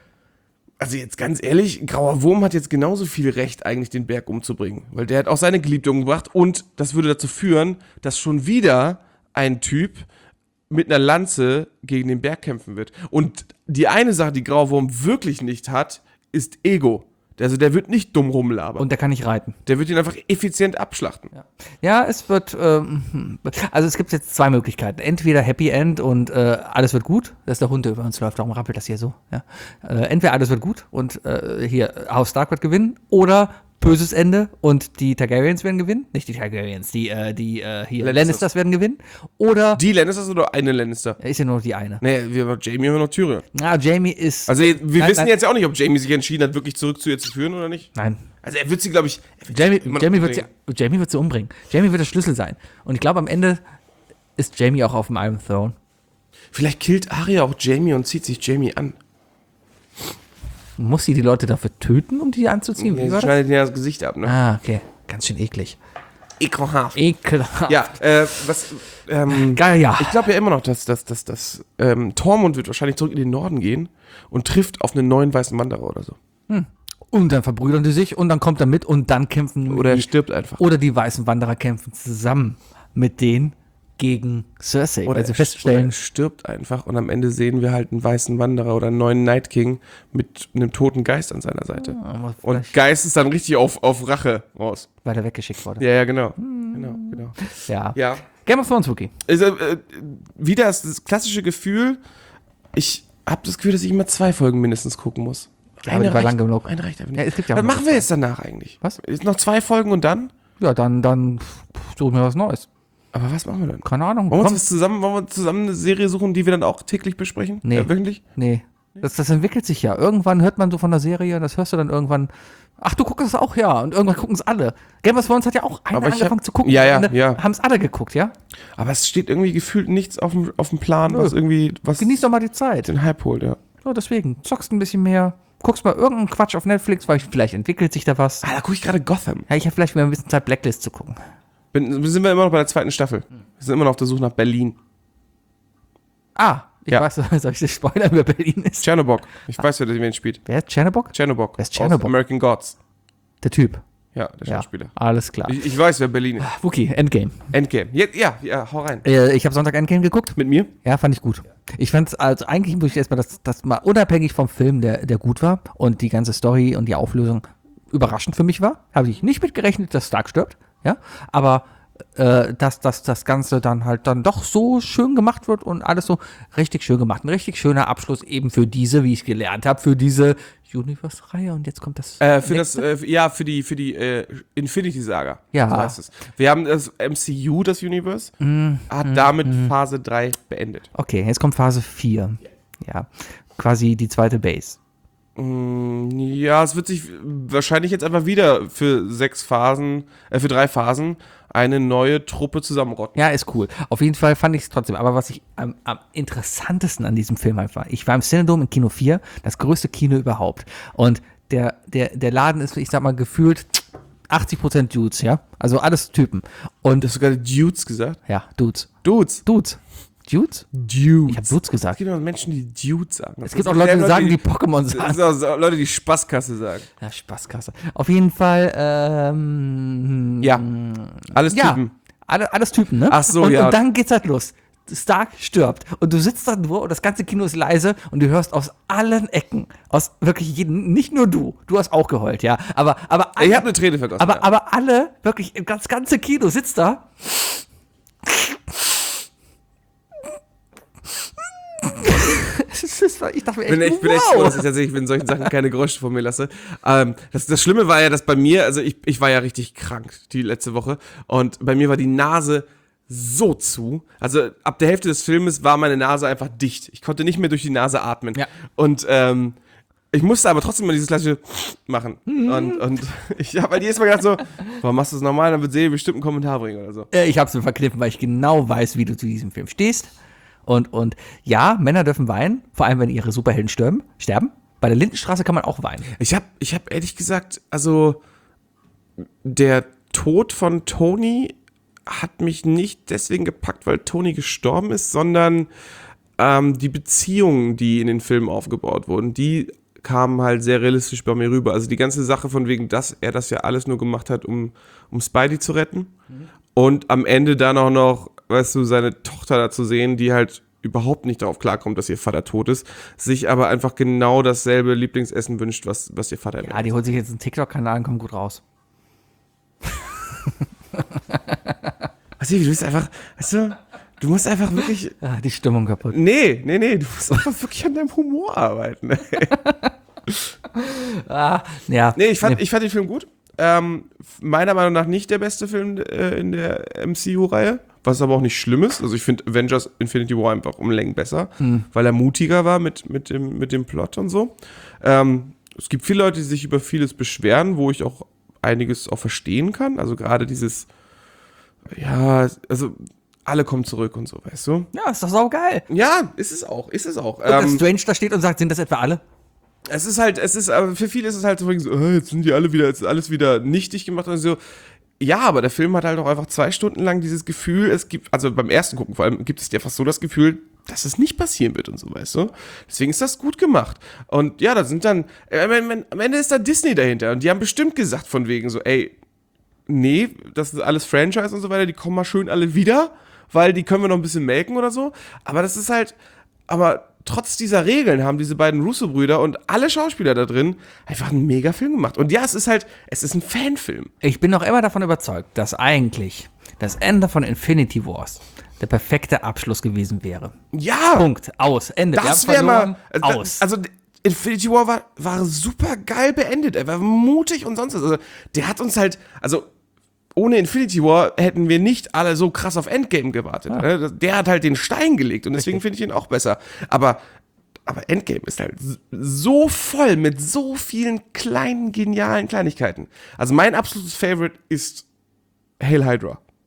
Also jetzt ganz ehrlich, Grauer Wurm hat jetzt genauso viel Recht, eigentlich den Berg umzubringen. Weil der hat auch seine Geliebte umgebracht und das würde dazu führen, dass schon wieder ein Typ mit einer Lanze gegen den Berg kämpfen wird. Und die eine Sache, die Grauer Wurm wirklich nicht hat, ist Ego. Also der wird nicht dumm rumlabern. Und der kann nicht reiten. Der wird ihn einfach effizient abschlachten. Ja, ja es wird, ähm, also es gibt jetzt zwei Möglichkeiten. Entweder Happy End und äh, alles wird gut. Das ist der Hund, der über uns läuft, darum rappelt das hier so. Ja. Äh, entweder alles wird gut und äh, hier House Stark wird gewinnen oder böses Ende und die Targaryens werden gewinnen. Nicht die Targaryens, die, äh, die äh, hier Lannisters. Lannisters werden gewinnen. Oder Die Lannisters oder eine Lannister? ist ja nur noch die eine. Nee, wir haben Jamie und noch Tyrion. Na, Jamie ist. Also wir Nein, wissen nein. jetzt ja auch nicht, ob Jamie sich entschieden hat, wirklich zurück zu ihr zu führen oder nicht. Nein. Also er wird sie, glaube ich, er wird Jamie, sie immer noch Jamie, wird sie, umbringen. Jamie wird sie umbringen. Jamie wird der Schlüssel sein. Und ich glaube, am Ende ist Jamie auch auf dem Iron Throne. Vielleicht killt Arya auch Jamie und zieht sich Jamie an. Muss sie die Leute dafür töten, um die anzuziehen? Ja, Wie sie war das? schneidet ja das Gesicht ab, ne? Ah, okay. Ganz schön eklig. Ekelhaft. Ekelhaft. Ja, äh, was, ähm, Geil, ja. ich glaube ja immer noch, dass, dass, dass, dass ähm, Tormund wird wahrscheinlich zurück in den Norden gehen und trifft auf einen neuen weißen Wanderer oder so. Und dann verbrüdern die sich und dann kommt er mit und dann kämpfen. Oder er die, stirbt einfach. oder die weißen Wanderer kämpfen zusammen mit denen gegen Cersei. Oder weil sie er, oder feststellen, er stirbt einfach und am Ende sehen wir halt einen weißen Wanderer oder einen neuen Night King mit einem toten Geist an seiner Seite. aber Und vielleicht, Geist ist dann richtig auf, auf Rache raus. weil er weggeschickt wurde. Ja, ja, genau. Genau, genau. Ja. Ja. Game of Thrones, Wookie. Also, äh, wieder das, das klassische Gefühl, ich habe das Gefühl, dass ich immer zwei Folgen mindestens gucken muss. Ja, aber die war lang genug. Eine reicht einfach Ja, nicht. es gibt ja Was auch machen noch wir zwei. jetzt danach eigentlich? Was? Ist noch zwei Folgen und dann? Ja, dann, dann pff, suchen wir was Neues. Aber was machen wir dann? Keine Ahnung. Wollen wir, Komm. uns was zusammen, wollen wir zusammen eine Serie suchen, die wir dann auch täglich besprechen? Nee. Ja, wöchentlich? Nee. Das, das entwickelt sich ja. Irgendwann hört man so von der Serie, das hörst du dann irgendwann. Ach, du guckst es auch, ja. Und irgendwann gucken es alle. Game of Thrones hat ja auch einer Aber ich angefangen hab- zu gucken. Ja, ja, und dann ja. haben es alle geguckt, ja? Aber es steht irgendwie gefühlt nichts auf dem, auf dem Plan, Nö. was irgendwie, was Genieß doch mal die Zeit. den Hype holt, ja. So, deswegen. Zockst ein bisschen mehr, guckst mal irgendeinen Quatsch auf Netflix, weil vielleicht entwickelt sich da was. Ah, da gucke ich gerade Gotham. Ja, ich habe vielleicht mal ein bisschen Zeit, Blacklist zu gucken. Bin, sind wir immer noch bei der zweiten Staffel. Wir sind immer noch auf der Suche nach Berlin. Ah, ich Ja. weiß, soll ich das spoilern, wer Berlin ist? Tschernobog. Ich weiß, wer den spielt. Wer ist Tschernobog? Tschernobog. Wer ist Tschernobog? Aus American Gods. Der Typ. Ja, der Ja, Schauspieler. alles klar. Ich, ich weiß, wer Berlin ist. Wookie, Endgame. Endgame. Ja, ja, ja, hau rein. Äh, ich habe Sonntag Endgame geguckt. Mit mir? Ja, fand ich gut. Ich fand also eigentlich muss ich erstmal, dass das mal unabhängig vom Film, der, der gut war und die ganze Story und die Auflösung überraschend für mich war. Habe ich nicht mitgerechnet, dass Stark stirbt. Ja, aber äh, dass, dass das Ganze dann halt dann doch so schön gemacht wird und alles so richtig schön gemacht. Ein richtig schöner Abschluss eben für diese, wie ich gelernt habe, für diese Universe-Reihe. Und jetzt kommt das. Äh, für nächste. das, äh, ja, für die, für die äh, Infinity-Saga. Ja. So heißt es. Wir haben das M C U, das Universe, hat damit Phase drei beendet. Okay, jetzt kommt Phase vier. Ja, quasi die zweite Base. Ja, es wird sich wahrscheinlich jetzt einfach wieder für sechs Phasen, äh, für drei Phasen eine neue Truppe zusammenrotten. Ja, ist cool. Auf jeden Fall fand ich es trotzdem. Aber was ich am, am interessantesten an diesem Film halt war, ich war im Cinedome in Kino vier, das größte Kino überhaupt. Und der, der, der Laden ist, ich sag mal, gefühlt achtzig Prozent Dudes, ja? Also alles Typen. Und, Du hast sogar Dudes gesagt? ja, Dudes. Dudes. Dudes. Dudes? Dudes. Ich hab Dudes Es gesagt. gibt auch Menschen, die Dudes sagen. Es gibt auch Leute, die sagen, die Pokémon Es sagen. gibt auch so Leute, die Spaßkasse sagen. Ja, Spaßkasse. Auf jeden Fall, ähm, Ja, alles ja, Typen. alle, alles Typen, ne? Ach so, und, ja. Und dann geht's halt los. Stark stirbt. Und du sitzt da nur und das ganze Kino ist leise und du hörst aus allen Ecken, aus wirklich jedem, nicht nur du, du hast auch geheult, ja, aber, aber alle, Ich habe eine Träne vergossen. aber, ja. aber alle, wirklich, das ganze Kino sitzt da. Ich dachte mir echt, bin echt, bin echt wow. froh, dass ich tatsächlich in solchen Sachen keine Geräusche von mir lasse. Ähm, das, das Schlimme war ja, dass bei mir, also ich, ich war ja richtig krank die letzte Woche und bei mir war die Nase so zu. Also ab der Hälfte des Filmes war meine Nase einfach dicht. Ich konnte nicht mehr durch die Nase atmen. Ja. Und ähm, ich musste aber trotzdem mal dieses klassische machen. Und, und ich habe halt jedes Mal gedacht so, warum machst du das normal? Dann wird Serie bestimmt einen Kommentar bringen oder so. Äh, Ich hab's mir verkniffen, weil ich genau weiß, wie du zu diesem Film stehst. Und, und ja, Männer dürfen weinen, vor allem wenn ihre Superhelden sterben. sterben. Bei der Lindenstraße kann man auch weinen. Ich habe ich hab ehrlich gesagt, also der Tod von Tony hat mich nicht deswegen gepackt, weil Tony gestorben ist, sondern ähm, die Beziehungen, die in den Filmen aufgebaut wurden, die kamen halt sehr realistisch bei mir rüber. Also die ganze Sache von wegen, dass er das ja alles nur gemacht hat, um, um Spidey zu retten. Mhm. Und am Ende dann auch noch, weißt du, seine Tochter da zu sehen, die halt überhaupt nicht darauf klarkommt, dass ihr Vater tot ist, sich aber einfach genau dasselbe Lieblingsessen wünscht, was, was ihr Vater Ja, die holt sich jetzt einen TikTok-Kanal und kommt gut raus. Weißt du, du bist einfach, weißt du, du musst einfach wirklich, Ah, die Stimmung kaputt. nee, nee, nee, du musst einfach wirklich an deinem Humor arbeiten. Ah, ja. Nee, ich fand, ich fand den Film gut. Ähm, meiner Meinung nach nicht der beste Film äh, in der M C U-Reihe, was aber auch nicht schlimm ist. Also ich finde Avengers Infinity War einfach um Längen besser, Hm. weil er mutiger war mit, mit, dem, mit dem Plot und so. Ähm, es gibt viele Leute, die sich über vieles beschweren, wo ich auch einiges auch verstehen kann. Also gerade dieses, ja, also alle kommen zurück und so, weißt du? Ja, ist doch saugeil. Ja, ist es auch, ist es auch. Und dass Ähm, Strange da steht und sagt, sind das etwa alle? Es ist halt, es ist, aber für viele ist es halt so, so oh, jetzt sind die alle wieder, jetzt ist alles wieder nichtig gemacht und so. Ja, aber der Film hat halt auch einfach zwei Stunden lang dieses Gefühl, es gibt, also beim ersten Gucken vor allem, gibt es dir fast so das Gefühl, dass es nicht passieren wird und so, weißt du? Deswegen ist das gut gemacht. Und ja, da sind dann, äh, am Ende ist da Disney dahinter und die haben bestimmt gesagt von wegen so, ey, nee, das ist alles Franchise und so weiter, die kommen mal schön alle wieder, weil die können wir noch ein bisschen melken oder so. Aber das ist halt, aber trotz dieser Regeln haben diese beiden Russo-Brüder und alle Schauspieler da drin einfach einen mega Film gemacht. Und ja, es ist halt, es ist ein Fanfilm. Ich bin noch immer davon überzeugt, dass eigentlich das Ende von Infinity Wars der perfekte Abschluss gewesen wäre. Ja, Punkt. Aus. Ende. Wir das haben wäre verloren. mal, Aus. also Infinity War war, war super geil beendet, er war mutig und sonst was. Also, der hat uns halt, also ohne Infinity War hätten wir nicht alle so krass auf Endgame gewartet. Ja. Der hat halt den Stein gelegt und deswegen finde ich ihn auch besser. Aber, aber Endgame ist halt so voll mit so vielen kleinen, genialen Kleinigkeiten. Also mein absolutes Favorite ist Hail Hydra.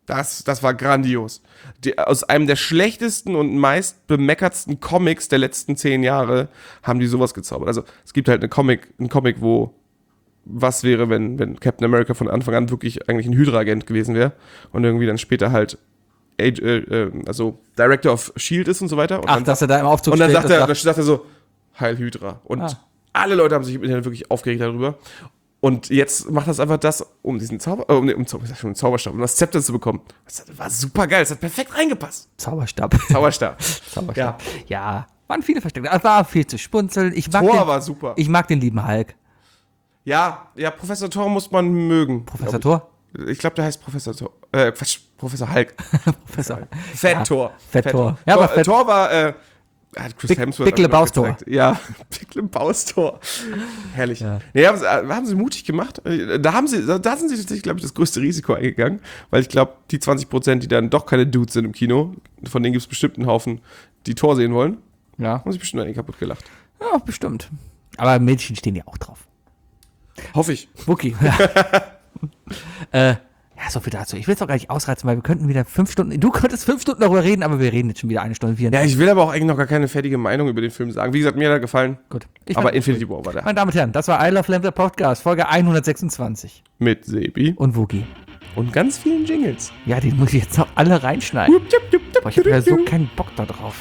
Das, das war grandios. Die, aus einem der schlechtesten und meist bemeckertsten Comics der letzten zehn Jahre haben die sowas gezaubert. Also es gibt halt eine Comic, einen Comic, wo was wäre, wenn, wenn Captain America von Anfang an wirklich eigentlich ein Hydra-Agent gewesen wäre und irgendwie dann später halt äh, äh, also Director of S H I E L D ist und so weiter. Und Ach, dann, dass er da im Aufzug und dann steht. sagt das er, war- dann sagt er so, Heil Hydra. Und Ah. alle Leute haben sich im Internet wirklich aufgeregt darüber. Und jetzt macht das einfach das, um diesen Zauber, äh, um, den- um, Zau- ich sag schon, den Zauberstab, um das Zepter zu bekommen. Das war super geil, das hat perfekt reingepasst. Zauberstab. Zauberstab. Zauberstab. Ja. Waren viele Versteckte. Es war viel zu spunzeln. Ich mag Thor den, war super. Ich mag den lieben Hulk. Ja, ja, Professor Thor muss man mögen. Professor glaub Thor? ich. Ich glaube, der heißt Professor Thor. Äh, Quatsch, Professor Hulk. Professor. Fat Ja, Thor. Fat Thor. Ja, Ja, aber Thor, Fat- Thor war, äh, hat Chris Big- Hemsworth Big hat mir Lebowski. gezeigt. Ja, Big Lebowski. Herrlich. Ja. Nee, haben sie, äh, haben sie mutig gemacht. Da haben sie, da da sind sie tatsächlich, glaube ich, das größte Risiko eingegangen, weil ich glaube, die zwanzig Prozent, die dann doch keine Dudes sind im Kino, von denen gibt es bestimmt einen Haufen, die Tor sehen wollen, Ja. haben sich bestimmt einige kaputt gelacht. Ja, bestimmt. Aber Mädchen stehen ja auch drauf. Hoffe ich. Wookie. Ja. äh, ja, so viel dazu. Ich will es auch gar nicht ausreizen, weil wir könnten wieder fünf Stunden. Du könntest fünf Stunden darüber reden, aber wir reden jetzt schon wieder eine Stunde Ja, ich will aber auch eigentlich noch gar keine fertige Meinung über den Film sagen. Wie gesagt, mir hat er gefallen. Gut. Ich Aber fand- Infinity War war da. Meine Damen und Herren, das war I Love Lamp, der Podcast, Folge hundertsechsundzwanzig. Mit Sebi Und Wookie. und ganz vielen Jingles. Ja, die muss ich jetzt noch alle reinschneiden. Boah, ich habe ja so keinen Bock da drauf.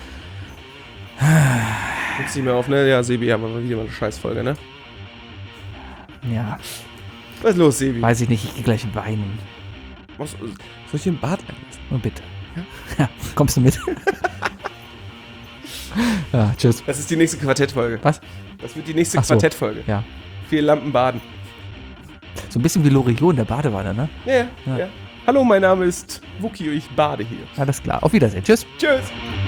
Gibt's nicht mehr auf, ne? Ja, Sebi, haben wir wieder mal eine Scheißfolge, ne? Ja, Was ist los, Sebi? weiß ich nicht, ich gehe gleich weinen. Was, soll ich dir einen Bart einlassen? Und bitte. Ja, kommst du mit? Ja, tschüss. Das ist die nächste Quartettfolge. Was? Das wird die nächste Ach so. Quartettfolge. Ja. Vier Lampen baden. So ein bisschen wie Loriot in der Badewanne, ne? Ja, ja, Ja. ja. Hallo, mein Name ist Wookie und ich bade hier. Alles klar. Auf Wiedersehen. Tschüss. Tschüss.